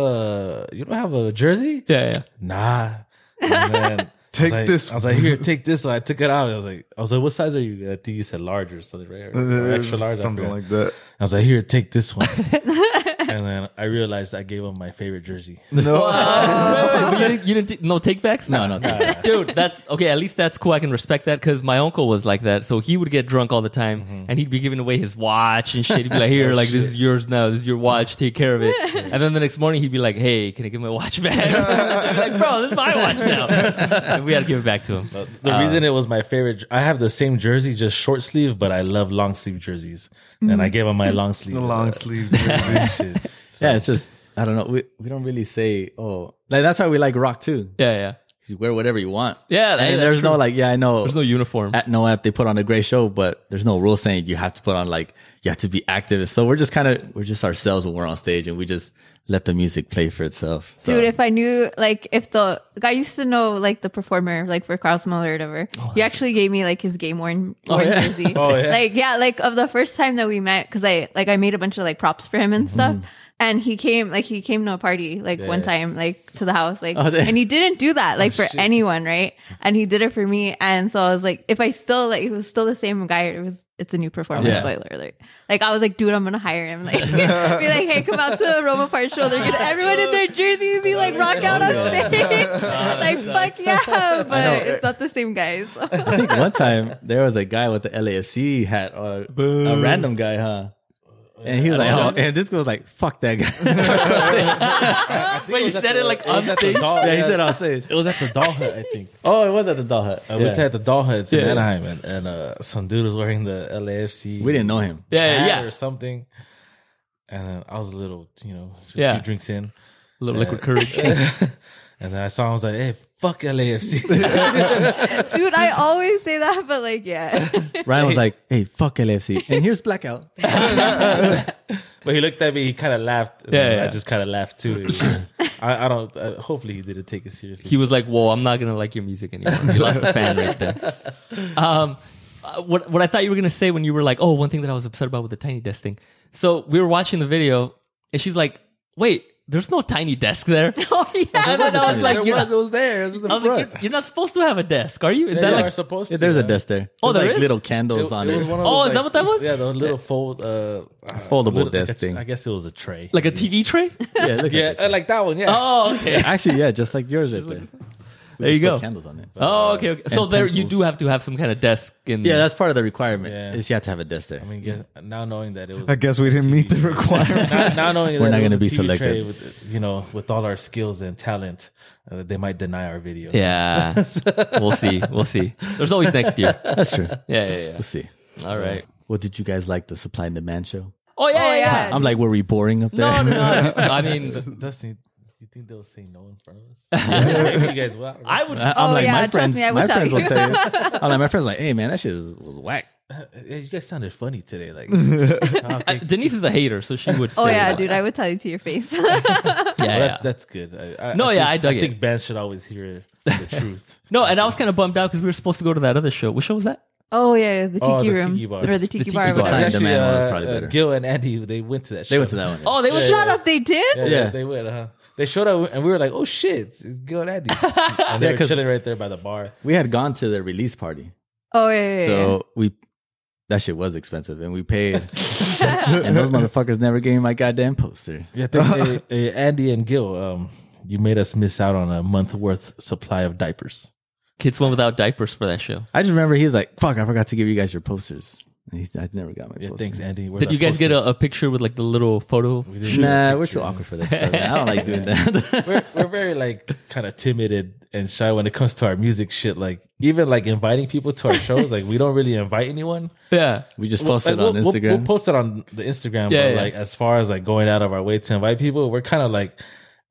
Speaker 5: a jersey?"
Speaker 3: Yeah.
Speaker 5: Nah. And then
Speaker 8: Take
Speaker 5: I was like,
Speaker 8: this.
Speaker 5: I was like, "Here, take this." So I took it out. I was like, "What size are you?" I think you said large or something, right? Or extra large, I
Speaker 8: something
Speaker 5: forgot.
Speaker 8: like that.
Speaker 5: I was like, "Here, take this one." And then I realized I gave him my favorite jersey.
Speaker 8: No,
Speaker 3: But you didn't no take backs?
Speaker 6: no.
Speaker 3: Dude, that's okay. At least that's cool. I can respect that because my uncle was like that. So he would get drunk all the time and he'd be giving away his watch and shit. He'd be like, here, like, this is yours now. This is your watch. Take care of it. And then the next morning he'd be like, hey, can I give my watch back? I'd be like, bro, this is my watch now. And we had to give it back to him.
Speaker 5: The reason it was my favorite, I have the same jersey, just short sleeve, but I love long sleeve jerseys. And I gave him my long sleeve.
Speaker 8: the long sleeve jersey.
Speaker 6: Yeah, it's just I don't know. We don't really say like that's why we like rock too.
Speaker 3: Yeah.
Speaker 6: You wear whatever you want.
Speaker 3: Yeah,
Speaker 6: and
Speaker 3: that's
Speaker 6: there's
Speaker 3: true.
Speaker 6: no like, yeah, I know.
Speaker 3: There's no uniform.
Speaker 6: At No App, they put on a great show, but there's no rule saying you have to put on like, you have to be active. So we're just ourselves when we're on stage, and we just let the music play for itself. So.
Speaker 4: Dude, if I knew, like, if the guy used to know, like, the performer, like, for Cosmo or whatever, he actually gave me, like, his game worn jersey.
Speaker 5: Oh, yeah.
Speaker 4: Like, yeah, like, of the first time that we met, because I made a bunch of, like, props for him and stuff. And he came to a party, like, one time, like, to the house, like, and he didn't do that, like, for anyone, right? And he did it for me. And so I was like, if I still, like, it was still the same guy, it's a new performance, spoiler alert. Like, I was like, dude, I'm gonna hire him. Like, be like, hey, come out to a Roma Park show. They're gonna, everyone in their jerseys, he like rock out on stage. Like, fuck yeah. But it's not the same guys.
Speaker 6: I think one time there was a guy with the LAFC hat, or a random guy, huh? And he was like, oh, and this girl was like, fuck that guy.
Speaker 3: Wait, you said it like on stage?
Speaker 6: Yeah, he said on stage.
Speaker 5: It was at the Doll Hut, I think.
Speaker 6: Oh, it was at the Doll Hut.
Speaker 5: I went at the Doll Hut. It's in Anaheim, and some dude was wearing the LAFC.
Speaker 6: We didn't know him.
Speaker 3: Yeah.
Speaker 5: Or something. And I was a little, a few drinks in.
Speaker 3: A little liquid courage.
Speaker 5: And then I saw him, I was like, hey, fuck LAFC.
Speaker 4: Dude, I always say that, but like, yeah.
Speaker 6: Ryan was like, hey, fuck LAFC. And here's Blackout.
Speaker 5: But he looked at me, he kind of laughed. And
Speaker 3: Yeah.
Speaker 5: I just kind of laughed too. I don't, hopefully he didn't take it seriously.
Speaker 3: He was like, whoa, I'm not going to like your music anymore. He lost a fan right there. What I thought you were going to say when you were like, oh, one thing that I was upset about with the Tiny Desk thing. So we were watching the video, and she's like, wait, there's no tiny desk there.
Speaker 4: Oh, yeah.
Speaker 3: And then I was like,
Speaker 5: it was there. It was in the
Speaker 3: I was
Speaker 5: front.
Speaker 3: like, you're not supposed to have a desk, are you? Is
Speaker 5: They
Speaker 3: that
Speaker 5: are
Speaker 3: like,
Speaker 5: supposed to.
Speaker 6: Yeah, there's a
Speaker 5: yeah.
Speaker 6: desk there.
Speaker 3: Oh,
Speaker 6: There's
Speaker 3: there
Speaker 6: like
Speaker 3: is?
Speaker 6: little candles on
Speaker 5: It was
Speaker 6: it.
Speaker 5: one of
Speaker 3: Oh,
Speaker 5: those,
Speaker 3: is that what that was?
Speaker 5: Yeah, the little
Speaker 6: Foldable desk thing.
Speaker 5: I guess it was a tray.
Speaker 3: like a TV tray?
Speaker 6: Yeah, it looks
Speaker 5: Yeah,
Speaker 6: like
Speaker 5: like that one. Yeah.
Speaker 3: Oh, okay.
Speaker 6: actually, yeah, just like yours right there. We
Speaker 3: There you
Speaker 6: just
Speaker 3: go.
Speaker 6: put candles on it.
Speaker 3: Oh, okay. So
Speaker 6: and
Speaker 3: there, you
Speaker 6: pencils.
Speaker 3: do have to have some kind of desk in.
Speaker 6: Yeah, that's part of the requirement.
Speaker 5: Yeah.
Speaker 6: Is you have to have a desk there.
Speaker 5: I mean, now knowing that it was,
Speaker 8: I guess we didn't meet the requirement.
Speaker 5: now knowing
Speaker 6: We're
Speaker 5: that
Speaker 6: not
Speaker 5: it was
Speaker 6: gonna
Speaker 5: a
Speaker 6: be
Speaker 5: TV
Speaker 6: selected.
Speaker 5: tray with, with all our skills and talent, they might deny our video.
Speaker 3: Yeah. We'll see. We'll see. There's always next year.
Speaker 6: That's true.
Speaker 3: Yeah.
Speaker 6: We'll see.
Speaker 3: All right.
Speaker 6: What did you guys like the Supply and Demand show?
Speaker 3: Oh, yeah.
Speaker 6: I'm like, were we boring up there?
Speaker 3: No. I mean,
Speaker 5: Dustin, you think they'll say no in front of us? You guys, well,
Speaker 3: I would.
Speaker 6: I'm like,
Speaker 4: yeah,
Speaker 6: my
Speaker 4: trust
Speaker 6: friends,
Speaker 4: me, I would
Speaker 6: my
Speaker 4: tell
Speaker 6: friends will
Speaker 4: you.
Speaker 6: tell you. I'm like, my friends like, hey man, that shit was whack.
Speaker 5: Hey, you guys sounded funny today. Like,
Speaker 3: Denise is a hater, so she would say
Speaker 4: Oh, yeah,
Speaker 3: that.
Speaker 4: dude, I would tell you to your face.
Speaker 3: Yeah.
Speaker 5: that's good.
Speaker 3: I dug it.
Speaker 5: I think bands should always hear the truth.
Speaker 3: No, and I was kind of bummed out because we were supposed to go to that other show. What show was that?
Speaker 4: Oh, yeah, the Tiki
Speaker 5: the
Speaker 4: Room.
Speaker 5: Tiki Bar.
Speaker 4: Or the
Speaker 5: The
Speaker 4: Tiki
Speaker 3: Tiki
Speaker 4: Bar.
Speaker 3: Bar.
Speaker 4: whatever.
Speaker 6: Supply and
Speaker 5: Actually,
Speaker 6: Demand one was probably better.
Speaker 5: Gil and Andy, they went to that show.
Speaker 6: They went to that one.
Speaker 3: Oh, they were.
Speaker 4: Shut up, they did?
Speaker 5: Yeah, they went. They showed up, and we were like, "Oh shit, it's Gil and Andy!" And they
Speaker 6: Yeah,
Speaker 5: were
Speaker 6: 'cause-
Speaker 5: chilling right there by the bar.
Speaker 6: We had gone to their release party,
Speaker 4: Oh, yeah.
Speaker 6: so that shit was expensive, and we paid. And those motherfuckers never gave me my goddamn poster.
Speaker 5: Yeah, I think, Andy and Gil, you made us miss out on a month worth supply of diapers.
Speaker 3: Kids went without diapers for that show.
Speaker 6: I just remember he's like, "Fuck, I forgot to give you guys your posters." And I never got my
Speaker 5: Yeah,
Speaker 6: poster.
Speaker 5: thanks, Andy.
Speaker 3: Did you guys get a picture with like the little photo?
Speaker 6: Nah, we're too awkward for that stuff. Man. I don't like doing that.
Speaker 5: We're very like kind of timid and shy when it comes to our music shit. Like even like inviting people to our shows, like we don't really invite anyone.
Speaker 3: Yeah.
Speaker 6: We just post it on Instagram.
Speaker 5: We'll post it on the Instagram.
Speaker 3: Yeah,
Speaker 5: but
Speaker 3: yeah.
Speaker 5: like as far as like going out of our way to invite people, we're kind of like,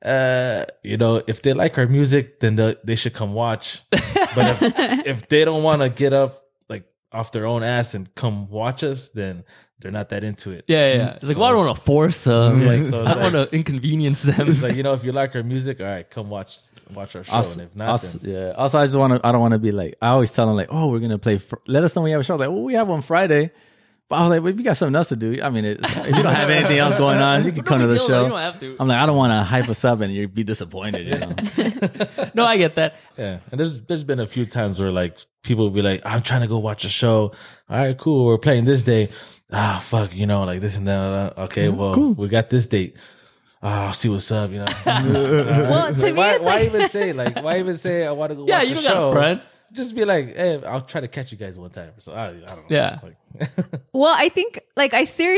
Speaker 5: if they like our music, then they should come watch. But if they don't want to get up like off their own ass and come watch us, then they're not that into it.
Speaker 3: Yeah. It's like, well, I don't want to force them.
Speaker 5: Like, so
Speaker 3: I don't want to inconvenience them.
Speaker 5: It's like, if you like our music, all right, come watch our show.
Speaker 6: Also,
Speaker 5: And if not,
Speaker 6: also,
Speaker 5: then
Speaker 6: yeah. Also, I don't want to be like, I always tell them like, oh, we're going to play. Let us know when you have a show. I was like, well, we have one Friday. But I was like, well, if you got something else to do, I mean, if you don't have anything else going on, you can come to the show.
Speaker 3: You don't have to.
Speaker 6: I'm like, I don't want to hype us up and you'd be disappointed,
Speaker 3: No, I get that.
Speaker 5: yeah. And there's been a few times where like people will be like, I'm trying to go watch a show. All right, cool. We're playing this day. Fuck, like this and that. Okay, well,
Speaker 6: cool.
Speaker 5: we got this date. I'll see what's up,
Speaker 4: Well, to me,
Speaker 5: why,
Speaker 4: it's
Speaker 5: why
Speaker 4: like,
Speaker 5: even say I want to go
Speaker 3: Yeah,
Speaker 5: watch
Speaker 3: you
Speaker 5: a
Speaker 3: don't
Speaker 5: show?
Speaker 3: got a friend.
Speaker 5: Just be like, hey, I'll try to catch you guys one time. So I don't know.
Speaker 3: Yeah.
Speaker 5: Like,
Speaker 4: well, I think, like,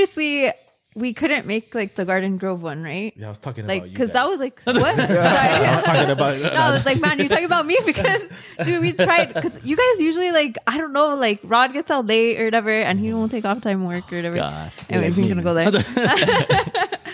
Speaker 4: we couldn't make, like, the Garden Grove one, right?
Speaker 5: yeah, I was talking
Speaker 4: Like,
Speaker 5: about you.
Speaker 4: because
Speaker 5: guys.
Speaker 4: that was like, what?
Speaker 5: I was talking about
Speaker 4: No, I was like, man, you're talking about me because, dude, we tried, because you guys usually, like, I don't know, like, Rod gets out late or whatever, and he won't take off time work or whatever.
Speaker 3: God.
Speaker 4: Anyways, he's gonna go there.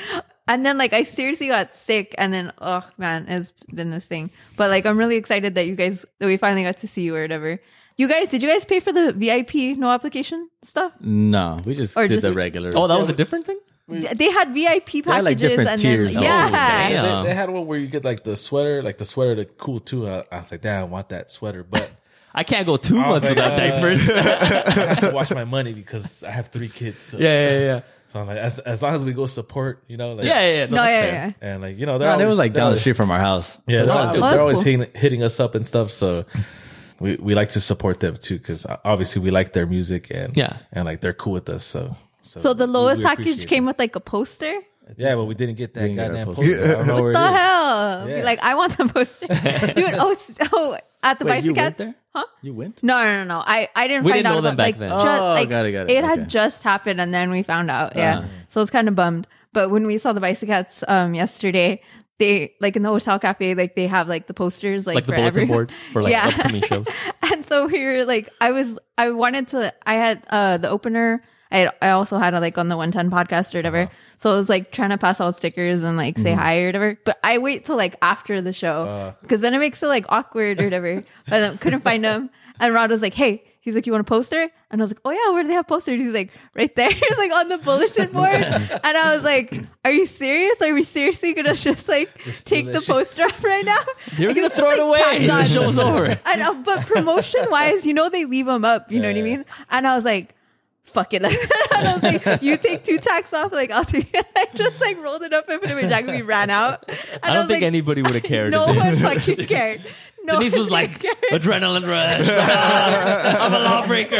Speaker 4: And then like I seriously got sick, and then oh man, it's been this thing. But like I'm really excited that we finally got to see you or whatever. Did you guys pay for the VIP no application stuff?
Speaker 6: No, we just
Speaker 4: Or
Speaker 6: did
Speaker 4: just-
Speaker 6: the regular.
Speaker 3: Oh, that was a different thing?
Speaker 4: They had VIP packages,
Speaker 6: had, like, different
Speaker 4: and
Speaker 6: tiers.
Speaker 4: then
Speaker 6: Oh,
Speaker 4: yeah.
Speaker 3: damn.
Speaker 5: They had one where you get like the sweater looked cool too. I was like, damn, I want that sweater, but
Speaker 3: I can't go 2
Speaker 5: I was
Speaker 3: months
Speaker 5: like,
Speaker 3: without diapers.
Speaker 5: I have to watch my money because I have 3 kids. So,
Speaker 3: yeah.
Speaker 5: so I'm like, as long as we go support, you know, like,
Speaker 3: Yeah.
Speaker 4: No,
Speaker 3: that's
Speaker 4: yeah,
Speaker 3: fair.
Speaker 4: yeah.
Speaker 5: and like, you know, they're
Speaker 6: And it
Speaker 5: always,
Speaker 6: was like
Speaker 5: they're
Speaker 6: down the
Speaker 5: always-
Speaker 6: street from our house.
Speaker 5: Yeah, they're,
Speaker 3: Oh,
Speaker 5: always,
Speaker 3: cool.
Speaker 5: they're
Speaker 4: That's
Speaker 5: always
Speaker 4: cool.
Speaker 5: hitting us up and stuff. So we like to support them too, because obviously we like their music and like they're cool with us.
Speaker 4: So the lowest
Speaker 5: we
Speaker 4: package
Speaker 5: appreciate
Speaker 4: came with like a poster.
Speaker 5: Yeah, but we didn't get that
Speaker 6: didn't get our
Speaker 5: goddamn
Speaker 6: poster.
Speaker 5: poster. I don't know where
Speaker 4: What the
Speaker 5: it is.
Speaker 4: hell?
Speaker 5: Yeah.
Speaker 4: Like I want the poster, dude. Oh, at the
Speaker 6: Wait, you went
Speaker 4: Bicycats,
Speaker 6: there?
Speaker 4: huh?
Speaker 6: You went?
Speaker 4: No. I didn't
Speaker 3: We
Speaker 4: find
Speaker 3: didn't
Speaker 4: out
Speaker 3: know them
Speaker 4: about
Speaker 3: back
Speaker 4: like
Speaker 3: then.
Speaker 4: just
Speaker 6: Oh,
Speaker 4: like
Speaker 6: got it.
Speaker 4: it
Speaker 6: Okay.
Speaker 4: had just happened, and then we found out. Yeah,
Speaker 6: Uh-huh.
Speaker 4: so it's kind of bummed. But when we saw the Bicycats yesterday, they like in the hotel cafe, like they have like the posters like
Speaker 3: Like the
Speaker 4: for
Speaker 3: bulletin
Speaker 4: everyone.
Speaker 3: board for like
Speaker 4: Yeah.
Speaker 3: upcoming shows.
Speaker 4: And so we were like, I had the opener. I also had it like on the 110 podcast or whatever. So it was like trying to pass out stickers and like say hi or whatever. But I wait till like after the show because then it makes it like awkward or whatever. But I couldn't find them. And Rod was like, hey, he's like, you want a poster? And I was like, oh yeah, where do they have posters? He's like, right there. He's like on the bulletin board. And I was like, are you serious? Are we seriously going to just like take the poster off right now?
Speaker 3: You're
Speaker 4: Like,
Speaker 3: gonna
Speaker 4: it's
Speaker 3: throw
Speaker 4: just,
Speaker 3: it
Speaker 4: like,
Speaker 3: away.
Speaker 4: tacked on.
Speaker 3: The show's over.
Speaker 4: I know, but promotion wise, they leave them up. You know what I mean? And I was like, fuck it. And I was like, you take 2 tacks off, like I'll take it. I just like rolled it up and put it in my jacket. We ran out. And
Speaker 3: I don't
Speaker 4: was
Speaker 3: think
Speaker 4: like,
Speaker 3: anybody would have cared.
Speaker 4: no
Speaker 3: if they-
Speaker 4: one fucking cared. No
Speaker 3: Denise
Speaker 4: one
Speaker 3: was like,
Speaker 4: cared.
Speaker 3: adrenaline rush. I'm a lawbreaker.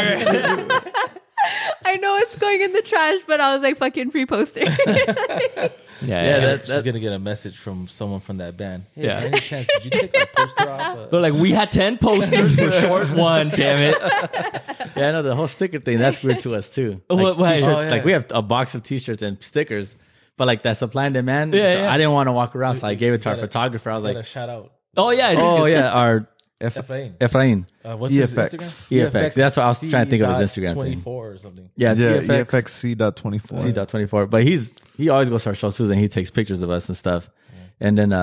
Speaker 4: I know it's going in the trash, but I was like, fucking free poster.
Speaker 3: Yeah.
Speaker 5: She's gonna get a message from someone from that band. Hey,
Speaker 3: Yeah.
Speaker 5: by any chance, did you take our poster off?
Speaker 3: They're like, we had 10 posters for short one, damn it.
Speaker 6: Yeah, I know the whole sticker thing. That's weird to us too.
Speaker 3: What- why?
Speaker 6: T-shirts,
Speaker 5: Oh, yeah.
Speaker 6: Like we have a box of T-shirts and stickers, but like that supply and demand.
Speaker 3: Yeah,
Speaker 6: so
Speaker 3: yeah.
Speaker 6: I didn't want to walk around, so I gave it to our
Speaker 5: gotta-
Speaker 6: photographer. I was
Speaker 5: Like,
Speaker 6: like,
Speaker 5: shout out.
Speaker 3: Oh, yeah. I did
Speaker 6: oh
Speaker 3: get
Speaker 6: yeah, our
Speaker 5: Efrain.
Speaker 6: Efrain.
Speaker 5: What's his
Speaker 8: EFX.
Speaker 5: Instagram?
Speaker 6: EFX. That's what I was trying to think of his Instagram thing.
Speaker 5: 24 or something.
Speaker 6: Yeah,
Speaker 8: Yeah,
Speaker 6: EFX.
Speaker 8: EFXC.24.
Speaker 6: C.24. But he always goes to our shows too, and he takes pictures of us and stuff. And then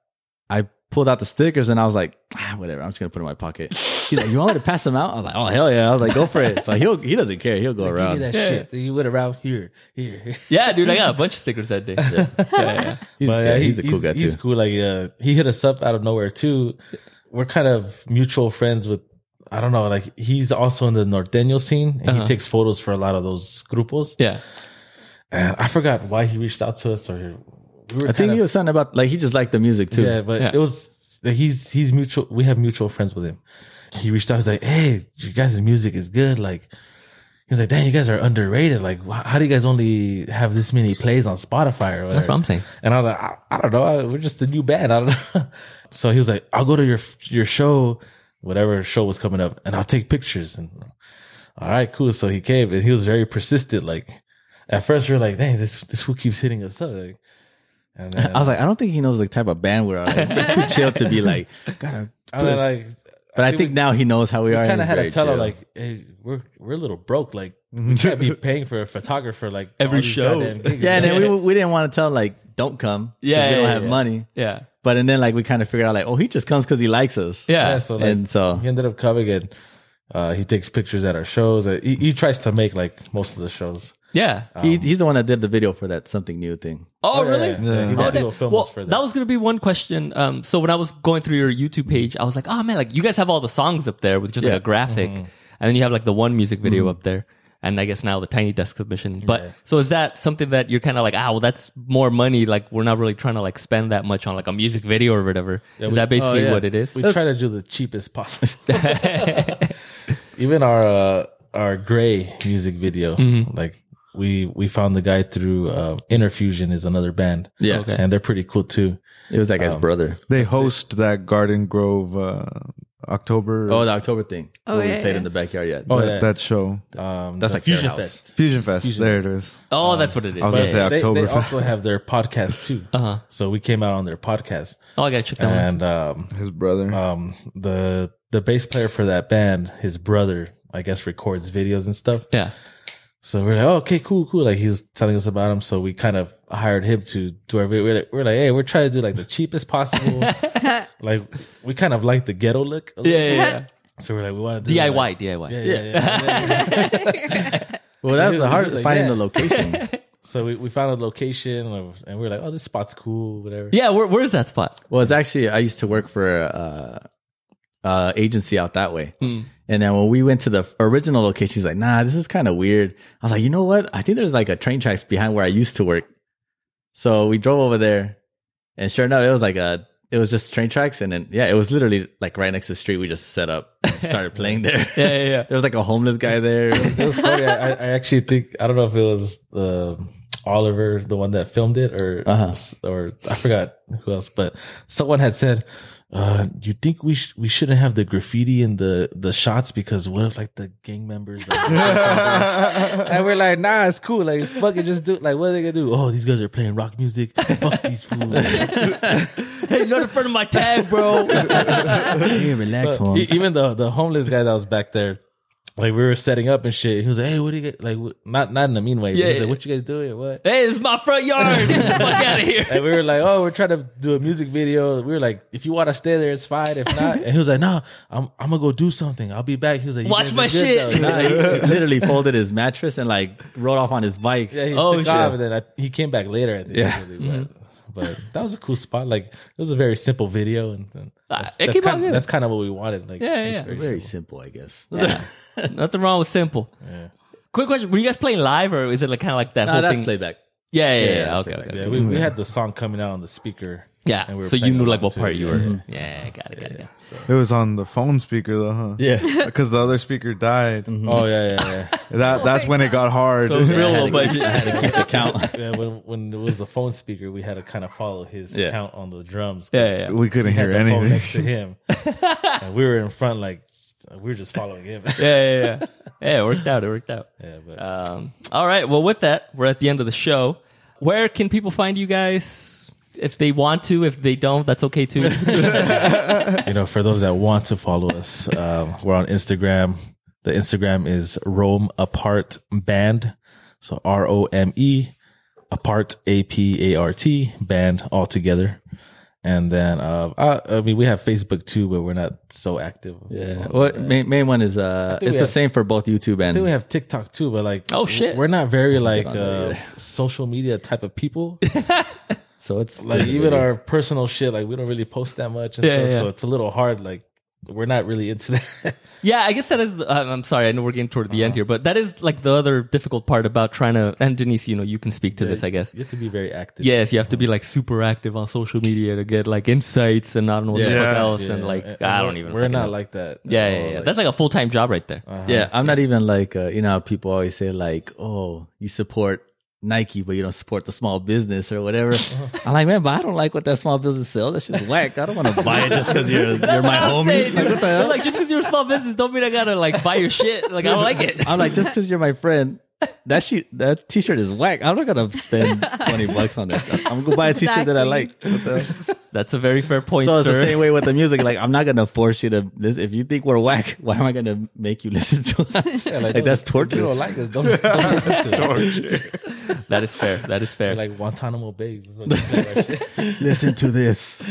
Speaker 6: I pulled out the stickers and I was like, whatever, I'm just gonna put it in my pocket. He's like, you want me to pass them out? I was like, oh hell yeah. I was like, go for it. So he doesn't care. He'll go
Speaker 5: Give
Speaker 6: around.
Speaker 5: me that shit. You went around here.
Speaker 3: Yeah, dude, I got a bunch of stickers that day. Yeah.
Speaker 6: He's a cool guy
Speaker 5: He's
Speaker 6: too.
Speaker 5: cool. Like he hit us up out of nowhere too. We're kind of mutual friends with. I don't know. Like he's also in the norteño scene, and he takes photos for a lot of those grupos.
Speaker 3: Yeah.
Speaker 5: And I forgot why he reached out to us, or we were
Speaker 6: I think he was something about like he just liked the music too.
Speaker 5: Yeah, but
Speaker 3: Yeah.
Speaker 5: it was he's mutual. We have mutual friends with him. He reached out. He's like, "Hey, you guys' music is good." Like, he's like, "Dang, you guys are underrated. Like, how do you guys only have this many plays on Spotify or whatever?"
Speaker 3: That's what I'm saying.
Speaker 5: And I was like, I don't know. We're just a new band. I don't know. So he was like, "I'll go to your show, whatever show was coming up, and I'll take pictures." And all right, cool. So he came, and he was very persistent. Like, at first we were like, "Dang, this fool keeps hitting us up." Like, and then,
Speaker 6: I was like, I don't think he knows the type of band we're like, we're too chill to be like, gotta
Speaker 5: and then, like,
Speaker 6: but I think now he knows how we are.
Speaker 5: we kind
Speaker 6: and
Speaker 5: of
Speaker 6: he's
Speaker 5: had to
Speaker 6: very
Speaker 5: tell her
Speaker 6: chill.
Speaker 5: like, hey, we're a little broke. Like, we can't be paying for a photographer like
Speaker 3: Every
Speaker 5: all these
Speaker 3: show.
Speaker 5: goddamn gigs.
Speaker 6: yeah, and then we didn't want to tell like, don't come. 'cause
Speaker 3: Yeah,
Speaker 6: we don't
Speaker 3: yeah,
Speaker 6: have
Speaker 3: yeah.
Speaker 6: money.
Speaker 3: Yeah.
Speaker 6: But and then like we kind of figured out like, oh, he just comes because he likes us.
Speaker 3: Yeah.
Speaker 5: So like,
Speaker 6: And so
Speaker 5: he ended up coming, and he takes pictures at our shows. He tries to make like most of the shows.
Speaker 3: Yeah.
Speaker 6: he's the one that did the video for that something new thing.
Speaker 3: Oh, really?
Speaker 5: Yeah. He wants to go film
Speaker 3: Well,
Speaker 5: us for that.
Speaker 3: that was going to be one question. So when I was going through your YouTube page, I was like, oh man, like you guys have all the songs up there with just like a graphic. And then you have like the one music video up there. And I guess now the Tiny Desk submission. But so is that something that you're kind of like, well, that's more money. Like we're not really trying to like spend that much on like a music video or whatever. Is that basically what it is?
Speaker 5: We try to do the cheapest possible. Even our Gray music video, like we found the guy through Interfusion is another band.
Speaker 6: Yeah.
Speaker 3: Okay.
Speaker 5: And they're pretty cool too.
Speaker 6: It was that guy's brother.
Speaker 8: They host that Garden Grove October.
Speaker 6: Oh, the October thing.
Speaker 4: Oh,
Speaker 6: where we
Speaker 4: yeah,
Speaker 6: played
Speaker 4: yeah.
Speaker 6: in the backyard. Yeah.
Speaker 5: Oh,
Speaker 8: that,
Speaker 5: yeah.
Speaker 8: that show.
Speaker 5: That's
Speaker 6: That's like
Speaker 5: Fusion
Speaker 6: their house.
Speaker 5: Fest.
Speaker 8: Fusion Fest. There it is.
Speaker 3: Oh, that's what it is.
Speaker 8: I was gonna say
Speaker 5: They
Speaker 8: October
Speaker 5: also have their podcast too. So we came out on their podcast,
Speaker 3: Oh, I got to check that one.
Speaker 5: and
Speaker 8: His brother.
Speaker 5: the bass player for that band, his brother, I guess, records videos and stuff.
Speaker 3: Yeah.
Speaker 5: So we're like, oh, okay, cool. Like he was telling us about him. So we kind of hired him to do our video. We're like, hey, we're trying to do like the cheapest possible. Like we kind of like the ghetto look.
Speaker 3: Yeah.
Speaker 5: So we're like, we want to do
Speaker 3: DIY.
Speaker 5: Yeah.
Speaker 6: Well, that's the hardest,
Speaker 5: like,
Speaker 6: finding
Speaker 5: yeah.
Speaker 6: the location.
Speaker 5: So we found a location and we were like, oh, this spot's cool, whatever.
Speaker 3: Yeah, where's that spot?
Speaker 6: Well, it's actually, I used to work for agency out that way. And then when we went to the original location, he's like, nah, this is kind of weird. I was like, you know what? I think there's like a train tracks behind where I used to work. So we drove over there, and sure enough, it was just train tracks. And then, yeah, it was literally like right next to the street. We just set up, started playing there.
Speaker 3: Yeah.
Speaker 6: There was like a homeless guy there.
Speaker 5: It was funny. I actually think, I don't know if it was Oliver, the one that filmed it, or I forgot who else, but someone had said, you think we shouldn't have the graffiti in the shots because what if like the gang members and we're like, nah, it's cool, like fucking just do, like what are they gonna do? Oh, these guys are playing rock music, fuck these fools.
Speaker 3: Hey, you're in front of my tag, bro.
Speaker 6: Hey, relax, Holmes.
Speaker 5: Even the homeless guy that was back there, like we were setting up and shit, he was like, hey, what do you get, like not in a mean way, but he was like, what you guys doing or what?
Speaker 3: Hey, this is my front yard. Get the fuck out of here.
Speaker 5: And we were like, oh, we're trying to do a music video. We were like, if you want to stay there, it's fine. If not, and he was like, no, I'm gonna go do something. I'll be back. He was like, you
Speaker 3: Watch
Speaker 5: guys
Speaker 3: my
Speaker 5: are good,
Speaker 3: shit.
Speaker 5: though.
Speaker 6: Nah, he literally folded his mattress and like rode off on his bike.
Speaker 5: Yeah, he
Speaker 3: Oh,
Speaker 5: took
Speaker 3: shit.
Speaker 5: off, and then he came back later. I think.
Speaker 6: Yeah.
Speaker 5: But that was a cool spot. Like it was a very simple video, and
Speaker 3: it came out good.
Speaker 5: that's kind of what we wanted. Like
Speaker 3: Yeah.
Speaker 6: Very simple, I guess.
Speaker 3: Nothing wrong with simple.
Speaker 5: Yeah.
Speaker 3: Quick question: were you guys playing live, or is it like kind of like that
Speaker 6: Nah,
Speaker 3: whole
Speaker 6: that's
Speaker 3: thing?
Speaker 6: playback.
Speaker 3: Yeah.
Speaker 6: that's
Speaker 3: Okay.
Speaker 6: playback.
Speaker 5: Yeah, we had the song coming out on the speaker.
Speaker 3: Yeah.
Speaker 5: and we were
Speaker 3: So you
Speaker 5: playing
Speaker 3: knew like
Speaker 5: along
Speaker 3: what
Speaker 5: to
Speaker 3: part
Speaker 5: it.
Speaker 3: you were. Yeah, got it.
Speaker 5: So.
Speaker 8: It was on the phone speaker though, huh?
Speaker 6: Yeah.
Speaker 8: Because the other speaker died.
Speaker 5: Oh yeah.
Speaker 8: That's when it got hard.
Speaker 3: So it was real low budget.
Speaker 6: I had to keep the count.
Speaker 5: Yeah, when it was the phone speaker, we had to kind of follow his count on the drums. 'cause
Speaker 3: Yeah.
Speaker 8: we couldn't
Speaker 5: we had
Speaker 8: hear
Speaker 5: the phone next to
Speaker 8: anything.
Speaker 5: him, and we were in front, like we were just following him.
Speaker 3: Yeah. It worked out.
Speaker 5: Yeah, but
Speaker 3: All right. Well, with that, we're at the end of the show. Where can people find you guys? If they want to, if they don't, that's okay too.
Speaker 5: for those that want to follow us, we're on Instagram. The Instagram is Rome Apart Band. So ROME Apart APART Band all together. And then we have Facebook too, but we're not so active.
Speaker 6: Yeah. Well, main one is it's the same for both YouTube
Speaker 5: I
Speaker 6: and
Speaker 5: think we have TikTok too, but like,
Speaker 3: Oh, shit.
Speaker 5: we're not very like
Speaker 6: on that either.
Speaker 5: social media type of people.
Speaker 6: so it's
Speaker 5: Like even our personal shit, like we don't really post that much. And stuff, so it's a little hard. Like we're not really into that.
Speaker 3: Yeah, I guess that is. I'm sorry, I know we're getting toward the end here, but that is like the other difficult part about trying to. And Denise, you can speak to this, I guess.
Speaker 5: You have to be very active.
Speaker 3: Yes, you have to be like super active on social media to get like insights and I don't know what the fuck else and like I don't even.
Speaker 5: We're
Speaker 3: fucking
Speaker 5: not
Speaker 3: know.
Speaker 5: like that.
Speaker 3: Yeah.
Speaker 5: Like,
Speaker 3: That's like a full time job right there.
Speaker 6: Yeah, I'm not even like how people always say like, oh, you support Nike, but you don't support the small business or whatever. I'm like, man, but I don't like what that small business sells. That shit's whack. I don't want to buy it just because you're my homie. Like, what the hell?
Speaker 3: It's like just because you're a small business, don't mean I gotta like buy your shit. Like I don't like it.
Speaker 6: I'm like, just because you're my friend, that t-shirt is whack. I'm not gonna spend $20 on that. I'm gonna go buy a t-shirt that I like. What the hell?
Speaker 3: That's a very fair point,
Speaker 6: So it's
Speaker 3: sir.
Speaker 6: the same way with the music. Like, I'm not gonna force you to listen. If you think we're whack, why am I gonna make you listen to us? Like that's torture.
Speaker 5: You don't like us. Don't listen to it.
Speaker 3: That is fair. That is fair.
Speaker 5: Like Guantanamo Bay.
Speaker 6: Listen to this.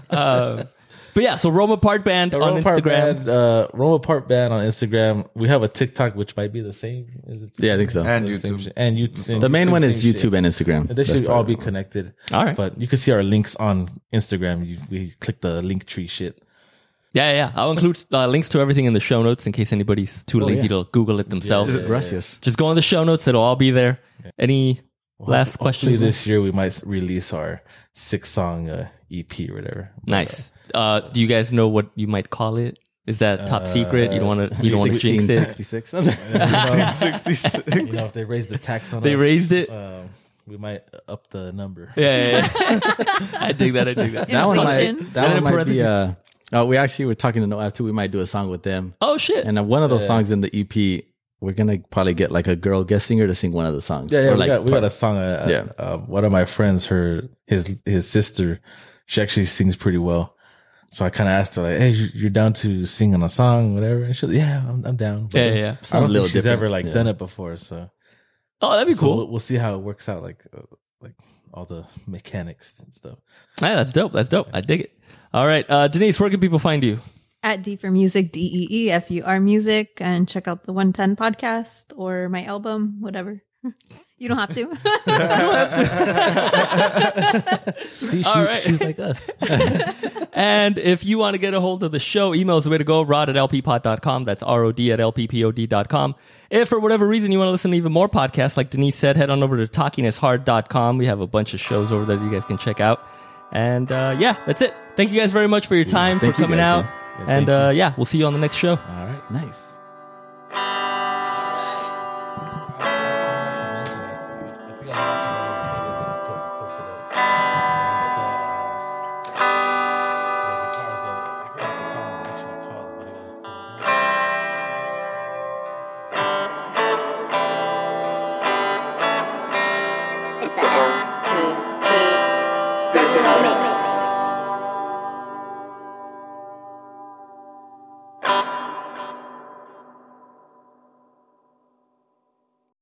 Speaker 3: But yeah, so Roma Part Band on Instagram.
Speaker 5: Roma Part Band on Instagram. We have a TikTok, which might be the same. Is it?
Speaker 6: Yeah, I think so.
Speaker 8: And
Speaker 5: The same
Speaker 8: YouTube.
Speaker 5: shit. And YouTube.
Speaker 6: The main one is
Speaker 5: same shit.
Speaker 6: YouTube and Instagram.
Speaker 5: They should all be connected.
Speaker 3: All right.
Speaker 5: But you can see our links on Instagram. We click the link tree shit.
Speaker 3: Yeah. I'll include links to everything in the show notes in case anybody's too lazy to Google it themselves.
Speaker 6: Gracias.
Speaker 3: Just go in the show notes. It'll all be there. Any last
Speaker 5: Hopefully
Speaker 3: questions?
Speaker 5: this year we might release our 6-song EP or whatever.
Speaker 3: Nice. Do you guys know what you might call it? Is that top secret? You don't want to jinx it.
Speaker 6: 66.
Speaker 8: 1966.
Speaker 5: If they raise the tax on
Speaker 3: They
Speaker 5: us,
Speaker 3: raised it.
Speaker 5: we might up the number.
Speaker 3: Yeah. I dig that.
Speaker 6: That one
Speaker 4: Inflation.
Speaker 6: might be. We actually were talking to Noab too. We might do a song with them.
Speaker 3: Oh shit.
Speaker 6: And one of those songs in the EP, we're gonna probably get like a girl guest singer to sing one of the songs.
Speaker 5: Yeah,
Speaker 6: Or
Speaker 5: we
Speaker 6: like
Speaker 5: got a song.
Speaker 6: Yeah.
Speaker 5: One of my friends, his sister, she actually sings pretty well. So I kind of asked her like, "Hey, you're down to sing on a song, whatever?" And she's like, "Yeah, I'm down." But
Speaker 3: Yeah.
Speaker 5: I don't
Speaker 6: a little
Speaker 5: think she's
Speaker 6: different.
Speaker 5: ever like
Speaker 6: Yeah.
Speaker 5: done it before. So
Speaker 3: Oh, that'd be
Speaker 5: So
Speaker 3: cool.
Speaker 5: we'll see how it works out, like all the mechanics and stuff.
Speaker 3: Yeah, that's dope. That's dope. I dig it. All right, Denise, where can people find you?
Speaker 4: At D for Music, DEEFUR Music, and check out the 110 podcast or my album, whatever. You don't have to.
Speaker 5: See,
Speaker 3: All right.
Speaker 5: she's like us.
Speaker 3: And if you want to get a hold of the show, email is the way to go, rod@lppod.com. That's ROD@lppod.com. If for whatever reason you want to listen to even more podcasts, like Denise said, head on over to talkingishard.com. We have a bunch of shows over there that you guys can check out. And yeah, that's it. Thank you guys very much for your time, for
Speaker 6: Thank you
Speaker 3: coming
Speaker 6: guys,
Speaker 3: out.
Speaker 6: man.
Speaker 5: Yeah,
Speaker 3: And
Speaker 5: thank you.
Speaker 3: yeah, we'll see you on the next show.
Speaker 5: All right.
Speaker 6: Nice.
Speaker 2: It's a LPP. Don't you know me?